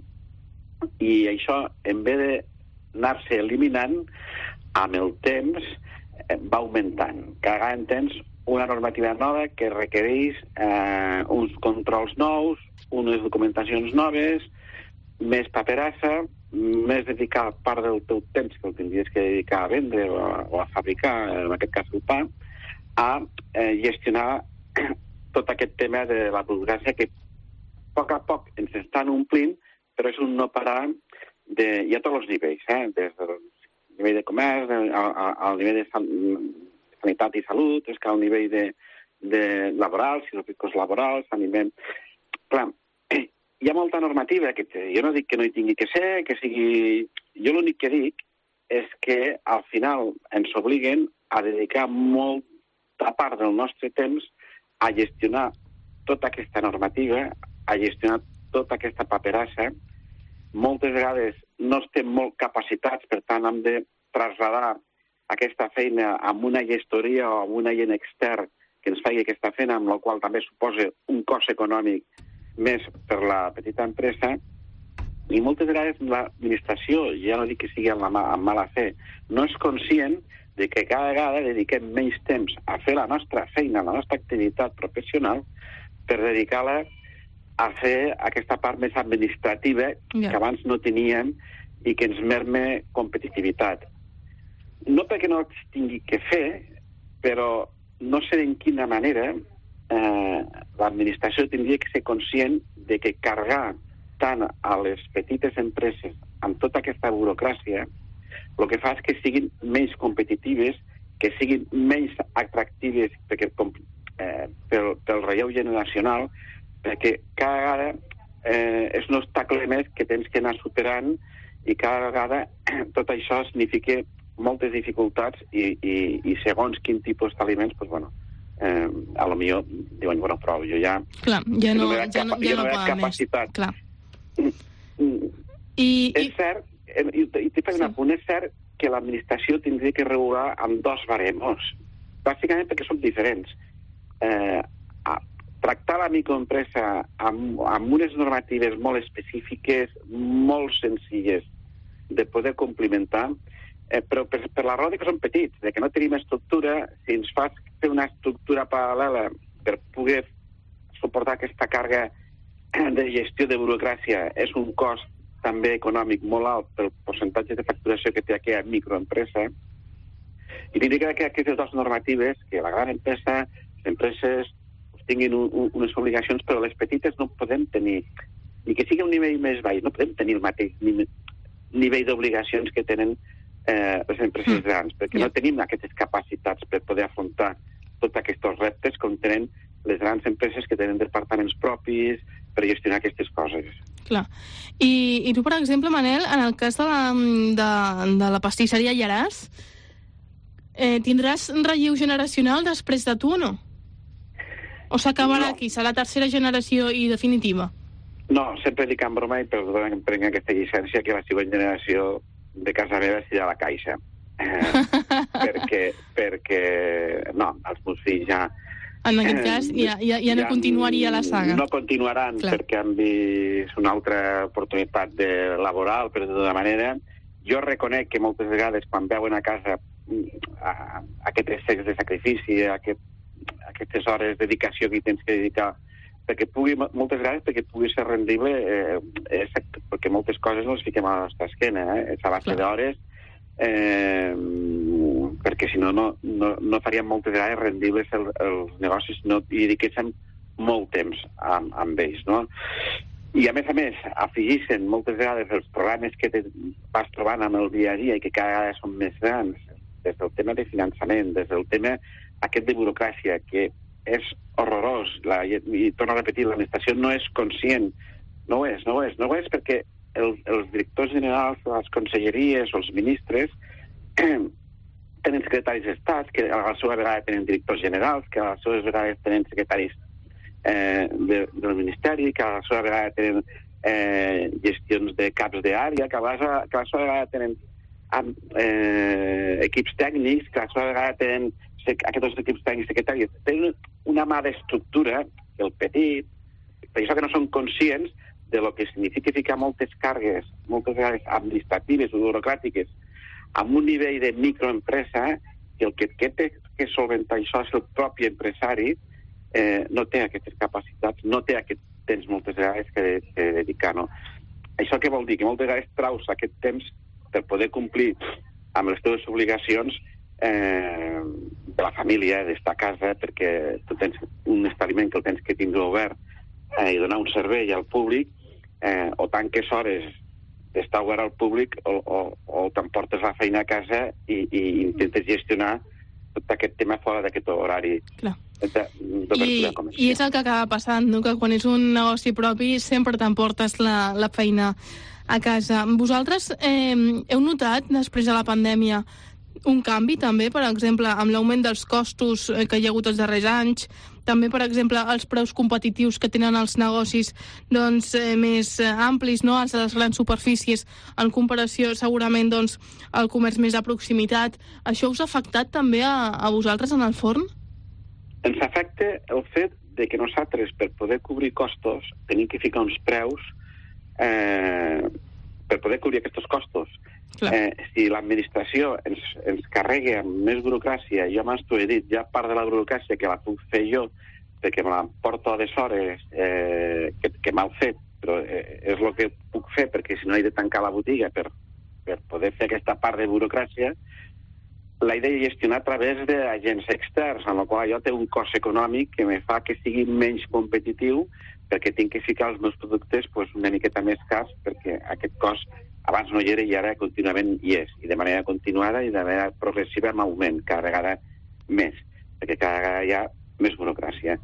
i això, en vez d'anar-se eliminant, amb el temps va augmentant. Cada any tens una normativa nova que requereix uns controls nous, unes documentacions noves, més paperassa, més dedicar part del teu temps que el tindries que dedicar a vendre o a fabricar, en aquest cas el pa, a gestionar tot aquest tema de la burocràcia que a poc ens estan omplint, però és un no parar i a tots els nivells, des del nivell de comerç, al nivell de sanitat i salut, és que al nivell de laborals, i els riscos laborals, a nivell... Clar, hi ha molta normativa, que jo no dic que no hi tingui que ser, que sigui... Jo l'únic que dic és que al final ens obliguen a dedicar molta part del nostre temps a gestionar tota aquesta normativa, a gestionar tota aquesta paperassa. Moltes vegades no estem molt capacitats, per tant hem de traslladar aquesta feina amb una gestoria o amb un agent extern que ens faci aquesta feina, amb la qual també suposa un cost econòmic més per la petita empresa, i moltes vegades l'administració, ja no dic que sigui amb mala fe, no és conscient de que cada vegada dediquem menys temps a fer la nostra feina, la nostra activitat professional, per dedicar-la a fer aquesta part més administrativa que abans no teníem i que ens merma competitivitat. No perquè no es tingui que fer, però no sé en quina manera l'administració tindria que ser conscient de que carregar tant a les petites empreses amb tota aquesta burocràcia el que fa és que siguin menys competitives, que siguin menys atractives pel relleu generacional, perquè cada vegada és un obstacle més que tens que anar superant i cada vegada tot això significa moltes dificultats i segons quin tipus d'aliments, doncs, bueno, a lo millor diuen, bueno, prou, jo ja... Clar, ja no veig capacitat. Clar. És cert, i t'he fet un apunt, és cert que l'administració tindria que regular amb dos baremos, bàsicament perquè són diferents. tractar la microempresa amb unes normatives molt específiques, molt senzilles de poder complimentar, però per la raó que són petits, de que no tenim estructura, si ens fas fer una estructura paral·lela per poder suportar aquesta càrrega de gestió de burocràcia, és un cost també econòmic molt alt pel percentatge de facturació que té aquella microempresa. I diria que aquestes dues normatives, que la gran empresa, les empreses tinguin unes obligacions, però les petites no podem tenir, ni que sigui un nivell més baix, no podem tenir el mateix nivell d'obligacions que tenen les empreses grans, perquè no tenim aquestes capacitats per poder afrontar tots aquests reptes com tenen les grans empreses que tenen departaments propis per gestionar aquestes coses. Clar. I tu, per exemple, Manel, en el cas de la pastisseria Llaràs, tindràs relleu generacional després de tu o no? O s'acabarà aquí? Serà la tercera generació i definitiva? No, sempre dic en broma i perdona que em prenc aquesta llicència que la següent generació de casa meva serà la Caixa. perquè no, els meus fills ja... En aquest cas ja no continuaria la saga. No continuaran perquè han vist una altra oportunitat laboral, per d'una manera. Jo reconec que moltes vegades quan veuen a casa aquest excés de sacrifici, aquestes hores de dedicació que tens que dedicar moltes vegades perquè pugui ser rendible, perquè moltes coses no les fiquem a la nostra esquena, és a base d'hores, perquè si no faríem moltes vegades rendibles els negocis, no hi dediquéssim molt temps amb ells, no? I a més, afegeixen moltes vegades els problemes que vas trobant amb el dia a dia i que cada vegada són més grans, des del tema de finançament, des del tema aquest de burocràcia, que és horrorós, i torno a repetir, l'administració no és conscient, no ho és perquè els directors generals, les conselleries o els ministres tenen secretaris d'estat, que a la seva vegada tenen directors generals, que a la seva vegada tenen secretaris del Ministeri, que a la seva vegada tenen gestions de caps d'àrea, que a la seva vegada tenen equips tècnics, que a la seva vegada tenen aquests equips tècnics secretaris. Tenen una mà d'estructura, el petit, per això que no són conscients de lo que significa ficar moltes càrregues, moltes vegades administratives o burocràtiques, amb un nivell de microempresa, que el que té que solventar això és el propi empresari, no té aquestes capacitats, no té aquest temps moltes vegades que dedicar, no? Això què vol dir? Que moltes vegades traus aquest temps per poder complir amb les teves obligacions de la família, d'estar a casa, perquè tu tens un establiment que el tens que tindre obert i donar un servei al públic, o tanques hores d'estar obert al públic o t'emportes la feina a casa i intentes gestionar tot aquest tema fora d'aquest horari. Clar. I és el que acaba passant, no? Que quan és un negoci propi sempre t'emportes la feina a casa. Vosaltres heu notat, després de la pandèmia, un canvi també, per exemple, amb l'augment dels costos que hi ha hagut els darrers anys, també, per exemple, els preus competitius que tenen els negocis doncs, més amplis, no? Els de les grans superfícies, en comparació segurament doncs, al comerç més de proximitat. Això us ha afectat també a vosaltres en el forn? Ens afecta el fet de que nosaltres, per poder cobrir costos, tenim que ficar uns preus per poder cobrir aquests costos. Si l'administració ens carrega amb més burocràcia, jo abans t'ho he dit, ja part de la burocràcia que la puc fer jo, perquè me l'emporto a les hores que m'ha fet, però és el que puc fer, perquè si no he de tancar la botiga per poder fer aquesta part de burocràcia, l'he de gestionar a través d'agents externs, en la qual allò té un cost econòmic que me fa que sigui menys competitiu, perquè tinc que ficar els meus productes una miqueta més cars, perquè aquest cost abans no hi era i ara contínuament hi és, i de manera continuada i de manera progressiva en augment, cada vegada més, perquè cada vegada hi ha més burocràcia.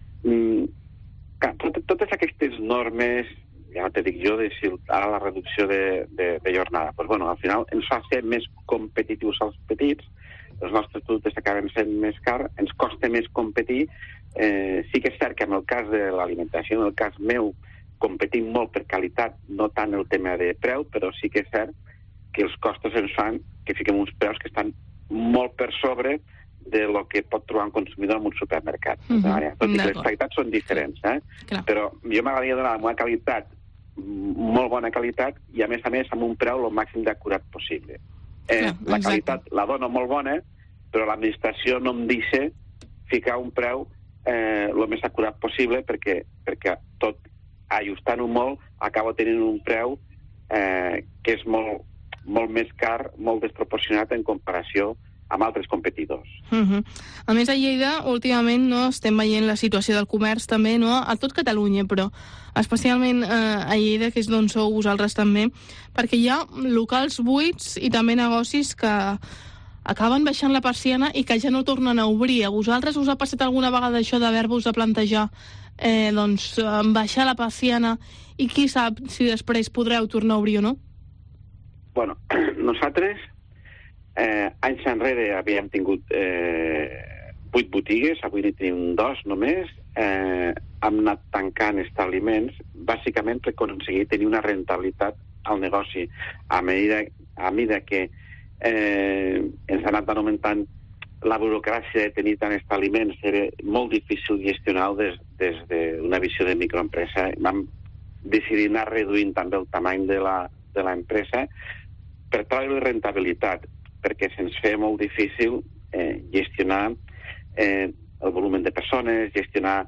Totes aquestes normes, ja no te dic jo, ara la reducció de jornada, al final ens fa ser més competitius als petits, els nostres productes acaben sent més cars, ens costa més competir. Sí que és cert que en el cas de l'alimentació, en el cas meu, competim molt per qualitat, no tant el tema de preu, però sí que és cert que els costos ens fan que fiquem uns preus que estan molt per sobre de lo que pot trobar un consumidor en un supermercat. Tot i que les qualitats són diferents, però jo m'agradaria donar una qualitat, molt bona qualitat, i a més amb un preu el màxim d'acurat possible. La qualitat la dono molt bona, però l'administració no em deixa ficar un preu el més acurat possible perquè tot, ajustant-ho molt, acabo tenint un preu que és molt més car, molt desproporcionat en comparació amb altres competidors. A més, a Lleida, últimament, estem veient la situació del comerç també, a tot Catalunya, però especialment a Lleida, que és d'on sou vosaltres també, perquè hi ha locals buits i també negocis que acaben baixant la persiana i que ja no tornen a obrir. A vosaltres us ha passat alguna vegada això d'haver-vos de plantejar baixar la persiana i qui sap si després podreu tornar a obrir o no? Bueno, nosaltres anys enrere havíem tingut 8 botigues, avui n'hi tenim 2 només. Hem anat tancant establiments, bàsicament per aconseguir tenir una rentabilitat al negoci. A mesura que ens ha anat augmentant la burocràcia de tenir tant establiments, era molt difícil gestionar des d'una visió de microempresa. Vam decidir anar reduint també el tamany de l'empresa per treure rentabilitat, perquè se'ns feia molt difícil gestionar el volum de persones, gestionar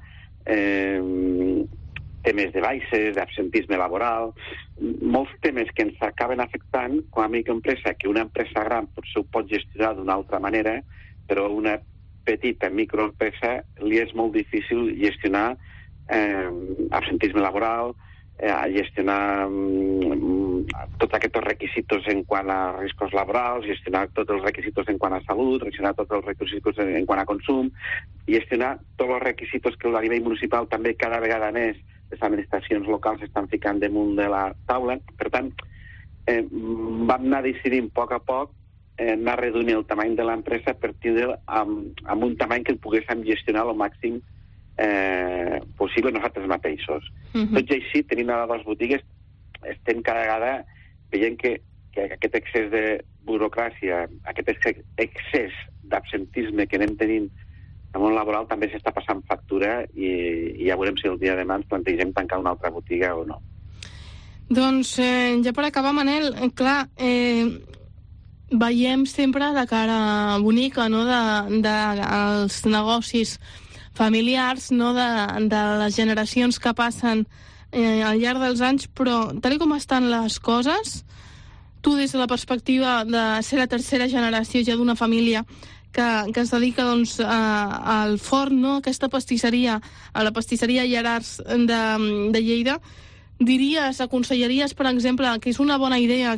temes de baixes, d'absentisme laboral, molts temes que ens acaben afectant com a microempresa, que una empresa gran potser ho pot gestionar d'una altra manera, però una petita microempresa li és molt difícil gestionar absentisme laboral, gestionar tots aquests requisitos en quant a riscos laborals, gestionar tots els requisitos en quant a salut, gestionar tots els requisitos en quant a consum, gestionar tots els requisitos que a nivell municipal també cada vegada més les administracions locals estan ficant damunt de la taula. Per tant, vam anar decidint a poc anar reduint el tamany de l'empresa per tindre amb un tamany que el poguéssim gestionar al màxim possible nosaltres mateixos. Tot i així, tenint ara 2 botigues, estem cada vegada veient que aquest excés de burocràcia, aquest excés d'absentisme que anem tenint al món laboral també s'està passant factura i ja veurem si el dia de demà ens plantegem tancar una altra botiga o no. Doncs ja per acabar, Manel, clar, veiem sempre la cara bonica dels negocis familiars, de les generacions que passen al llarg dels anys, però tal com estan les coses, tu des de la perspectiva de ser la tercera generació ja d'una família que es dedica al forn, aquesta pastisseria, a la pastisseria Llerars de Lleida, aconsellaries, per exemple, que és una bona idea,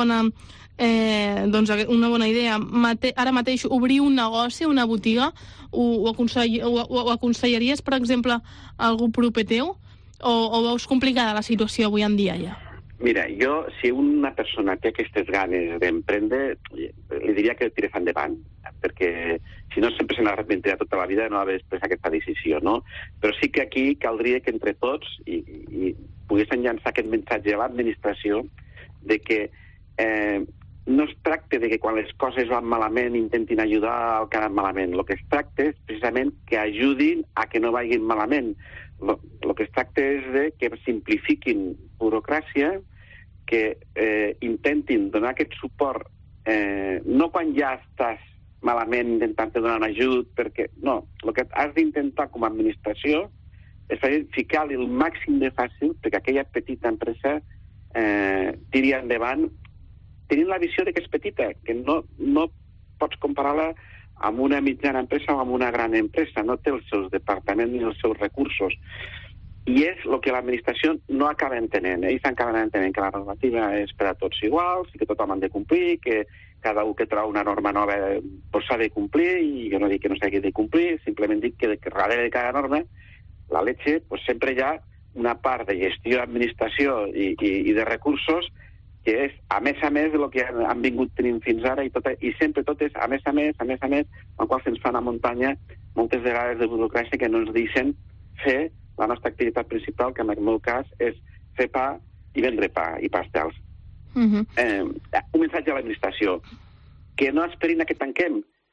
ara mateix obrir un negoci, una botiga, o aconsellaries, per exemple, a algú proper teu? O veus complicada la situació avui en dia ja? Mira, jo, si una persona té aquestes ganes d'emprendre, li diria que tires endavant, perquè si no sempre se n'arrepentirà tota la vida de no haver pres aquesta decisió, no? Però sí que aquí caldria que entre tots i poguessin llançar aquest missatge a l'administració de que no es tracta de que quan les coses van malament intentin ajudar al que ha anat malament. El que es tracta és precisament que ajudin a que no vagin malament. El que es tracta és de que simplifiquin burocràcia, que intentin donar aquest suport no quan ja estàs malament intentant donar un ajut, perquè no, el que has d'intentar com a administració és ficar-li el màxim de fàcil perquè aquella petita empresa tiri endavant tenint la visió que és petita, que no pots comparar-la amb una mitjana empresa o amb una gran empresa, no té els seus departaments ni els seus recursos. I és el que l'administració no acaba entenent. Ells acaben entenent que la normativa és per a tots iguals, i que tothom han de complir, que cada un que trau una norma nova s'ha de complir, i jo no dic que no s'hagi de complir, simplement dic que darrere de cada norma, la leche, sempre hi ha una part de gestió, administració i de recursos que és, a més del que han vingut tenint fins ara, i sempre tot és, a més, en qual se'ns fa una muntanya, moltes vegades de burocràcia que no ens deixen fer la nostra activitat principal, que en el meu cas és fer pa i vendre pa i pastels. Un missatge a l'administració, que no esperin a que tanquem,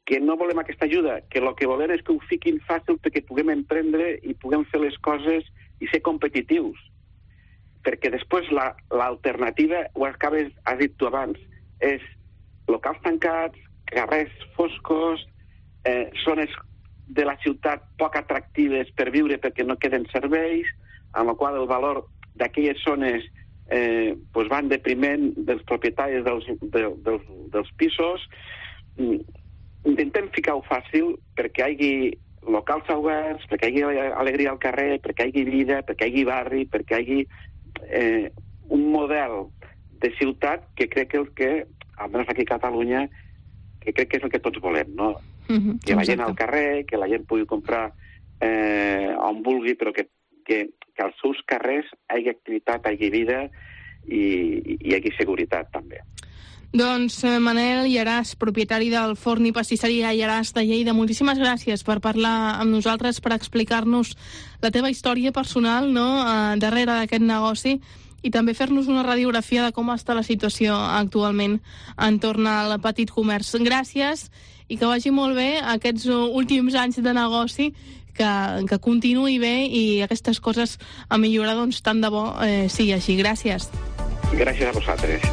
que no volem aquesta ajuda, que el que volem és que ho fiquin fàcil perquè puguem emprendre i puguem fer les coses i ser competitius. Perquè després l'alternativa, ho has dit tu abans, és locals tancats, carrers foscos, zones de la ciutat poc atractives per viure perquè no queden serveis, amb la qual el valor d'aquelles zones va en detriment dels propietaris dels pisos. Intentem ficar-ho fàcil perquè hi hagi locals oberts, perquè hi hagi alegria al carrer, perquè hi hagi vida, perquè hi hagi barri, perquè hi hagi un model de ciutat que crec que és el que, almenys aquí a Catalunya, que crec que és el que tots volem, no? Que la gent al carrer, que la gent pugui comprar on vulgui, però que als seus carrers hi hagi activitat, hi hagi vida i hi hagi seguretat també. Doncs Manel Llaràs, propietari del forn i pastisseria Llaràs de Lleida, moltíssimes gràcies per parlar amb nosaltres, per explicar-nos la teva història personal, no?, darrere d'aquest negoci, i també fer-nos una radiografia de com està la situació actualment entorn al petit comerç. Gràcies i que vagi molt bé aquests últims anys de negoci, que continuï bé i aquestes coses a millorar, doncs tant de bo sigui així. Gràcies. Gràcies a vosaltres.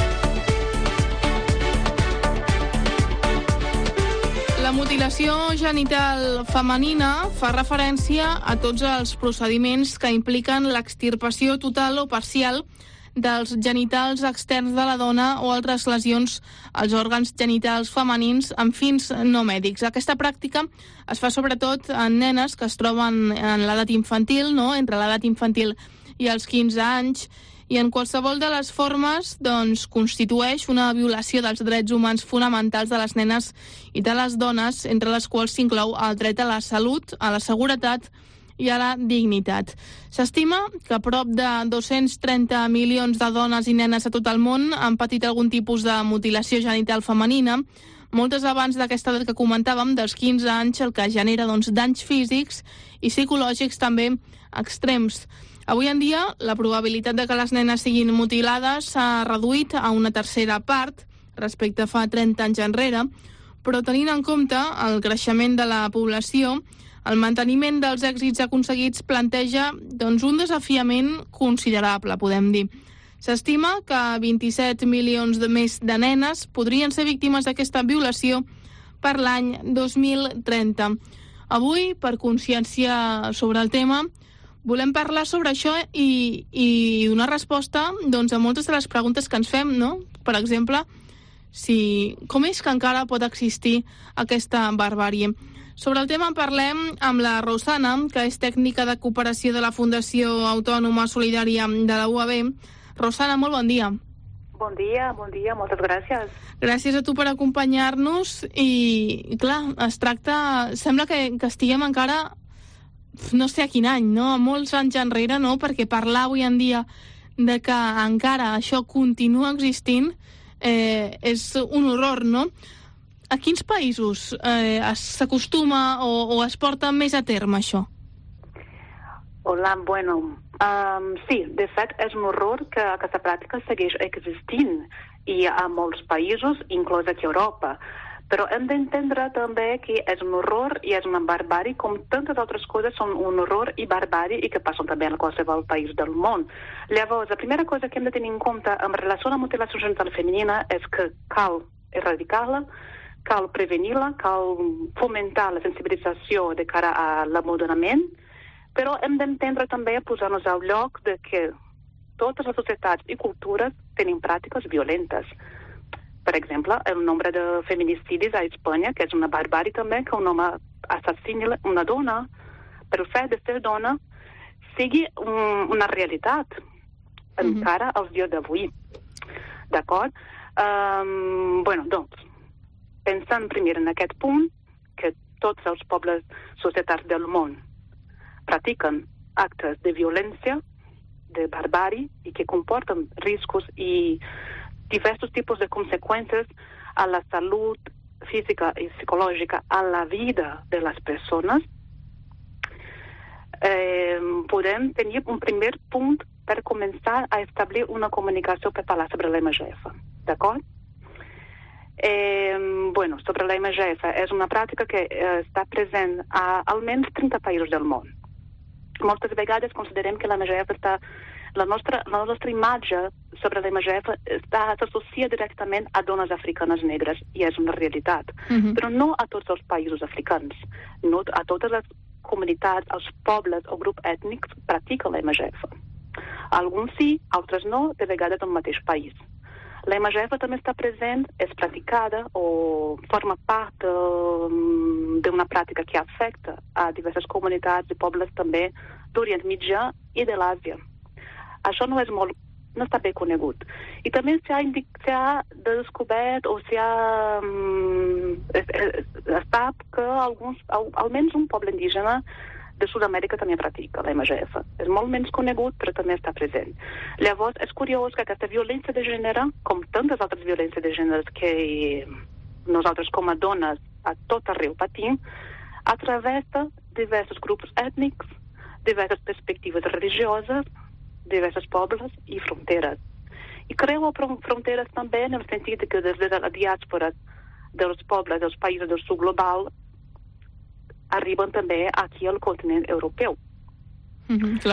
La mutilació genital femenina fa referència a tots els procediments que impliquen l'extirpació total o parcial dels genitals externs de la dona o altres lesions als òrgans genitals femenins amb fins no mèdics. Aquesta pràctica es fa sobretot en nenes que es troben en l'edat infantil, no?, entre l'edat infantil i els 15 anys, i en qualsevol de les formes doncs, constitueix una violació dels drets humans fonamentals de les nenes i de les dones, entre les quals s'inclou el dret a la salut, a la seguretat i a la dignitat. S'estima que prop de 230 milions de dones i nenes a tot el món han patit algun tipus de mutilació genital femenina, moltes abans d'aquesta edat que comentàvem, dels 15 anys, el que genera doncs, danys físics i psicològics també extrems. Avui en dia, la probabilitat de que les nenes siguin mutilades s'ha reduït a una tercera part respecte a fa 30 anys enrere, però tenint en compte el creixement de la població, el manteniment dels èxits aconseguits planteja doncs, un desafiament considerable, podem dir. S'estima que 27 milions més de nenes podrien ser víctimes d'aquesta violació per l'any 2030. Avui, per consciència sobre el tema, volem parlar sobre això i donar resposta doncs, a moltes de les preguntes que ens fem, no? Per exemple, com és que encara pot existir aquesta barbàrie? Sobre el tema parlem amb la Rosana, que és tècnica de cooperació de la Fundació Autònoma Solidària de la UAB. Rosana, molt bon dia. Bon dia, moltes gràcies. Gràcies a tu per acompanyar-nos i, clar, sembla que estiguem encara no sé a quin any, no? Molts anys enrere, no? Perquè parlar avui en dia de que encara això continua existint és un horror, no? A quins països s'acostuma o es porta més a terme això? Hola, bueno, sí, de fet és un horror que aquesta pràctica segueix existint i a molts països, inclús aquí a Europa. Però hem d'entendre també que és un horror i és una barbàrie, com tantes altres coses són un horror i barbàrie i que passen també en qualsevol país del món. Llavors, la primera cosa que hem de tenir en compte en relació a la mutilació genital femenina és que cal erradicar-la, cal prevenir-la, cal fomentar la sensibilització de cara a l'empoderament, però hem d'entendre també posar-nos al lloc de que totes les societats i cultures tenen pràctiques violentes. Per exemple, el nombre de feminicidis a Espanya, que és una barbàrie també, que un home assassini una dona per fet de ser dona, sigui una realitat encara als dies d'avui. D'acord? Doncs, pensant primer en aquest punt, que tots els pobles, societats del món practiquen actes de violència, de barbàrie, i que comporten riscos i diversos tipus de conseqüències a la salut física i psicològica, a la vida de les persones, podem tenir un primer punt per començar a establir una comunicació per parlar sobre l'MGF. D'acord? Sobre la IMGF, és una pràctica que està present a almenys 30 països del món. Moltes vegades considerem que la IMGF la nostra imatge sobre la IMGF s'associa directament a dones africanes negres, i és una realitat. Però no a tots els països africans, no a totes les comunitats, els pobles o grups ètnics practiquen la IMGF. Alguns sí, altres no, de vegades al mateix país. La IMGF també està present, és practicada o forma part d'una pràctica que afecta a diverses comunitats i pobles també d'Orient Mitjà i de l'Àsia. Això no està bé conegut. I també s'ha descobert o es sap que almenys un poble indígena de Sud-amèrica també practica la IMGF. És molt menys conegut, però també està present. Llavors, és curiós que aquesta violència de gènere, com tantes altres violències de gènere que nosaltres com a dones a tot arreu patim, atravessa diversos grups ètnics, diverses perspectives religioses, diversos pobles i fronteres. I creu fronteres també en el sentit que des de la diàspora dels pobles dels països del sud global arriben també aquí al continent europeu. Clar.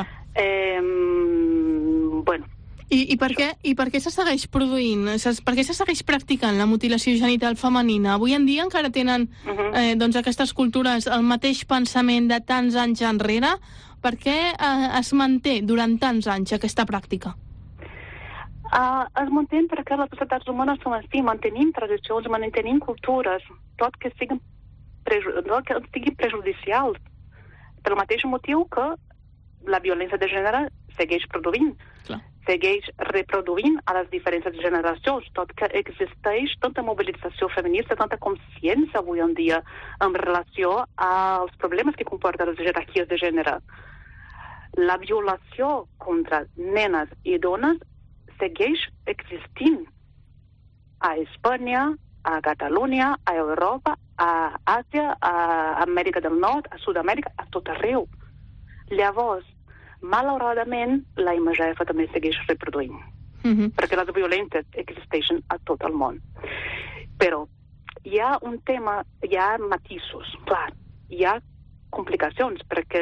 I per què se segueix produint? Per què se segueix practicant la mutilació genital femenina? Avui en dia encara tenen aquestes cultures el mateix pensament de tants anys enrere? Per què es manté durant tants anys aquesta pràctica? Es manté perquè les societats humanes són així, mantenim tradicions, mantenim cultures, tot que siguin prejudicials, pel mateix motiu que la violència de gènere segueix segueix reproduint a les diferents generacions, tot que existeix tanta mobilització feminista, tanta consciència avui en dia en relació als problemes que comporten les jerarquies de gènere. La violació contra nenes i dones segueix existint a Espanya, a Catalunya, a Europa, a Àsia, a Amèrica del Nord, a Sud-amèrica, a tot arreu. Llavors, malauradament, la IMGF també segueix reproduint, perquè les violències existeixen a tot el món. Però hi ha un tema, hi ha matisos, clar, hi ha complicacions, perquè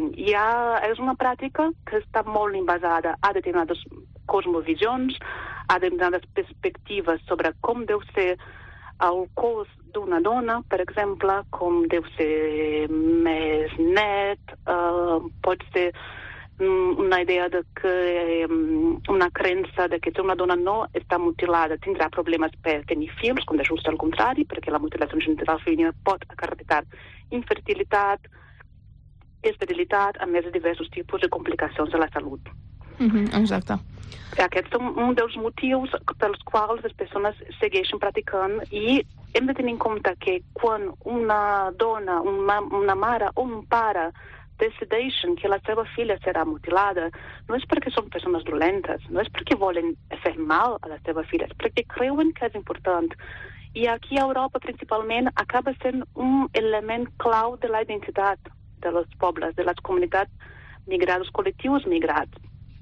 és una pràctica que està molt basada a determinades cosmovisions, a determinades perspectives sobre com deu ser el cos d'una dona, per exemple, com deu ser més net, pot ser una idea de que una creença de que si una dona no està mutilada tindrà problemes per tenir fills, com de just al contrari, perquè la mutilació genital femenina pot acarretar infertilitat, esterilitat, a més de diversos tipus de complicacions de la salut. Exacte. Aquests són un dels motius pels quals les persones segueixen practicant, i hem de tenir en compte que quan una dona, una mare o un pare decideixen que la seva filla serà mutilada, no és perquè són persones dolentes, no és perquè volen fer mal a la seva filla, és perquè creuen que és important. I aquí a Europa principalment acaba sent un element clau de la identitat dels pobles, de les comunitats migrades, col·lectius migrats.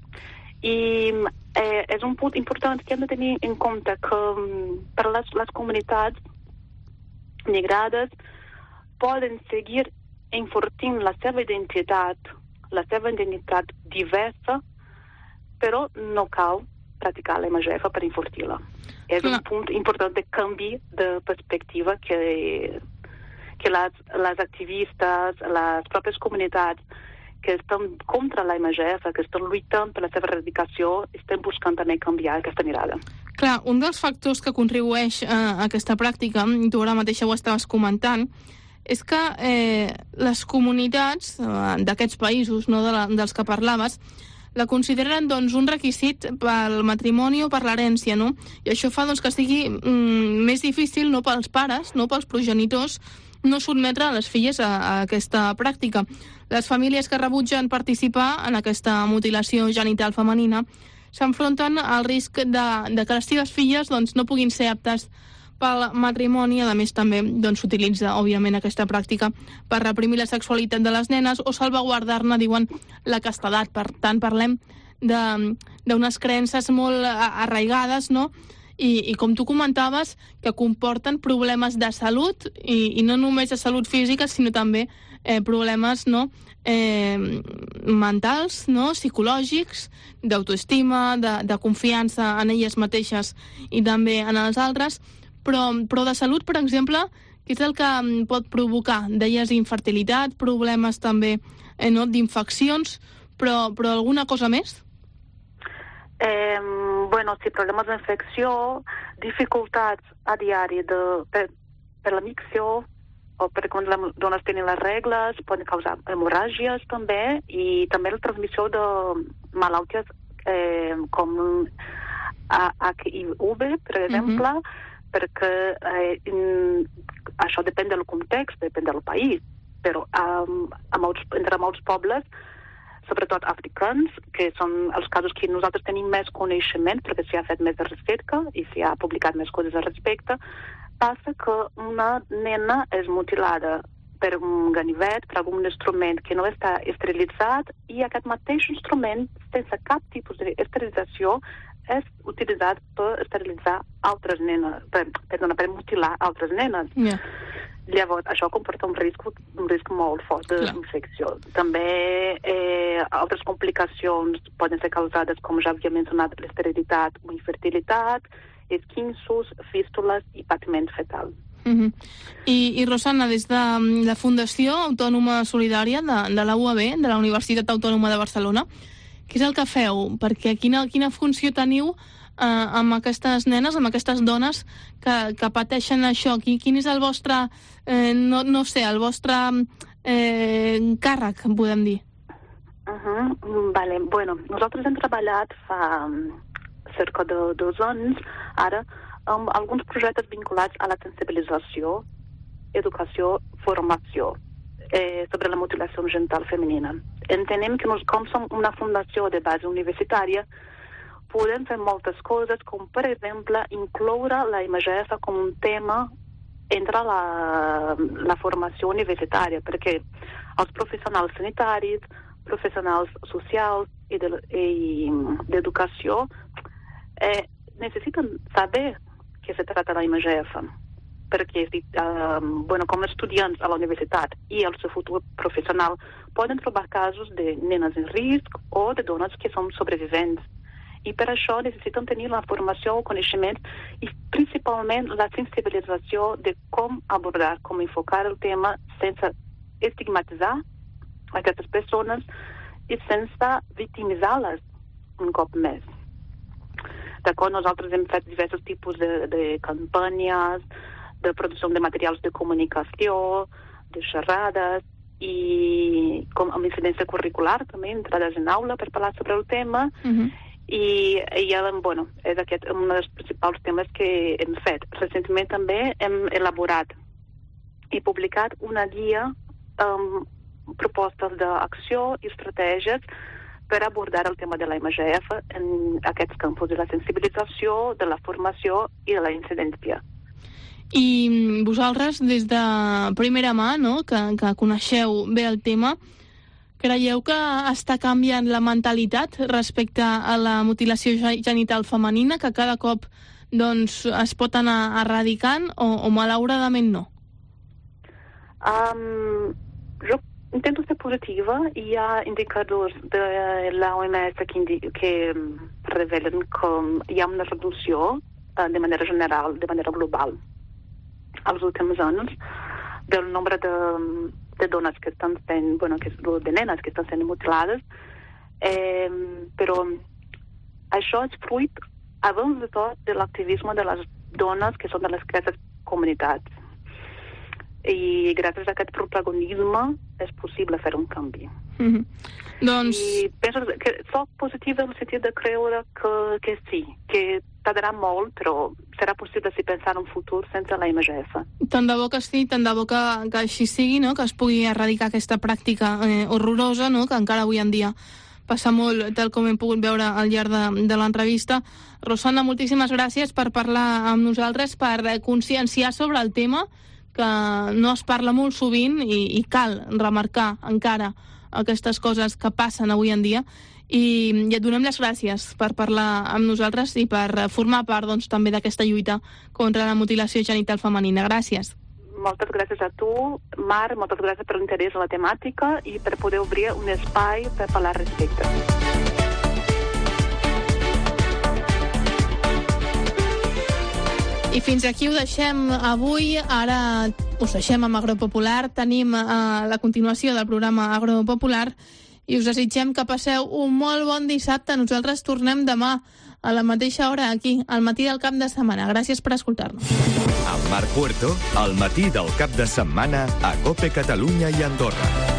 I és un punt important que hem de tenir en compte que per les comunitats migrades poden seguir enfortint la seva identitat diversa, però no cal practicar la IMGF per enfortir-la. És un punt important de canvi de perspectiva que les activistes, les pròpies comunitats que estan contra la IMGF, que estan lluitant per la seva erradicació, estan buscant també canviar aquesta mirada. Clar, un dels factors que contribueix a aquesta pràctica, tu ara mateixa ho estaves comentant, és que les comunitats d'aquests països, no dels que parlaves, la consideren un requisit pel matrimoni o per l'herència, no? I això fa que sigui més difícil, no pels pares, no pels progenitors, no sotmetre les filles a aquesta pràctica. Les famílies que rebutgen participar en aquesta mutilació genital femenina s'enfronten al risc de que les seves filles no puguin ser aptes pel matrimoni. A més, també s'utilitza, òbviament, aquesta pràctica per reprimir la sexualitat de les nenes o salvaguardar-ne, diuen, la castedat. Per tant, parlem d'unes creences molt arraigades, no?, i com tu comentaves, que comporten problemes de salut, i no només de salut física, sinó també problemes mentals, psicològics, d'autoestima, de confiança en elles mateixes i també en els altres, però de salut, per exemple, què és el que pot provocar? Deies infertilitat, problemes també d'infeccions, però alguna cosa més? Sí, problemes d'infecció, dificultats a diari per la micció, o perquè quan les dones tenen les regles, poden causar hemorràgies també, i també la transmissió de malalties com HIV, per exemple, perquè això depèn del context, depèn del país, però entre molts pobles, sobretot africans, que són els casos que nosaltres tenim més coneixement, perquè s'hi ha fet més de recerca i s'hi ha publicat més coses al respecte, passa que una nena és mutilada per un ganivet, per algun instrument que no està esterilitzat, i aquest mateix instrument, sense cap tipus d'esterilització, és utilitzat per esterilitzar altres nenes, per mutilar altres nenes. Yeah. Llavors, això comporta un risc molt fort d'infecció. També altres complicacions poden ser causades, com ja havia mencionat, l'esterilitat o infertilitat, esquinços, fístules i patiment fetal. I Rosana, des de la Fundació Autònoma Solidària de la UAB, de la Universitat Autònoma de Barcelona, què és el que feu? Perquè quina funció teniu amb aquestes nenes, amb aquestes dones que pateixen això? Quin és el vostre, el vostre càrrec, podem dir? Nosaltres hem treballat fa cerca de 2 anys, ara, amb alguns projectes vinculats a la sensibilització, educació, formació sobre la mutilació genital femenina. Entenem que com som una fundació de base universitària, podem fer moltes coses, com per exemple incloure la IMGF com un tema entre la formació universitària, perquè els professionals sanitaris, professionals socials i d'educació necessiten saber què se trata de la IMGF, perquè com a estudiants a la universitat i el seu futur professional poden trobar casos de nenes en risc o de dones que són sobrevivents. I per això necessiten tenir la formació, el coneixement i principalment la sensibilització de com abordar, com enfocar el tema sense estigmatitzar aquestes persones i sense victimitzar-les un cop més. D'acord, nosaltres hem fet diversos tipus de campanyes, de producció de materials de comunicació, de xerrades i amb incidència curricular també, entrades en aula per parlar sobre el tema. I és aquest un dels principals temes que hem fet. Recentment també hem elaborat i publicat una guia amb propostes d'acció i estratègies per abordar el tema de la IMGF en aquests campos de la sensibilització, de la formació i de la incidència. I vosaltres, des de primera mà, que coneixeu bé el tema, creieu que està canviant la mentalitat respecte a la mutilació genital femenina, que cada cop es pot anar erradicant o malauradament no? Jo intento ser positiva i hi ha indicadors de la OMS que revelen que hi ha una reducció de manera general, de manera global, als últims anys, del nombre de dones que estan sent, de nenes que estan sent mutilades, però això és fruit, abans de tot, de l'activisme de les dones que són de les aquestes comunitats. I gràcies a aquest protagonisme és possible fer un canvi. I penso que soc positiva en el sentit de creure que sí, que tardarà molt, però serà possible si pensar en un futur sense la IMGF. Tant de bo que sí, tant de bo que així sigui, que es pugui erradicar aquesta pràctica horrorosa, que encara avui en dia passa molt, tal com hem pogut veure al llarg de l'entrevista. Rosana, moltíssimes gràcies per parlar amb nosaltres, per conscienciar sobre el tema, que no es parla molt sovint i cal remarcar encara aquestes coses que passen avui en dia, i et donem les gràcies per parlar amb nosaltres i per formar part doncs, també d'aquesta lluita contra la mutilació genital femenina. Gràcies. Moltes gràcies a tu, Mar, moltes gràcies per l'interès a la temàtica i per poder obrir un espai per parlar al respecte. I fins aquí ho deixem avui. Ara us deixem amb Agropopular. Tenim la continuació del programa Agropopular i us desitgem que passeu un molt bon dissabte. Nosaltres tornem demà a la mateixa hora aquí, al matí del cap de setmana. Gràcies per escoltar-nos. Amb Marc Puerto, al matí del cap de setmana a COPE Catalunya i Andorra.